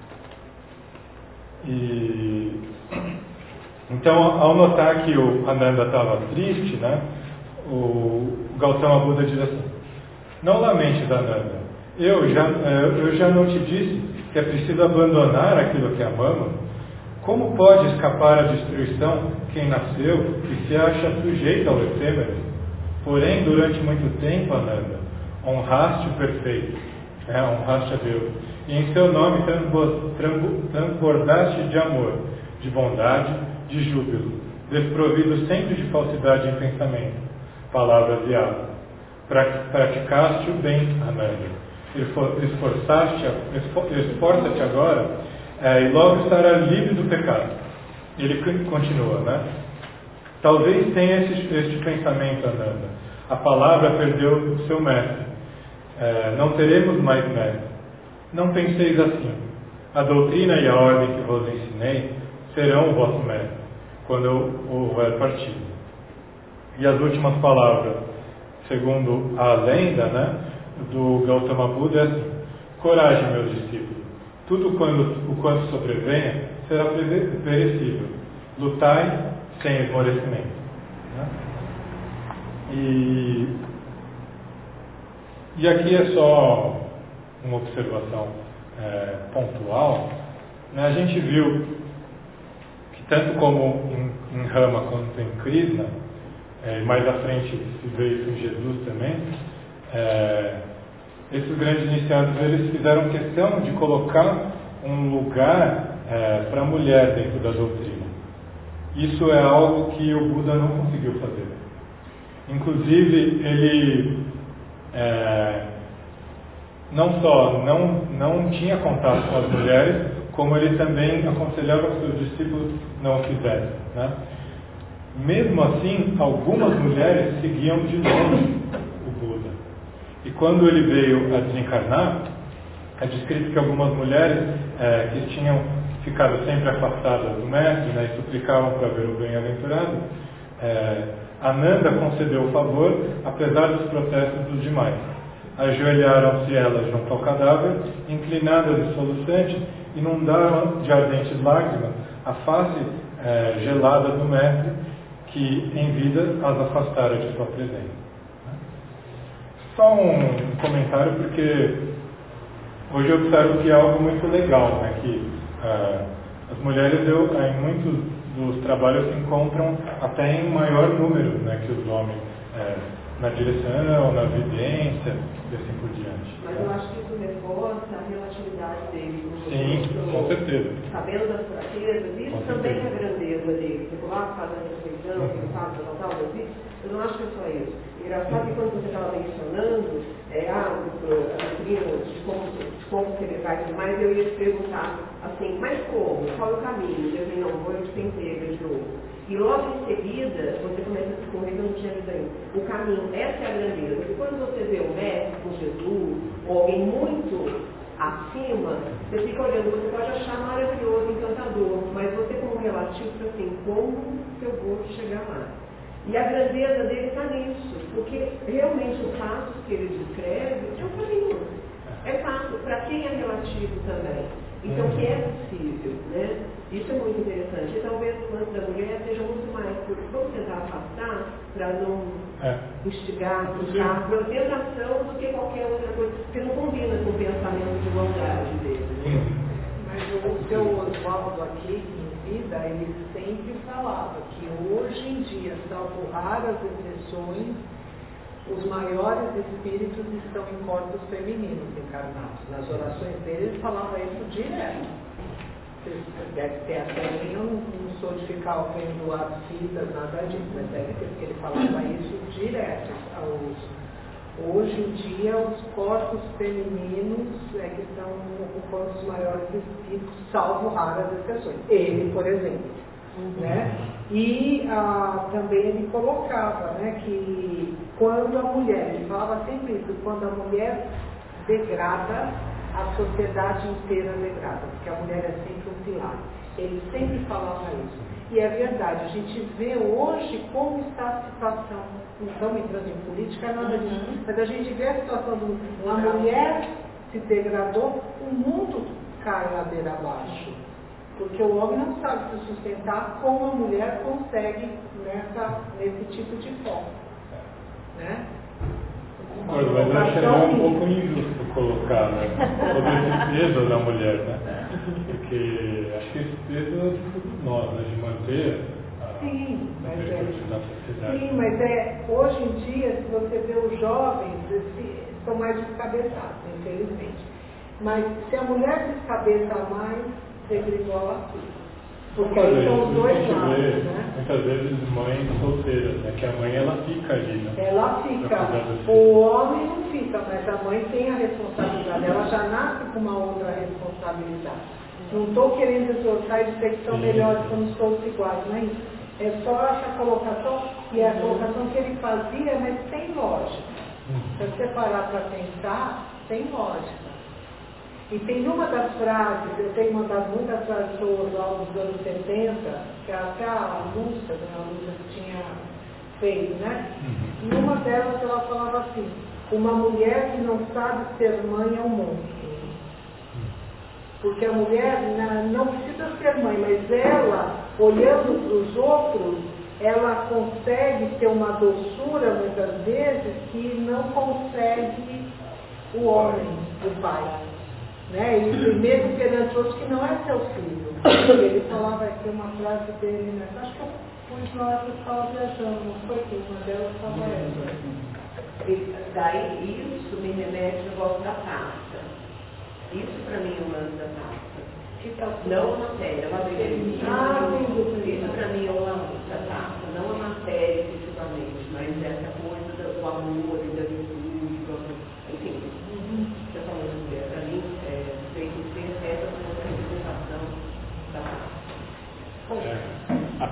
E então, ao notar que o Ananda estava triste, né, o Gautama Buda diz assim: não lamentes, Ananda, eu já não te disse que é preciso abandonar aquilo que amamos? Como pode escapar à destruição quem nasceu e se acha sujeito ao efêmero? Porém, durante muito tempo, Ananda, honraste o perfeito, honraste a Deus, e em seu nome transbordaste de amor, de bondade, de júbilo, desprovido sempre de falsidade em pensamento, palavras e atos. Praticaste o bem, Ananda. Esforça-te agora e logo estará livre do pecado. Ele continua, né? Talvez tenha este pensamento, Ananda. A palavra perdeu o seu mestre. Não teremos mais mestre. Não penseis assim. A doutrina e a ordem que vos ensinei serão o vosso mestre, quando eu houver partido. E as últimas palavras, segundo a lenda, né, do Gautama Buda, é assim: coragem, meus discípulos, tudo o quanto sobrevenha será perecível. Lutai sem esmorecimento, né? E aqui é só uma observação pontual, né? A gente viu que tanto como em Rama quanto em Krishna, mais à frente se vê isso em Jesus também, esses grandes iniciados eles fizeram questão de colocar um lugar para a mulher dentro da doutrina. Isso é algo que o Buda não conseguiu fazer. Inclusive, ele não só não tinha contato com as mulheres, como ele também aconselhava que seus discípulos não o fizessem, né? Mesmo assim, algumas mulheres seguiam de longe o Buda. E quando ele veio a desencarnar, é descrito que algumas mulheres que tinham ficado sempre afastadas do mestre, né, e suplicavam para ver o bem-aventurado, Ananda concedeu o favor, apesar dos protestos dos demais. Ajoelharam-se elas junto ao cadáver, inclinadas e soluçantes, inundaram de ardentes lágrimas a face gelada do mestre, que em vida as afastara de sua presença. Só um comentário, porque hoje eu observo que é algo muito legal, né, que as mulheres, em muitos dos trabalhos, se encontram até em maior número, né, que os homens, na direção, na vidência e assim por diante. Mas eu acho que isso reforça a relatividade dele. Sim, com certeza. Sabendo das fraquezas, isso também é a grandeza dele. Você coloca, faz a refeição, que ele faz, tal, eu não acho que é só isso. Engraçado que quando você estava mencionando a doutrina de como celebrar e tudo mais, eu ia te perguntar assim, mas como? Qual é o caminho? Eu falei, não, vou eu te pensei de novo. E logo em seguida, você começa a discorrer, não tinha ainda. O caminho, essa é a grandeza. Porque quando você vê o mestre com Jesus, ou alguém muito acima, você fica olhando, você pode achar maravilhoso, encantador, mas você como relativo, assim, como que eu vou chegar lá? E a grandeza dele está nisso, porque realmente o passo que ele descreve é um caminho. É fácil, para quem é relativo também. Então, que é possível, né? Isso é muito interessante. E talvez o lance da mulher seja muito mais, porque vamos tentar afastar para não instigar, buscar pela tentação do que qualquer outra coisa, que não combina com o pensamento de igualdade dele. Né? Mas o seu Oswaldo aqui, em vida, ele sempre falava que hoje em dia, salvo raras exceções, os maiores espíritos estão em corpos femininos encarnados. Nas orações dele, ele falava isso direto. Deve ter até mim, eu não sou de ficar vendo as fitas, nada disso, mas deve ter, porque ele falava isso direto. Hoje em dia, os corpos femininos é que estão ocupando os maiores espíritos, salvo raras exceções. Ele, por exemplo. Né? E também ele colocava, né, que quando a mulher, ele falava sempre isso, quando a mulher degrada, a sociedade inteira degrada, porque a mulher é sempre um pilar. Ele sempre falava isso. E é verdade, a gente vê hoje como está a situação. Não estamos entrando em política, nada disso, mas a gente vê a situação a mulher se degradou, o mundo cai ladeira abaixo. Porque o homem não sabe se sustentar como a mulher consegue nesse tipo de foco. Né? Concordo, mas eu acho um pouco injusto colocar, né, sobre esse peso da mulher, né? Porque acho que esse peso é de todos nós, né, de manter a virtude na sociedade. Sim, mas hoje em dia, se você vê os jovens, são mais descabeçados, infelizmente. Mas se a mulher descabeça mais, sempre igual a tudo. Porque aí são os dois lados, né? Muitas vezes mães solteiras, né? Que a mãe ela fica ali, né? Ela fica. O homem não fica, mas a mãe tem a responsabilidade. Ela já nasce com uma outra responsabilidade. Não estou querendo exortar e dizer que são melhores, somos todos iguais, não é isso? É só essa colocação, e a colocação que ele fazia, mas sem lógica. Se você parar para pensar, tem lógica. E tem uma das frases, eu tenho uma das muitas frases suas lá dos anos 70, que até a Lúcia, tinha feito, né? E uma delas ela falava assim, uma mulher que não sabe ser mãe é um monstro. Porque a mulher não precisa ser mãe, mas ela, olhando para os outros, ela consegue ter uma doçura, muitas vezes, que não consegue o homem, o pai. Né? E mesmo perante outros que não é seu filho. Ele falava aqui uma frase dele, né? Acho que eu pus na hora que eu estava viajando, não foi que uma delas estava essa. Daí isso me remete ao gosto da taça. Isso para mim é o lance da taça. Não a matéria, ela isso para mim é o lance da taça. Não a matéria efetivamente, mas essa coisa do amor e da virtude, enfim. Você falou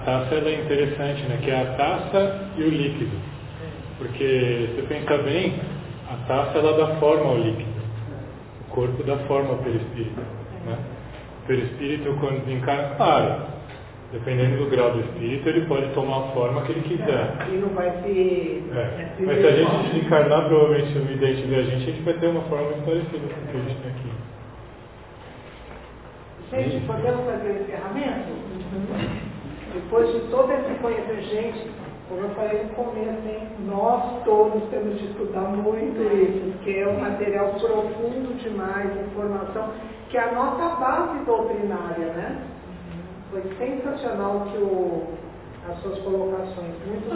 taça ela é interessante, né? Que é a taça e o líquido. Porque, se você pensar bem, a taça ela dá forma ao líquido. O corpo dá forma ao perispírito. Né? O perispírito, quando desencarna, claro, dependendo do grau do espírito, ele pode tomar a forma que ele quiser. E não vai se... Mas se a gente desencarnar, provavelmente, no idente da gente vai ter uma forma muito parecida com o que a gente tem aqui. Gente, podemos fazer o encerramento? Depois de todo esse conhecimento, gente, como eu falei no começo, hein, nós todos temos de estudar muito isso, porque é um material profundo demais, informação, que é a nossa base doutrinária, né? Foi sensacional as suas colocações, muito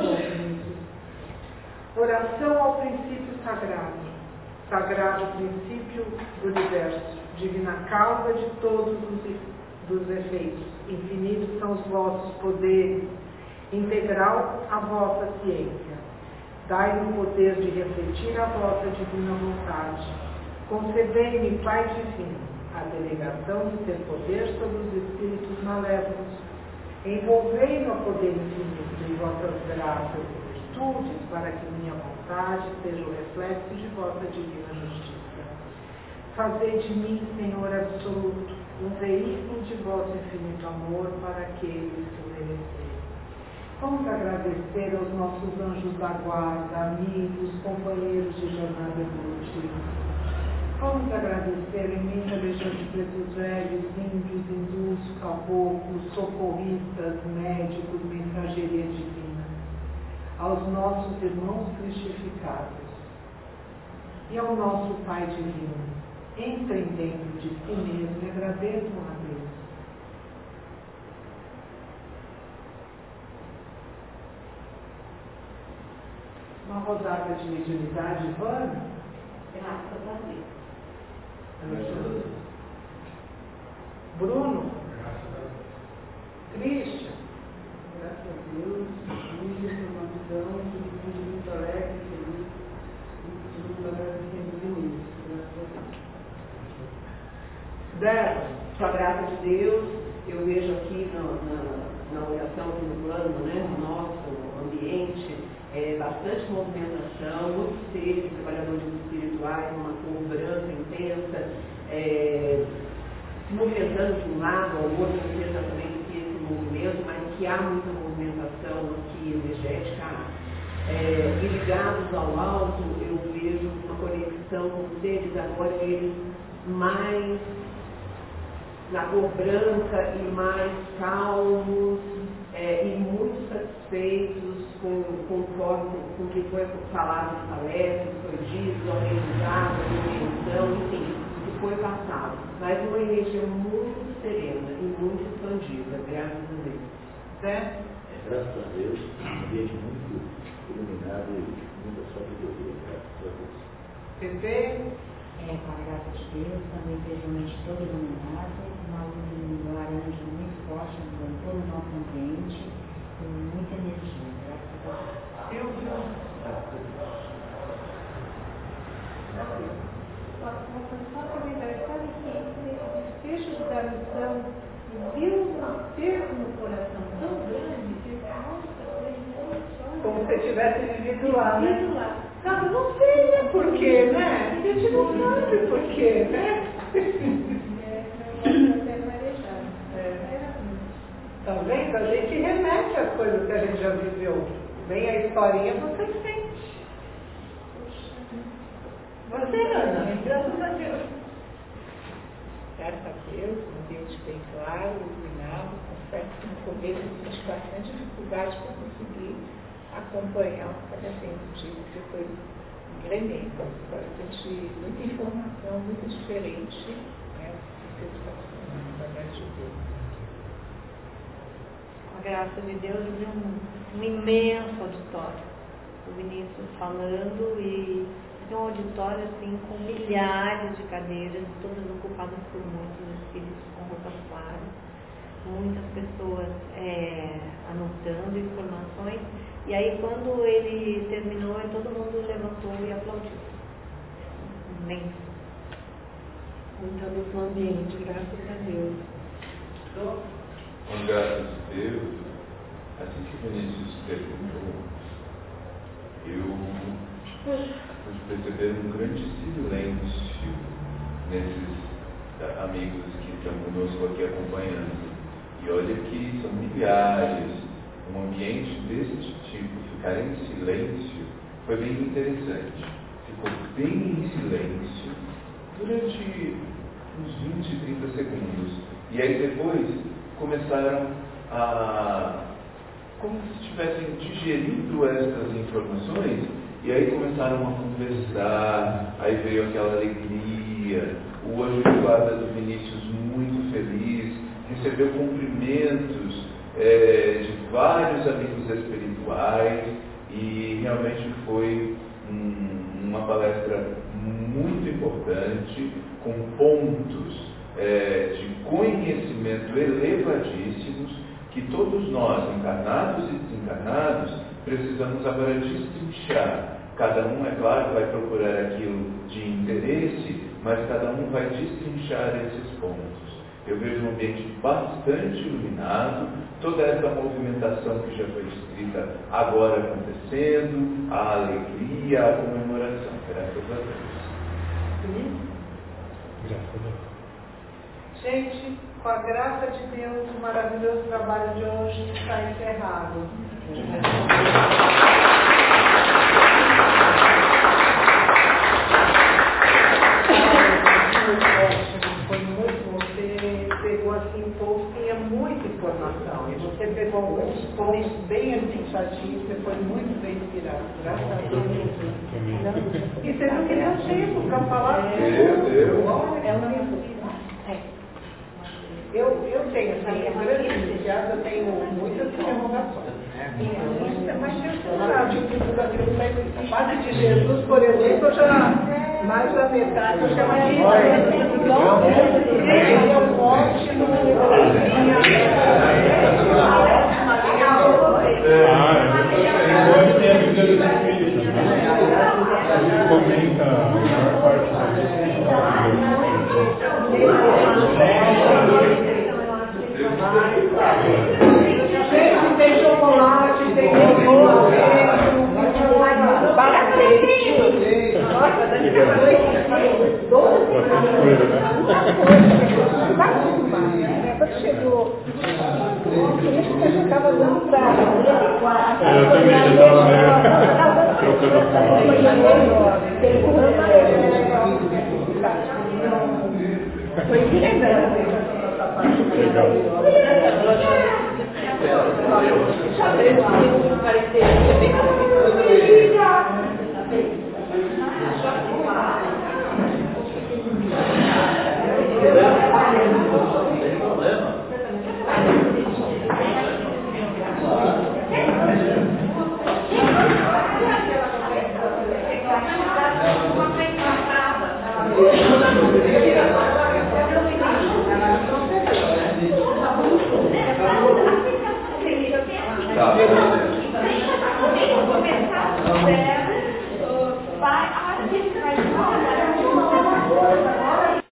bom. Oração ao princípio sagrado. Sagrado princípio do universo, divina causa de todos os efeitos, infinitos são os vossos poderes, integral a vossa ciência. Dai-me o poder de refletir a vossa divina vontade. Concedei-me, Pai divino, a delegação de ter poder sobre os espíritos malévolos. Envolvei-me ao poder infinito de vossas graças e virtudes, para que minha vontade seja o reflexo de vossa divina justiça. Fazei de mim, Senhor absoluto, um veículo de vosso infinito amor para aqueles que o merecerem. Vamos agradecer aos nossos anjos da guarda, amigos, companheiros de jornada evolutiva. Vamos agradecer a imensa legião de pretos velhos, índios, hindus, caboclos, socorristas, médicos, mensageria divina. Aos nossos irmãos cristificados e ao nosso Pai divino, entrem dentro de si mesmo e agradeçam a Deus. Uma rodada de mediunidade, Vânia? Graças a Deus. Bruno? Christian? Graças a Deus. Muita informação, tudo muito alegre, feliz. Tudo agradecendo o início. Graças a Deus. Débora, com a graça de Deus, eu vejo aqui na oração, no plano, né, no nosso ambiente, bastante movimentação, muitos seres, trabalhadores espirituais, uma cor branca intensa, se movimentando de um lado ao outro, não sei exatamente o que é esse movimento, mas que há muita movimentação aqui energética. E ligados ao alto, eu vejo uma conexão com seres agora, eles mais na cor branca e mais calmos e muito satisfeitos conforme com o que foi falado na palestra, foi dito, organizado, a dimensão, enfim, o que foi passado. Mas uma energia muito serena e muito expandida, graças a Deus. Certo? Graças a Deus, um ambiente muito iluminado e muita sabedoria, graças a Deus. Pepe? Com a graça de Deus, também vejo a mente toda iluminada, uma luz laranja muito forte em todo o nosso ambiente, com muita energia, graças a Deus. Só comentar, sabe que esse desfecho da missão deu um termo no coração tão grande que, nossa, como se tivesse vivido lá, né? vivido lá. Não, não sei, né? Por quê, né? A gente não sabe por quê, né? Tá vendo? A gente remete às coisas que a gente já viveu. Vem a historinha, você sente. Você, Ana? Graças a Deus. Graças a Deus, um ambiente bem claro, iluminado, confesso que no começo eu tive bastante dificuldade para conseguir acompanhar o que está sendo dito, porque foi tremendo. Bastante, muita informação, muito diferente, né, do que está funcionando, através de Deus. Com a graça de Deus, eu vi um imenso auditório. O Vinícius falando e um auditório assim com milhares de cadeiras, todas ocupadas por muitos espíritos com roupas claras, muitas pessoas anotando informações. E aí quando ele terminou, todo mundo levantou e aplaudiu. Imenso. Muita luz no ambiente, graças a Deus. Com graças a Deus, assim que o Vinícius perguntou, eu pude perceber um grande silêncio nesses amigos que estão conosco aqui acompanhando. E olha que são milhares. Um ambiente deste tipo, ficar em silêncio, foi bem interessante. Ficou bem em silêncio durante uns 20, 30 segundos. E aí depois começaram a, como se estivessem digerindo essas informações, e aí começaram a conversar, aí veio aquela alegria, o anjo de guarda do Vinícius muito feliz, recebeu cumprimentos de vários amigos espirituais, e realmente foi uma palestra muito importante, com pontos de conhecimento elevadíssimos, que todos nós, encarnados e desencarnados, precisamos agora destrinchar. Cada um, é claro, vai procurar aquilo de interesse, mas cada um vai destrinchar esses pontos. Eu vejo um ambiente bastante iluminado, toda essa movimentação que já foi descrita agora acontecendo, a alegria, a comemoração. Graças a Deus. Graças a Deus. Gente, com a graça de Deus, o maravilhoso trabalho de hoje está encerrado. Foi muito, você pegou assim um pouco, tinha muita informação. E você pegou alguns pontos bem administrativos, você foi muito bem inspirado. Graças a Deus. E você não queria tempo para falar Eu tenho, assim, eu tenho muitas interrogações. Mas eu sabe que a parte de Jesus, por exemplo, eu já, mais da metade, eu já ele é um ótimo comenta a maior parte Gente, tem chocolate, tem quando chegou, eu já estava dando pra eu também já estava foi interessante. Legal. Tá.